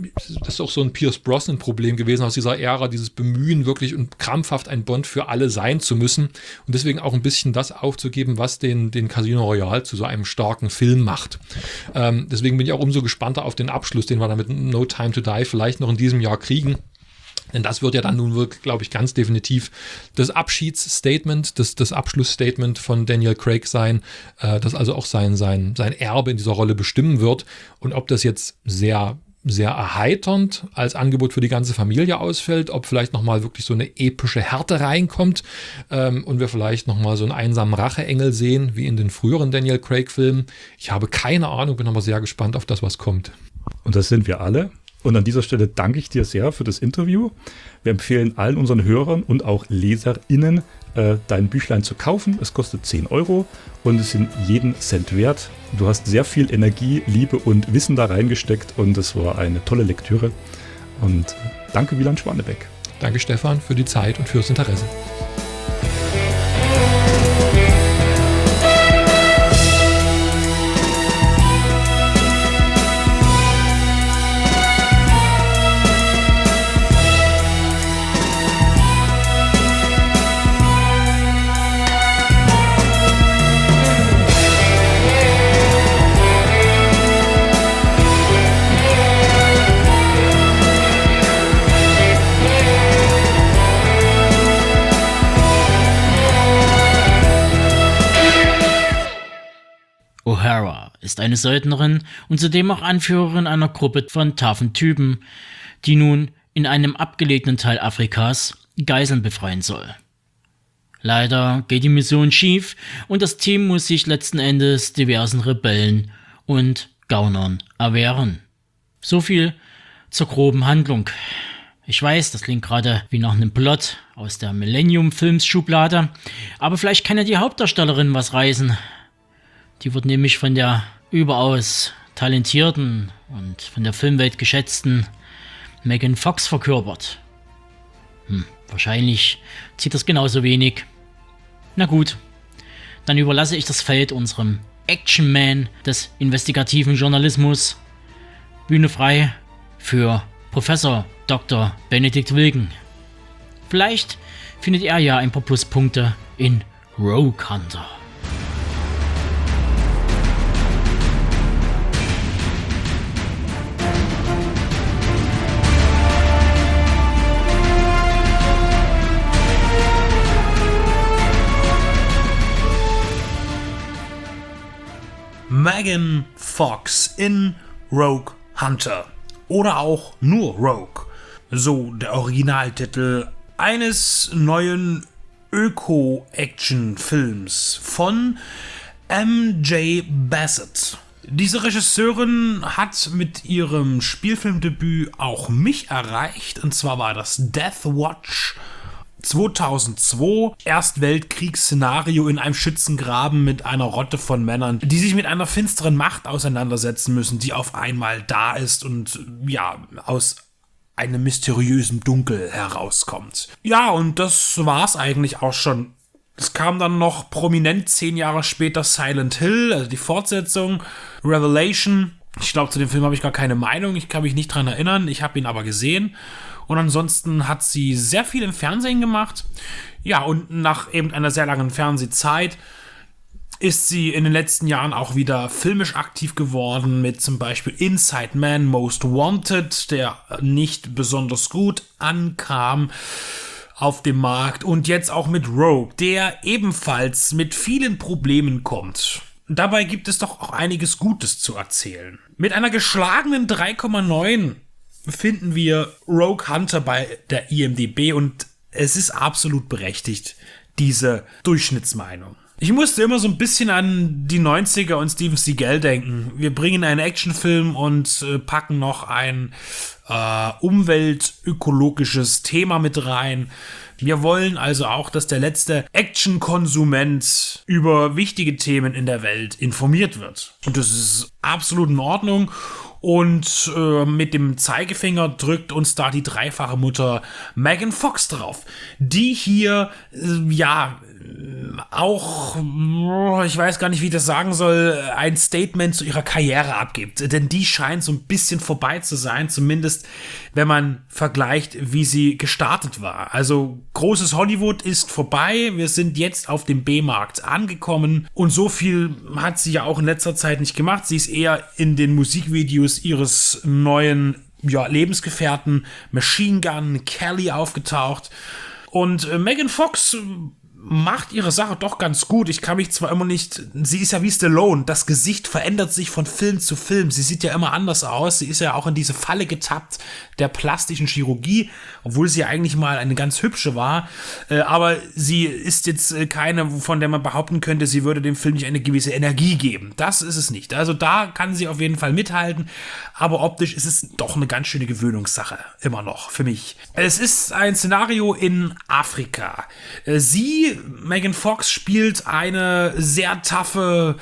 das ist auch so ein Pierce Brosnan-Problem gewesen aus dieser Ära, dieses Bemühen, wirklich und krampfhaft ein Bond für alle sein zu müssen und deswegen auch ein bisschen das aufzugeben, was den, den Casino Royale zu so einem starken Film macht. Ähm, deswegen bin ich auch umso gespannter auf den Abschluss, den wir dann mit No Time to Die vielleicht noch in diesem Jahr kriegen. Denn das wird ja dann nun wirklich, glaube ich, ganz definitiv das Abschiedsstatement, das, das Abschlussstatement von Daniel Craig sein, äh, das also auch sein, sein, sein Erbe in dieser Rolle bestimmen wird. Und ob das jetzt sehr, sehr erheiternd als Angebot für die ganze Familie ausfällt, ob vielleicht nochmal wirklich so eine epische Härte reinkommt ähm, und wir vielleicht nochmal so einen einsamen Racheengel sehen, wie in den früheren Daniel Craig-Filmen. Ich habe keine Ahnung, bin aber sehr gespannt auf das, was kommt. Und das sind wir alle. Und an dieser Stelle danke ich dir sehr für das Interview. Wir empfehlen allen unseren Hörern und auch LeserInnen, äh, dein Büchlein zu kaufen. Es kostet zehn Euro und es sind jeden Cent wert. Du hast sehr viel Energie, Liebe und Wissen da reingesteckt und es war eine tolle Lektüre. Und danke, Wieland Schwanebeck. Danke, Stefan, für die Zeit und fürs Interesse. O'Hara ist eine Söldnerin und zudem auch Anführerin einer Gruppe von taffen Typen, die nun in einem abgelegenen Teil Afrikas Geiseln befreien soll. Leider geht die Mission schief und das Team muss sich letzten Endes diversen Rebellen und Gaunern erwehren. So viel zur groben Handlung. Ich weiß, das klingt gerade wie nach einem Plot aus der Millennium-Films-Schublade, aber vielleicht kann ja die Hauptdarstellerin was reißen. Die wird nämlich von der überaus talentierten und von der Filmwelt geschätzten Megan Fox verkörpert. Hm, wahrscheinlich zieht das genauso wenig. Na gut, dann überlasse ich das Feld unserem Action-Man des investigativen Journalismus. Bühne frei für Professor Doktor Benedikt Wilken. Vielleicht findet er ja ein paar Pluspunkte in Rogue Hunter. Megan Fox in Rogue Hunter oder auch nur Rogue, so der Originaltitel eines neuen Öko-Action-Films von M J Bassett. Diese Regisseurin hat mit ihrem Spielfilmdebüt auch mich erreicht, und zwar war das Death Watch zweitausendzwei, Erstweltkriegsszenario in einem Schützengraben mit einer Rotte von Männern, die sich mit einer finsteren Macht auseinandersetzen müssen, die auf einmal da ist und ja, aus einem mysteriösen Dunkel herauskommt. Ja, und das war's eigentlich auch schon. Es kam dann noch prominent zehn Jahre später Silent Hill, also die Fortsetzung, Revelation. Ich glaube, zu dem Film habe ich gar keine Meinung, ich kann mich nicht dran erinnern, ich habe ihn aber gesehen. Und ansonsten hat sie sehr viel im Fernsehen gemacht. Ja, und nach eben einer sehr langen Fernsehzeit ist sie in den letzten Jahren auch wieder filmisch aktiv geworden, mit zum Beispiel Inside Man Most Wanted, der nicht besonders gut ankam auf dem Markt. Und jetzt auch mit Rogue, der ebenfalls mit vielen Problemen kommt. Dabei gibt es doch auch einiges Gutes zu erzählen. Mit einer geschlagenen drei Komma neun finden wir Rogue Hunter bei der I M D B und es ist absolut berechtigt, diese Durchschnittsmeinung. Ich musste immer so ein bisschen an die neunziger und Steven Seagal denken. Wir bringen einen Actionfilm und äh, packen noch ein äh, umweltökologisches Thema mit rein. Wir wollen also auch, dass der letzte Action-Konsument über wichtige Themen in der Welt informiert wird. Und das ist absolut in Ordnung. Und äh, mit dem Zeigefinger drückt uns da die dreifache Mutter Megan Fox drauf, die hier, äh, ja, auch, ich weiß gar nicht, wie ich das sagen soll, ein Statement zu ihrer Karriere abgibt. Denn die scheint so ein bisschen vorbei zu sein, zumindest wenn man vergleicht, wie sie gestartet war. Also großes Hollywood ist vorbei, wir sind jetzt auf dem B-Markt angekommen und so viel hat sie ja auch in letzter Zeit nicht gemacht. Sie ist eher in den Musikvideos ihres neuen ja, Lebensgefährten Machine Gun Kelly aufgetaucht. Und äh, Megan Fox macht ihre Sache doch ganz gut. Ich kann mich zwar immer nicht, sie ist ja wie Stallone, das Gesicht verändert sich von Film zu Film. Sie sieht ja immer anders aus. Sie ist ja auch in diese Falle getappt der plastischen Chirurgie, obwohl sie ja eigentlich mal eine ganz hübsche war. Äh, aber sie ist jetzt äh, keine, von der man behaupten könnte, sie würde dem Film nicht eine gewisse Energie geben. Das ist es nicht. Also da kann sie auf jeden Fall mithalten. Aber optisch ist es doch eine ganz schöne Gewöhnungssache. Immer noch, für mich. Es ist ein Szenario in Afrika. Äh, sie Megan Fox spielt eine sehr taffe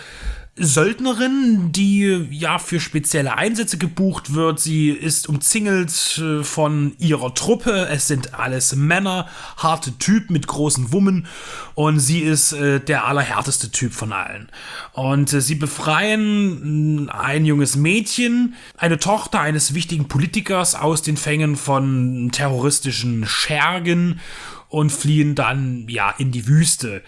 Söldnerin, die ja für spezielle Einsätze gebucht wird. Sie ist umzingelt von ihrer Truppe. Es sind alles Männer, harte Typen mit großen Wummen und sie ist äh, der allerhärteste Typ von allen. Und äh, sie befreien ein junges Mädchen, eine Tochter eines wichtigen Politikers aus den Fängen von terroristischen Schergen und fliehen dann, ja, in die Wüste.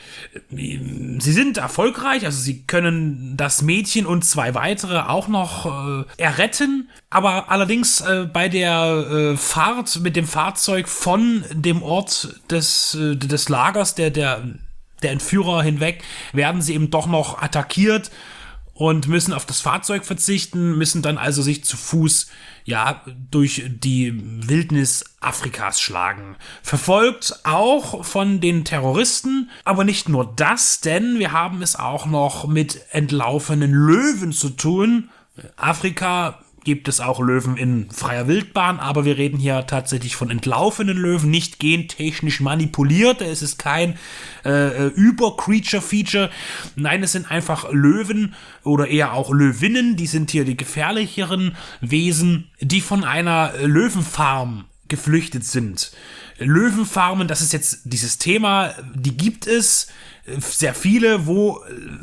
Sie sind erfolgreich, also sie können das Mädchen und zwei weitere auch noch äh, erretten, aber allerdings äh, bei der äh, Fahrt mit dem Fahrzeug von dem Ort des, äh, des Lagers, der, der, der Entführer hinweg, werden sie eben doch noch attackiert und müssen auf das Fahrzeug verzichten, müssen dann also sich zu Fuß ja durch die Wildnis Afrikas schlagen. Verfolgt auch von den Terroristen, aber nicht nur das, denn wir haben es auch noch mit entlaufenen Löwen zu tun. Afrika gibt es auch Löwen in freier Wildbahn, aber wir reden hier tatsächlich von entlaufenen Löwen, nicht gentechnisch manipuliert. Es ist kein äh, Über-Creature-Feature. Nein, es sind einfach Löwen oder eher auch Löwinnen, die sind hier die gefährlicheren Wesen, die von einer Löwenfarm geflüchtet sind. Löwenfarmen, das ist jetzt dieses Thema, die gibt es sehr viele, wo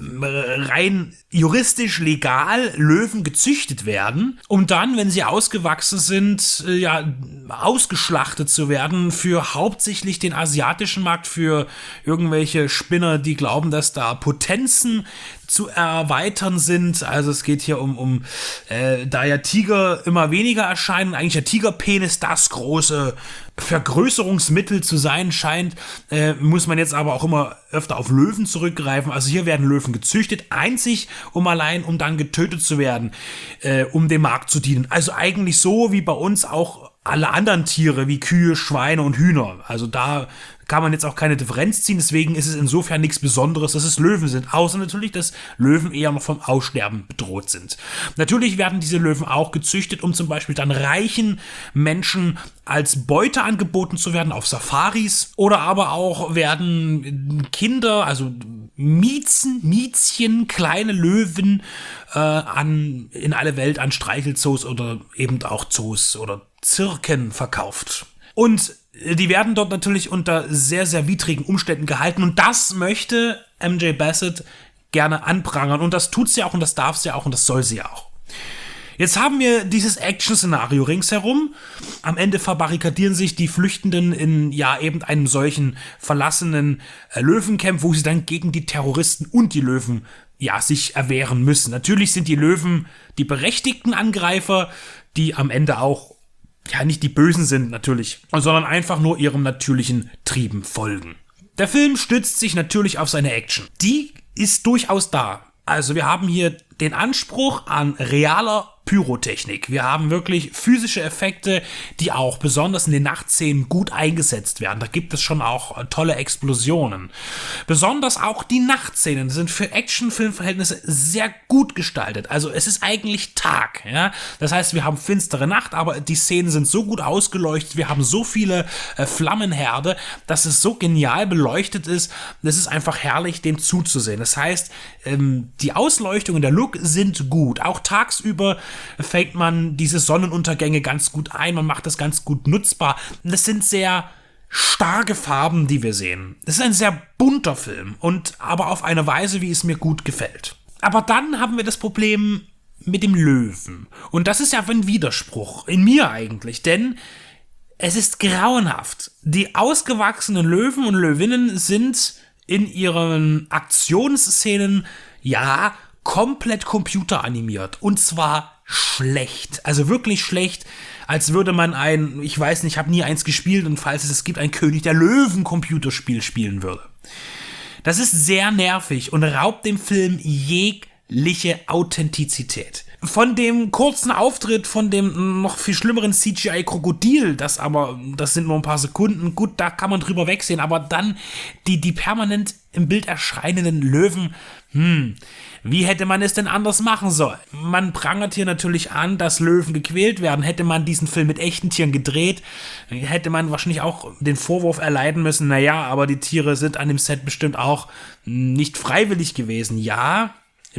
rein juristisch legal Löwen gezüchtet werden, um dann, wenn sie ausgewachsen sind, ja, ausgeschlachtet zu werden für hauptsächlich den asiatischen Markt, für irgendwelche Spinner, die glauben, dass da Potenzen zu erweitern sind. Also es geht hier um, um äh, da ja Tiger immer weniger erscheinen, eigentlich der Tigerpenis das große Vergrößerungsmittel zu sein scheint, äh, muss man jetzt aber auch immer öfter auf Löwen zurückgreifen. Also hier werden Löwen gezüchtet, einzig um allein, um dann getötet zu werden, äh, um dem Markt zu dienen. Also eigentlich so wie bei uns auch alle anderen Tiere, wie Kühe, Schweine und Hühner. Also da kann man jetzt auch keine Differenz ziehen, deswegen ist es insofern nichts Besonderes, dass es Löwen sind, außer natürlich, dass Löwen eher noch vom Aussterben bedroht sind. Natürlich werden diese Löwen auch gezüchtet, um zum Beispiel dann reichen Menschen als Beute angeboten zu werden auf Safaris, oder aber auch werden Kinder, also Miezen, Miezchen, kleine Löwen äh, an, in alle Welt an Streichelzoos oder eben auch Zoos oder Zirken verkauft. Und die werden dort natürlich unter sehr, sehr widrigen Umständen gehalten und das möchte M J Bassett gerne anprangern und das tut sie auch und das darf sie auch und das soll sie auch. Jetzt haben wir dieses Action-Szenario ringsherum. Am Ende verbarrikadieren sich die Flüchtenden in ja eben einem solchen verlassenen äh, Löwencamp, wo sie dann gegen die Terroristen und die Löwen ja sich erwehren müssen. Natürlich sind die Löwen die berechtigten Angreifer, die am Ende auch ja nicht die Bösen sind natürlich, sondern einfach nur ihrem natürlichen Trieben folgen. Der Film stützt sich natürlich auf seine Action. Die ist durchaus da. Also wir haben hier den Anspruch an realer Pyrotechnik. Wir haben wirklich physische Effekte, die auch besonders in den Nachtszenen gut eingesetzt werden. Da gibt es schon auch tolle Explosionen. Besonders auch die Nachtszenen sind für Actionfilmverhältnisse sehr gut gestaltet. Also es ist eigentlich Tag. Ja? Das heißt, wir haben finstere Nacht, aber die Szenen sind so gut ausgeleuchtet. Wir haben so viele äh, Flammenherde, dass es so genial beleuchtet ist. Es ist einfach herrlich, dem zuzusehen. Das heißt, ähm, die Ausleuchtung und der Look sind gut. Auch tagsüber fängt man diese Sonnenuntergänge ganz gut ein, man macht das ganz gut nutzbar. Das sind sehr starke Farben, die wir sehen. Es ist ein sehr bunter Film und aber auf eine Weise, wie es mir gut gefällt. Aber dann haben wir das Problem mit dem Löwen. Und das ist ja ein Widerspruch in mir eigentlich, denn es ist grauenhaft. Die ausgewachsenen Löwen und Löwinnen sind in ihren Aktionsszenen, ja, komplett computeranimiert. Und zwar schlecht. Also wirklich schlecht, als würde man ein, ich weiß nicht, ich habe nie eins gespielt und falls es es gibt, ein König der Löwen Computerspiel spielen würde. Das ist sehr nervig und raubt dem Film jegliche Authentizität. Von dem kurzen Auftritt von dem noch viel schlimmeren C G I-Krokodil, das aber, das sind nur ein paar Sekunden, gut, da kann man drüber wegsehen, aber dann die, die permanent im Bild erscheinenden Löwen, hm, wie hätte man es denn anders machen sollen? Man prangert hier natürlich an, dass Löwen gequält werden. Hätte man diesen Film mit echten Tieren gedreht, hätte man wahrscheinlich auch den Vorwurf erleiden müssen, naja, aber die Tiere sind an dem Set bestimmt auch nicht freiwillig gewesen. Ja,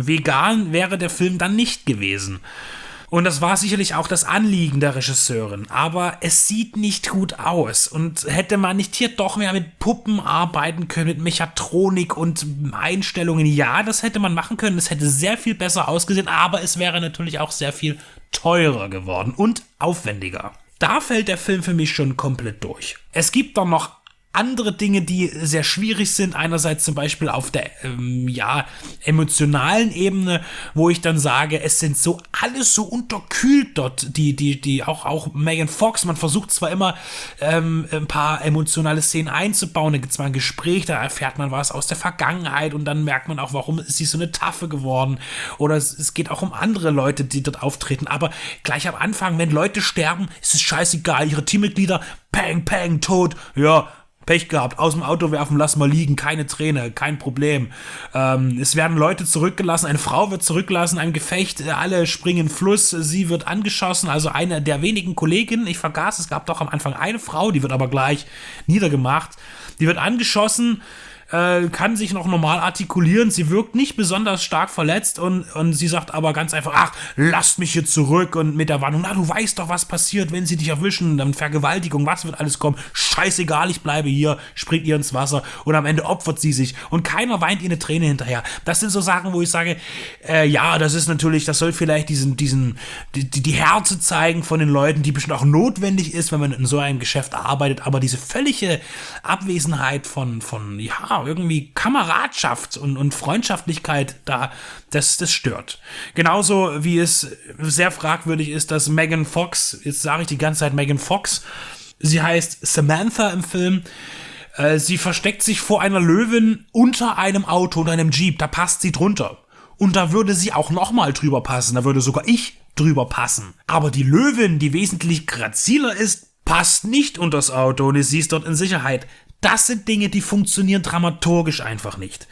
vegan wäre der Film dann nicht gewesen. Und das war sicherlich auch das Anliegen der Regisseurin. Aber es sieht nicht gut aus. Und hätte man nicht hier doch mehr mit Puppen arbeiten können, mit Mechatronik und Einstellungen, ja, das hätte man machen können. Es hätte sehr viel besser ausgesehen, aber es wäre natürlich auch sehr viel teurer geworden und aufwendiger. Da fällt der Film für mich schon komplett durch. Es gibt dann noch andere Dinge, die sehr schwierig sind, einerseits zum Beispiel auf der ähm, ja, emotionalen Ebene, wo ich dann sage, es sind so alles so unterkühlt dort, die, die, die, auch, auch Megan Fox, man versucht zwar immer ähm, ein paar emotionale Szenen einzubauen, da gibt es mal ein Gespräch, da erfährt man was aus der Vergangenheit und dann merkt man auch, warum ist sie so eine Taffe geworden oder es, es geht auch um andere Leute, die dort auftreten, aber gleich am Anfang, wenn Leute sterben, ist es scheißegal, ihre Teammitglieder, peng, peng, tot, ja, Pech gehabt, aus dem Auto werfen, lass mal liegen, keine Träne, kein Problem. Ähm, es werden Leute zurückgelassen, eine Frau wird zurückgelassen, ein Gefecht, alle springen in Fluss, sie wird angeschossen, also eine der wenigen Kolleginnen, ich vergaß, es gab doch am Anfang eine Frau, die wird aber gleich niedergemacht, die wird angeschossen, äh, kann sich noch normal artikulieren, sie wirkt nicht besonders stark verletzt und, und sie sagt aber ganz einfach, ach, lasst mich hier zurück und mit der Warnung, na, du weißt doch, was passiert, wenn sie dich erwischen, dann Vergewaltigung, was wird alles kommen, scheißegal, ich bleibe hier, springt ihr ins Wasser und am Ende opfert sie sich und keiner weint ihr eine Träne hinterher. Das sind so Sachen, wo ich sage, äh, ja, das ist natürlich, das soll vielleicht diesen, diesen, die, die Härte zeigen von den Leuten, die bestimmt auch notwendig ist, wenn man in so einem Geschäft arbeitet, aber diese völlige Abwesenheit von, von, ja, irgendwie Kameradschaft und, und Freundschaftlichkeit da, das, das stört. Genauso wie es sehr fragwürdig ist, dass Megan Fox, jetzt sage ich die ganze Zeit Megan Fox, sie heißt Samantha im Film, äh, sie versteckt sich vor einer Löwin unter einem Auto und einem Jeep, da passt sie drunter. Und da würde sie auch nochmal drüber passen, da würde sogar ich drüber passen. Aber die Löwin, die wesentlich graziler ist, passt nicht unter das Auto und sie ist dort in Sicherheit. Das sind Dinge, die funktionieren dramaturgisch einfach nicht.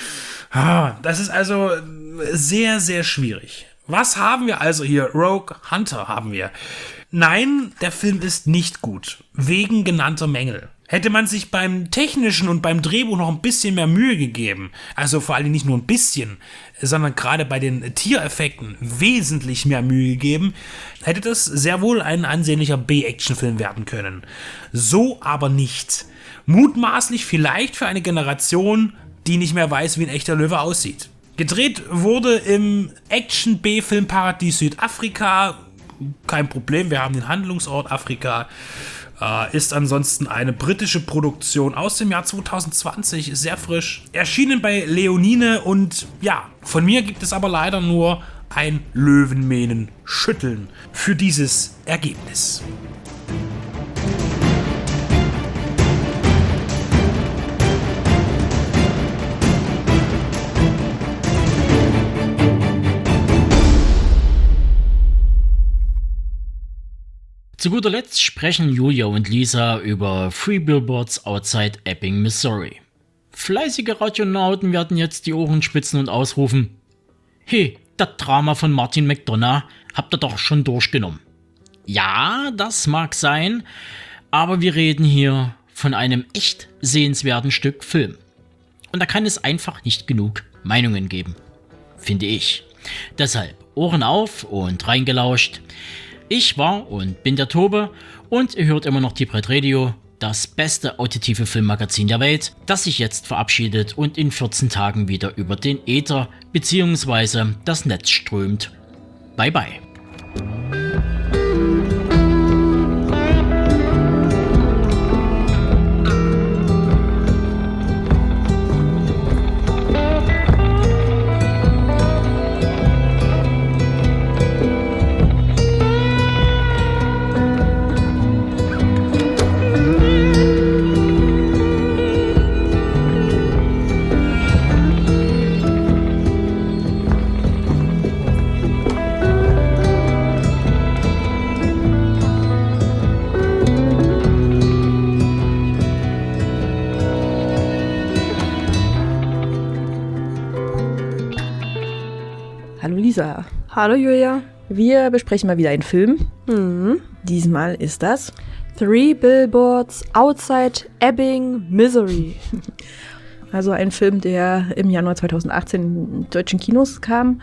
Das ist also sehr, sehr schwierig. Was haben wir also hier? Rogue Hunter haben wir. Nein, der Film ist nicht gut. Wegen genannter Mängel. Hätte man sich beim Technischen und beim Drehbuch noch ein bisschen mehr Mühe gegeben, also vor allem nicht nur ein bisschen, sondern gerade bei den Tiereffekten wesentlich mehr Mühe gegeben, hätte das sehr wohl ein ansehnlicher B-Action-Film werden können. So aber nicht. Mutmaßlich vielleicht für eine Generation, die nicht mehr weiß, wie ein echter Löwe aussieht. Gedreht wurde im Action-B-Film-Paradies Südafrika. Kein Problem, wir haben den Handlungsort Afrika. Äh, ist ansonsten eine britische Produktion aus dem Jahr zwanzig zwanzig, sehr frisch. Erschienen bei Leonine und ja, von mir gibt es aber leider nur ein Löwenmähnen-Schütteln für dieses Ergebnis. Zu guter Letzt sprechen Julia und Lisa über Three Billboards Outside Ebbing, Missouri. Fleißige Radionauten werden jetzt die Ohren spitzen und ausrufen: Hey, das Drama von Martin McDonagh habt ihr doch schon durchgenommen. Ja, das mag sein, aber wir reden hier von einem echt sehenswerten Stück Film. Und da kann es einfach nicht genug Meinungen geben, finde ich. Deshalb Ohren auf und reingelauscht. Ich war und bin der Tobe und ihr hört immer noch die Brett Radio das beste auditive Filmmagazin der Welt, das sich jetzt verabschiedet und in vierzehn Tagen wieder über den Äther bzw. das Netz strömt. Bye bye. Hallo Lisa. Hallo Julia. Wir besprechen mal wieder einen Film. Mhm. Diesmal ist das Three Billboards Outside Ebbing, Missouri. Also ein Film, der im Januar zweitausendachtzehn in deutschen Kinos kam.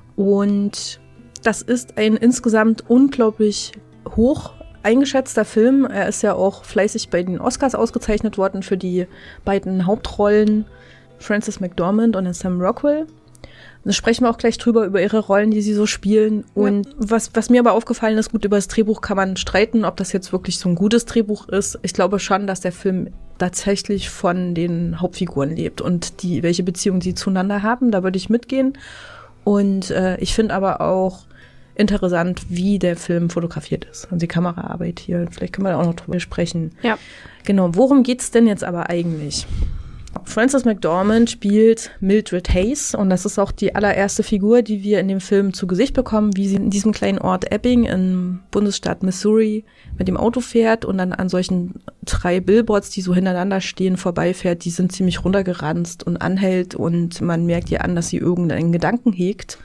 Und das ist ein insgesamt unglaublich hoch eingeschätzter Film. Er ist ja auch fleißig bei den Oscars ausgezeichnet worden für die beiden Hauptrollen Frances McDormand und Sam Rockwell. Da sprechen wir auch gleich drüber, über ihre Rollen, die sie so spielen. Und ja. was, was mir aber aufgefallen ist, gut, über das Drehbuch kann man streiten, ob das jetzt wirklich so ein gutes Drehbuch ist. Ich glaube schon, dass der Film tatsächlich von den Hauptfiguren lebt und die, welche Beziehungen sie zueinander haben, da würde ich mitgehen. Und äh, ich finde aber auch interessant, wie der Film fotografiert ist. Und die Kameraarbeit hier, vielleicht können wir da auch noch drüber sprechen. Ja. Genau, worum geht's denn jetzt aber eigentlich? Frances McDormand spielt Mildred Hayes und das ist auch die allererste Figur, die wir in dem Film zu Gesicht bekommen, wie sie in diesem kleinen Ort Ebbing im Bundesstaat Missouri mit dem Auto fährt und dann an solchen drei Billboards, die so hintereinander stehen, vorbeifährt. Die sind ziemlich runtergeranzt und anhält und man merkt ihr an, dass sie irgendeinen Gedanken hegt.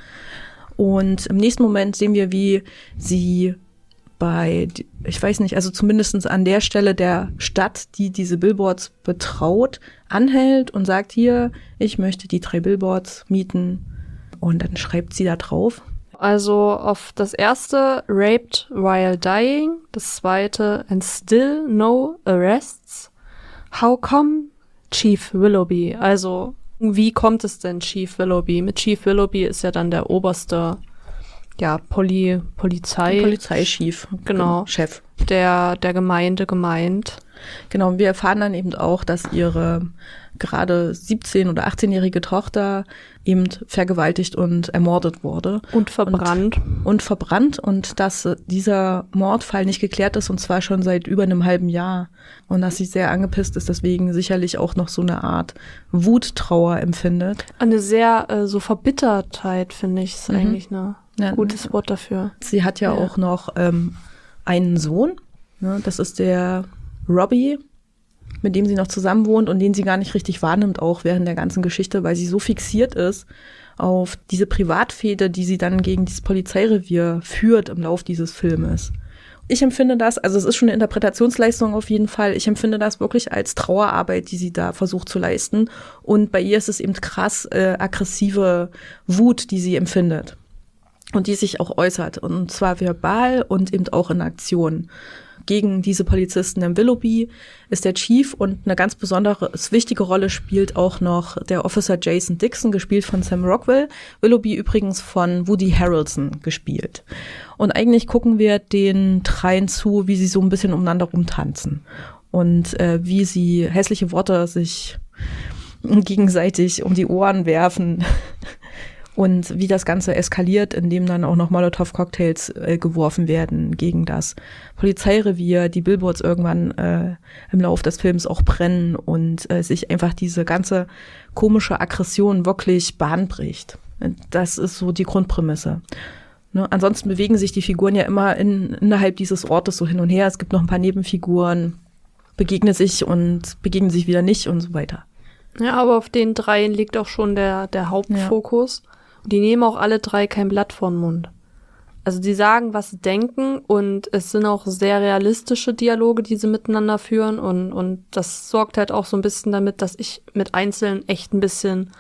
Und im nächsten Moment sehen wir, wie sie bei, ich weiß nicht, also zumindest an der Stelle der Stadt, die diese Billboards betraut, anhält und sagt, hier, ich möchte die drei Billboards mieten. Und dann schreibt sie da drauf. Also auf das erste, raped while dying. Das zweite, and still no arrests. How come Chief Willoughby? Also, wie kommt es denn Chief Willoughby? Mit Chief Willoughby ist ja dann der oberste Ja, Poli, Polizei. Polizeichef. Genau. Chef. Der, der Gemeinde gemeint. Genau, und wir erfahren dann eben auch, dass ihre gerade siebzehn- oder achtzehnjährige Tochter eben vergewaltigt und ermordet wurde. Und verbrannt. Und, und verbrannt und dass dieser Mordfall nicht geklärt ist und zwar schon seit über einem halben Jahr. Und dass sie sehr angepisst ist, deswegen sicherlich auch noch so eine Art Wuttrauer empfindet. Eine sehr äh, so Verbittertheit, finde ich, ist Mhm. eigentlich eine Ja, gutes Wort dafür. Sie hat ja, Ja. auch noch ähm, einen Sohn, ne? Das ist der Robbie, mit dem sie noch zusammen wohnt und den sie gar nicht richtig wahrnimmt, auch während der ganzen Geschichte, weil sie so fixiert ist auf diese Privatfehde, die sie dann gegen dieses Polizeirevier führt im Lauf dieses Filmes. Ich empfinde das, also es ist schon eine Interpretationsleistung auf jeden Fall, ich empfinde das wirklich als Trauerarbeit, die sie da versucht zu leisten. Und bei ihr ist es eben krass äh, aggressive Wut, die sie empfindet. Und die sich auch äußert, und zwar verbal und eben auch in Aktion. Gegen diese Polizisten im Willoughby ist der Chief und eine ganz besondere, wichtige Rolle spielt auch noch der Officer Jason Dixon, gespielt von Sam Rockwell. Willoughby übrigens von Woody Harrelson gespielt. Und eigentlich gucken wir den dreien zu, wie sie so ein bisschen umeinander rumtanzen. Und äh, wie sie hässliche Worte sich gegenseitig um die Ohren werfen. Und wie das Ganze eskaliert, indem dann auch noch Molotow-Cocktails äh, geworfen werden gegen das Polizeirevier, die Billboards irgendwann äh, im Laufe des Films auch brennen und äh, sich einfach diese ganze komische Aggression wirklich Bahn bricht. Das ist so die Grundprämisse. Ne? Ansonsten bewegen sich die Figuren ja immer in, innerhalb dieses Ortes so hin und her. Es gibt noch ein paar Nebenfiguren, begegnen sich und begegnen sich wieder nicht und so weiter. Ja, aber auf den dreien liegt auch schon der, der Hauptfokus. Ja. Die nehmen auch alle drei kein Blatt vor den Mund. Also die sagen, was sie denken und es sind auch sehr realistische Dialoge, die sie miteinander führen und, und das sorgt halt auch so ein bisschen damit, dass ich mit Einzelnen echt ein bisschen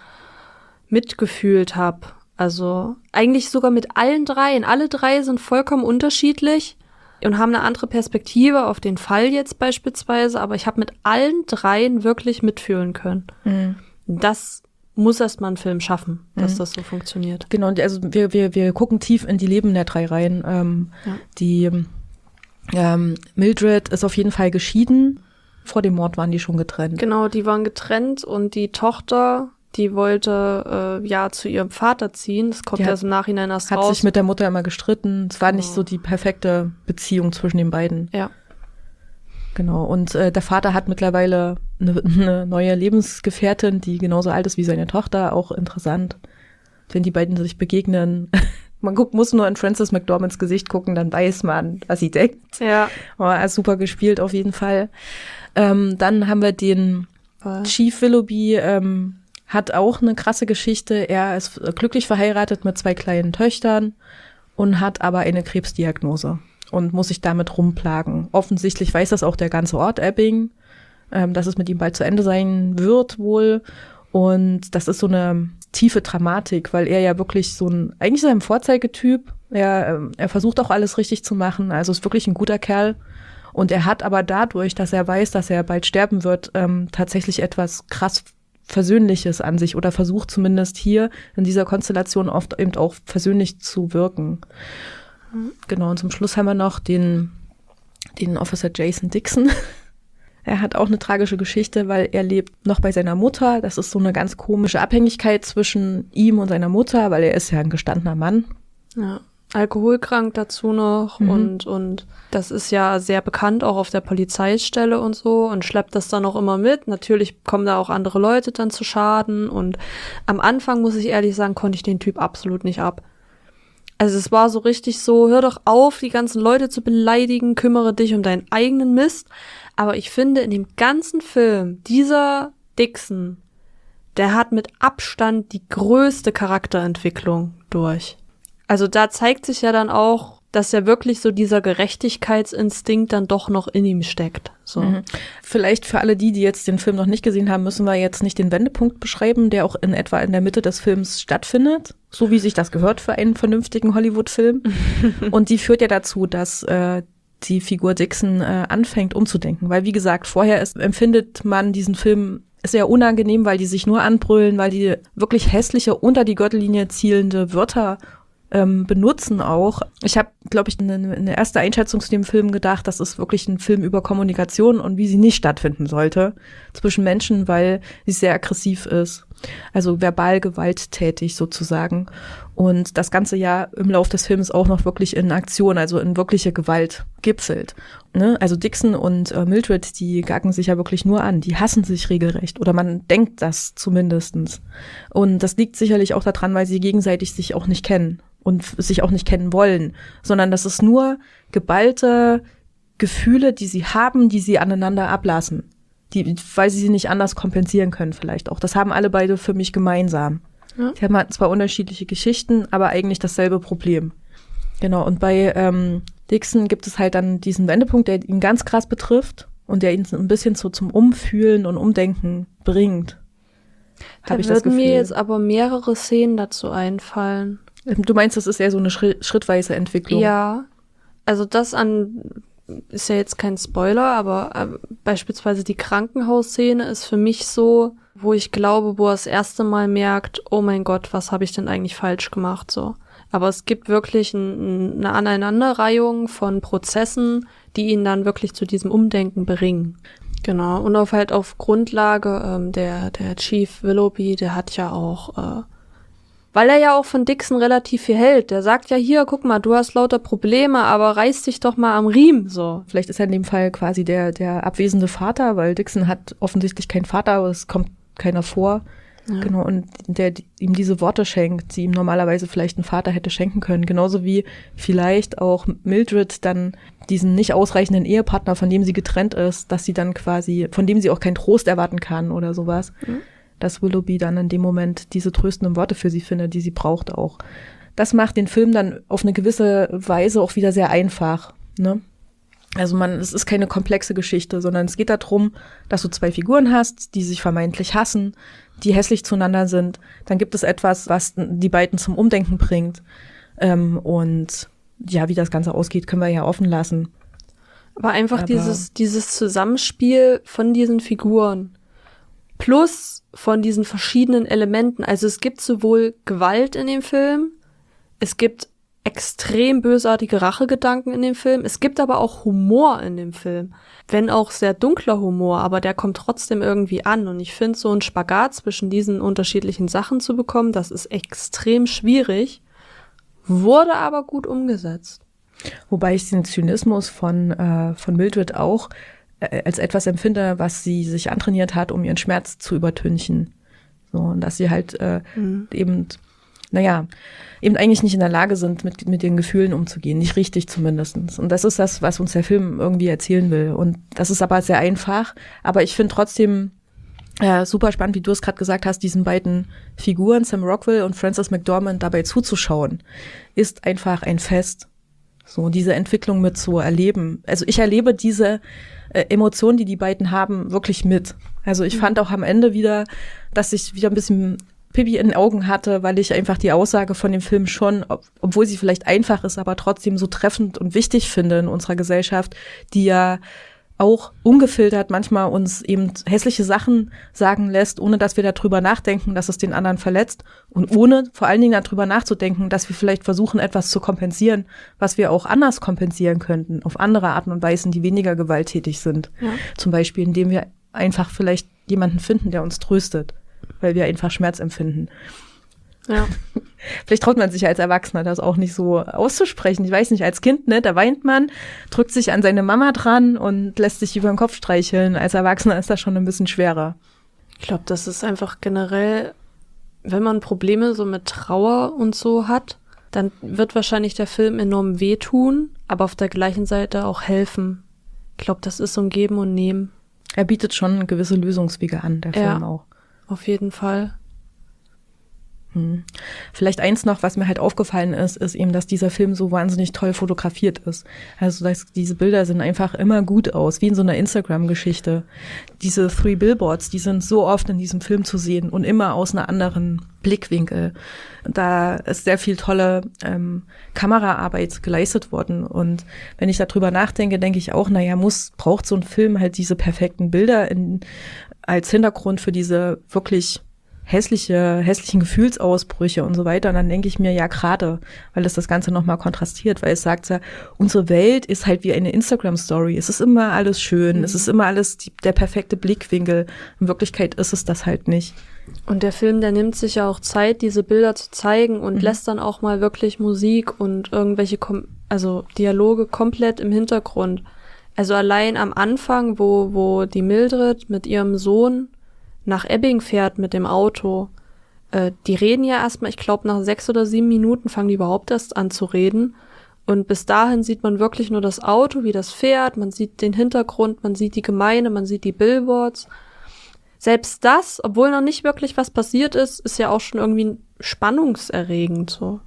mitgefühlt habe. Also eigentlich sogar mit allen dreien. Alle drei sind vollkommen unterschiedlich, und haben eine andere Perspektive auf den Fall jetzt beispielsweise, aber ich habe mit allen dreien wirklich mitfühlen können. Mhm. Das muss erst mal ein Film schaffen, dass Mhm. das so funktioniert. Genau, und also wir, wir, wir gucken tief in die Leben der drei rein. Ähm, Ja. Die ähm, Mildred ist auf jeden Fall geschieden. Vor dem Mord waren die schon getrennt. Genau, die waren getrennt und die Tochter, die wollte äh, ja zu ihrem Vater ziehen. Das kommt Die hat- erst im Nachhinein erst Hat raus. sich mit der Mutter immer gestritten. Es war nicht Genau. so die perfekte Beziehung zwischen den beiden. Ja. Genau. Und äh, der Vater hat mittlerweile eine, eine neue Lebensgefährtin, die genauso alt ist wie seine Tochter. Auch interessant, wenn die beiden sich begegnen. Man guckt, muss nur in Frances McDormands Gesicht gucken, dann weiß man, was sie denkt. Ja. Aber super gespielt auf jeden Fall. Ähm, dann haben wir den Voll. Chief Willoughby, ähm, hat auch eine krasse Geschichte. Er ist glücklich verheiratet mit zwei kleinen Töchtern und hat aber eine Krebsdiagnose und muss sich damit rumplagen. Offensichtlich weiß das auch der ganze Ort Ebbing, ähm, dass es mit ihm bald zu Ende sein wird wohl. Und das ist so eine tiefe Dramatik, weil er ja wirklich so ein, eigentlich ist er ein Vorzeigetyp. Er, ähm, er versucht auch alles richtig zu machen, also ist wirklich ein guter Kerl. Und er hat aber dadurch, dass er weiß, dass er bald sterben wird, ähm, tatsächlich etwas krass Versöhnliches an sich oder versucht zumindest hier in dieser Konstellation oft eben auch versöhnlich zu wirken. Genau, und zum Schluss haben wir noch den, den Officer Jason Dixon. Er hat auch eine tragische Geschichte, weil er lebt noch bei seiner Mutter. Das ist so eine ganz komische Abhängigkeit zwischen ihm und seiner Mutter, weil er ist ja ein gestandener Mann. Ja. Alkoholkrank dazu noch Mhm. und, und das ist ja sehr bekannt auch auf der Polizeistelle und so und schleppt das dann auch immer mit. Natürlich kommen da auch andere Leute dann zu Schaden und am Anfang, muss ich ehrlich sagen, konnte ich den Typ absolut nicht ab. Also es war so richtig so, hör doch auf, die ganzen Leute zu beleidigen, kümmere dich um deinen eigenen Mist. Aber ich finde, in dem ganzen Film, dieser Dixon, der hat mit Abstand die größte Charakterentwicklung durch. Also da zeigt sich ja dann auch, dass ja wirklich so dieser Gerechtigkeitsinstinkt dann doch noch in ihm steckt. So. Mhm. Vielleicht für alle die, die jetzt den Film noch nicht gesehen haben, müssen wir jetzt nicht den Wendepunkt beschreiben, der auch in etwa in der Mitte des Films stattfindet, so wie sich das gehört für einen vernünftigen Hollywood-Film. Und die führt ja dazu, dass äh, die Figur Dixon äh, anfängt umzudenken. Weil, wie gesagt, vorher ist, empfindet man diesen Film sehr unangenehm, weil die sich nur anbrüllen, weil die wirklich hässliche, unter die Gürtellinie zielende Wörter ähm, benutzen auch. Ich habe, glaube ich, eine, eine erste Einschätzung zu dem Film gedacht, das ist wirklich ein Film über Kommunikation und wie sie nicht stattfinden sollte zwischen Menschen, weil sie sehr aggressiv ist. Also verbal gewalttätig sozusagen. Und das Ganze ja im Lauf des Films auch noch wirklich in Aktion, also in wirkliche Gewalt gipfelt. Ne? Also Dixon und äh, Mildred, die gacken sich ja wirklich nur an. Die hassen sich regelrecht. Oder man denkt das zumindestens. Und das liegt sicherlich auch daran, weil sie gegenseitig sich auch nicht kennen und sich auch nicht kennen wollen. Sondern das ist nur geballte Gefühle, die sie haben, die sie aneinander ablassen. Die, weil sie sie nicht anders kompensieren können vielleicht auch. Das haben alle beide für mich gemeinsam. Ja. Die haben zwar unterschiedliche Geschichten, aber eigentlich dasselbe Problem. Genau, und bei ähm, Dixon gibt es halt dann diesen Wendepunkt, der ihn ganz krass betrifft und der ihn ein bisschen so zum Umfühlen und Umdenken bringt. Da Hab ich das würden mir Gefühl. jetzt aber mehrere Szenen dazu einfallen. Du meinst, das ist eher so eine schri- schrittweise Entwicklung? Ja, also das an ist ja jetzt kein Spoiler, aber äh, beispielsweise die Krankenhausszene ist für mich so, wo ich glaube, wo er das erste Mal merkt, oh mein Gott, was habe ich denn eigentlich falsch gemacht, so. Aber es gibt wirklich ein, eine Aneinanderreihung von Prozessen, die ihn dann wirklich zu diesem Umdenken bringen. Genau, und auf halt auf Grundlage, ähm, der, der Chief Willoughby, der hat ja auch, äh, weil er ja auch von Dixon relativ viel hält. Der sagt ja, hier, guck mal, du hast lauter Probleme, aber reiß dich doch mal am Riemen, so. Vielleicht ist er in dem Fall quasi der, der abwesende Vater, weil Dixon hat offensichtlich keinen Vater, aber es kommt keiner vor. Ja. Genau, und der die, ihm diese Worte schenkt, die ihm normalerweise vielleicht ein Vater hätte schenken können. Genauso wie vielleicht auch Mildred dann diesen nicht ausreichenden Ehepartner, von dem sie getrennt ist, dass sie dann quasi, von dem sie auch keinen Trost erwarten kann oder sowas. Mhm. Dass Willoughby dann in dem Moment diese tröstenden Worte für sie findet, die sie braucht auch. Das macht den Film dann auf eine gewisse Weise auch wieder sehr einfach, ne? Also man, es ist keine komplexe Geschichte, sondern es geht darum, dass du zwei Figuren hast, die sich vermeintlich hassen, die hässlich zueinander sind. Dann gibt es etwas, was die beiden zum Umdenken bringt. Ähm, und ja, wie das Ganze ausgeht, können wir ja offen lassen. Aber einfach Aber- dieses, dieses Zusammenspiel von diesen Figuren plus von diesen verschiedenen Elementen. Also es gibt sowohl Gewalt in dem Film, es gibt extrem bösartige Rachegedanken in dem Film, es gibt aber auch Humor in dem Film. Wenn auch sehr dunkler Humor, aber der kommt trotzdem irgendwie an. Und ich finde, so ein Spagat zwischen diesen unterschiedlichen Sachen zu bekommen, das ist extrem schwierig, wurde aber gut umgesetzt. Wobei ich den Zynismus von, äh, von Mildred auch äh, als etwas empfinde, was sie sich antrainiert hat, um ihren Schmerz zu übertünchen. So, und dass sie halt äh, Mhm. eben, naja, eben eigentlich nicht in der Lage sind, mit, mit ihren Gefühlen umzugehen. Nicht richtig zumindestens. Und das ist das, was uns der Film irgendwie erzählen will. Und das ist aber sehr einfach. Aber ich finde trotzdem äh, super spannend, wie du es gerade gesagt hast, diesen beiden Figuren, Sam Rockwell und Frances McDormand, dabei zuzuschauen, ist einfach ein Fest. So, diese Entwicklung mit zu erleben. Also ich erlebe diese äh, Emotionen, die die beiden haben, wirklich mit. Also ich fand auch am Ende wieder, dass ich wieder ein bisschen Pipi in den Augen hatte, weil ich einfach die Aussage von dem Film schon, ob, obwohl sie vielleicht einfach ist, aber trotzdem so treffend und wichtig finde in unserer Gesellschaft, die ja auch ungefiltert manchmal uns eben hässliche Sachen sagen lässt, ohne dass wir darüber nachdenken, dass es den anderen verletzt und ohne vor allen Dingen darüber nachzudenken, dass wir vielleicht versuchen, etwas zu kompensieren, was wir auch anders kompensieren könnten, auf andere Arten und Weisen, die weniger gewalttätig sind. Ja. Zum Beispiel, indem wir einfach vielleicht jemanden finden, der uns tröstet, weil wir einfach Schmerz empfinden. Ja. Vielleicht traut man sich als Erwachsener das auch nicht so auszusprechen. Ich weiß nicht, als Kind, ne, da weint man, drückt sich an seine Mama dran und lässt sich über den Kopf streicheln. Als Erwachsener ist das schon ein bisschen schwerer. Ich glaube, das ist einfach generell, wenn man Probleme so mit Trauer und so hat, dann wird wahrscheinlich der Film enorm wehtun, aber auf der gleichen Seite auch helfen. Ich glaube, das ist so ein Geben und Nehmen. Er bietet schon gewisse Lösungswege an, der Ja. Film auch. Auf jeden Fall. Hm. Vielleicht eins noch, was mir halt aufgefallen ist, ist eben, dass dieser Film so wahnsinnig toll fotografiert ist. Also dass diese Bilder sehen einfach immer gut aus, wie in so einer Instagram-Geschichte. Diese Three Billboards, die sind so oft in diesem Film zu sehen und immer aus einer anderen Blickwinkel. Da ist sehr viel tolle ähm, Kameraarbeit geleistet worden. Und wenn ich darüber nachdenke, denke ich auch, naja, muss, braucht so ein Film halt diese perfekten Bilder in, als Hintergrund für diese wirklich hässliche, hässlichen Gefühlsausbrüche und so weiter. Und dann denke ich mir, ja, gerade, weil es das Ganze nochmal kontrastiert, weil es sagt ja, unsere Welt ist halt wie eine Instagram-Story. Es ist immer alles schön, Mhm. es ist immer alles die, der perfekte Blickwinkel. In Wirklichkeit ist es das halt nicht. Und der Film, der nimmt sich ja auch Zeit, diese Bilder zu zeigen und Mhm. lässt dann auch mal wirklich Musik und irgendwelche, Kom- also Dialoge komplett im Hintergrund. Also allein am Anfang, wo, wo die Mildred mit ihrem Sohn nach Ebbing fährt mit dem Auto, äh, die reden ja erstmal, ich glaube nach sechs oder sieben Minuten fangen die überhaupt erst an zu reden. Und bis dahin sieht man wirklich nur das Auto, wie das fährt, man sieht den Hintergrund, man sieht die Gemeinde, man sieht die Billboards. Selbst das, obwohl noch nicht wirklich was passiert ist, ist ja auch schon irgendwie spannungserregend so.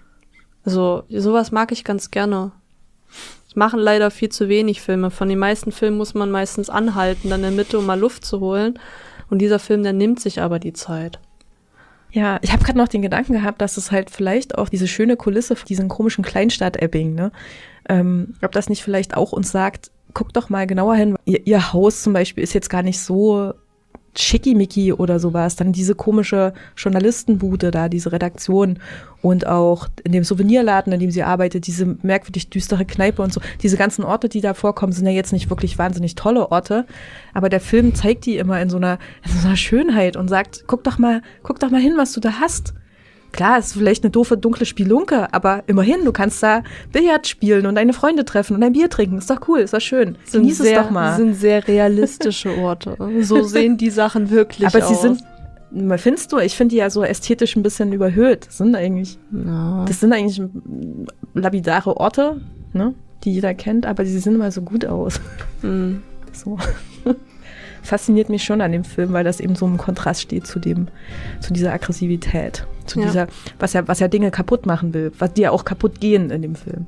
Also sowas mag ich ganz gerne. Es machen leider viel zu wenig Filme. Von den meisten Filmen muss man meistens anhalten, dann in der Mitte, um mal Luft zu holen. Und dieser Film, der nimmt sich aber die Zeit. Ja, ich habe gerade noch den Gedanken gehabt, dass es halt vielleicht auch diese schöne Kulisse von diesem komischen Kleinstadt Ebbing, ne, ähm, ob das nicht vielleicht auch uns sagt, guckt doch mal genauer hin. Ihr, ihr Haus zum Beispiel ist jetzt gar nicht so schickimicki oder sowas. Dann diese komische Journalistenbude da, diese Redaktion und auch in dem Souvenirladen, in dem sie arbeitet, diese merkwürdig düstere Kneipe und so. Diese ganzen Orte, die da vorkommen, sind ja jetzt nicht wirklich wahnsinnig tolle Orte, aber der Film zeigt die immer in so einer, in so einer Schönheit und sagt, guck doch mal, guck doch mal hin, was du da hast. Klar, es ist vielleicht eine doofe, dunkle Spielunke, aber immerhin, du kannst da Billard spielen und deine Freunde treffen und ein Bier trinken. Ist doch cool, ist doch schön. Sind Genieß sehr, es doch mal. sind sehr realistische Orte. So sehen die Sachen wirklich aber aus. sie sind, findest du, ich finde die ja so ästhetisch ein bisschen überhöht. Das sind eigentlich, Ja. das sind eigentlich lapidare Orte, ne, die jeder kennt, aber sie sehen immer so gut aus. Mhm. So. Fasziniert mich schon an dem Film, weil das eben so im Kontrast steht zu dem, zu dieser Aggressivität, zu Ja. dieser, was ja, was ja Dinge kaputt machen will, was die ja auch kaputt gehen in dem Film.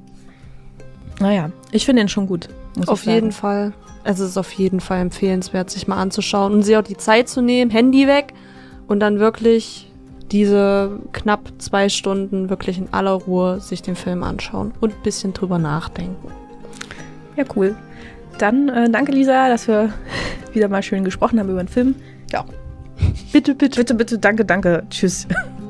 Naja, ich finde ihn schon gut. Muss Auf ich sagen. jeden Fall. Es ist auf jeden Fall empfehlenswert, sich mal anzuschauen und sich auch die Zeit zu nehmen, Handy weg und dann wirklich diese knapp zwei Stunden wirklich in aller Ruhe sich den Film anschauen und ein bisschen drüber nachdenken. Ja, cool. Dann äh, danke, Lisa, dass wir wieder mal schön gesprochen haben über den Film. Ja. Bitte, bitte. Bitte, bitte, danke, danke. Tschüss.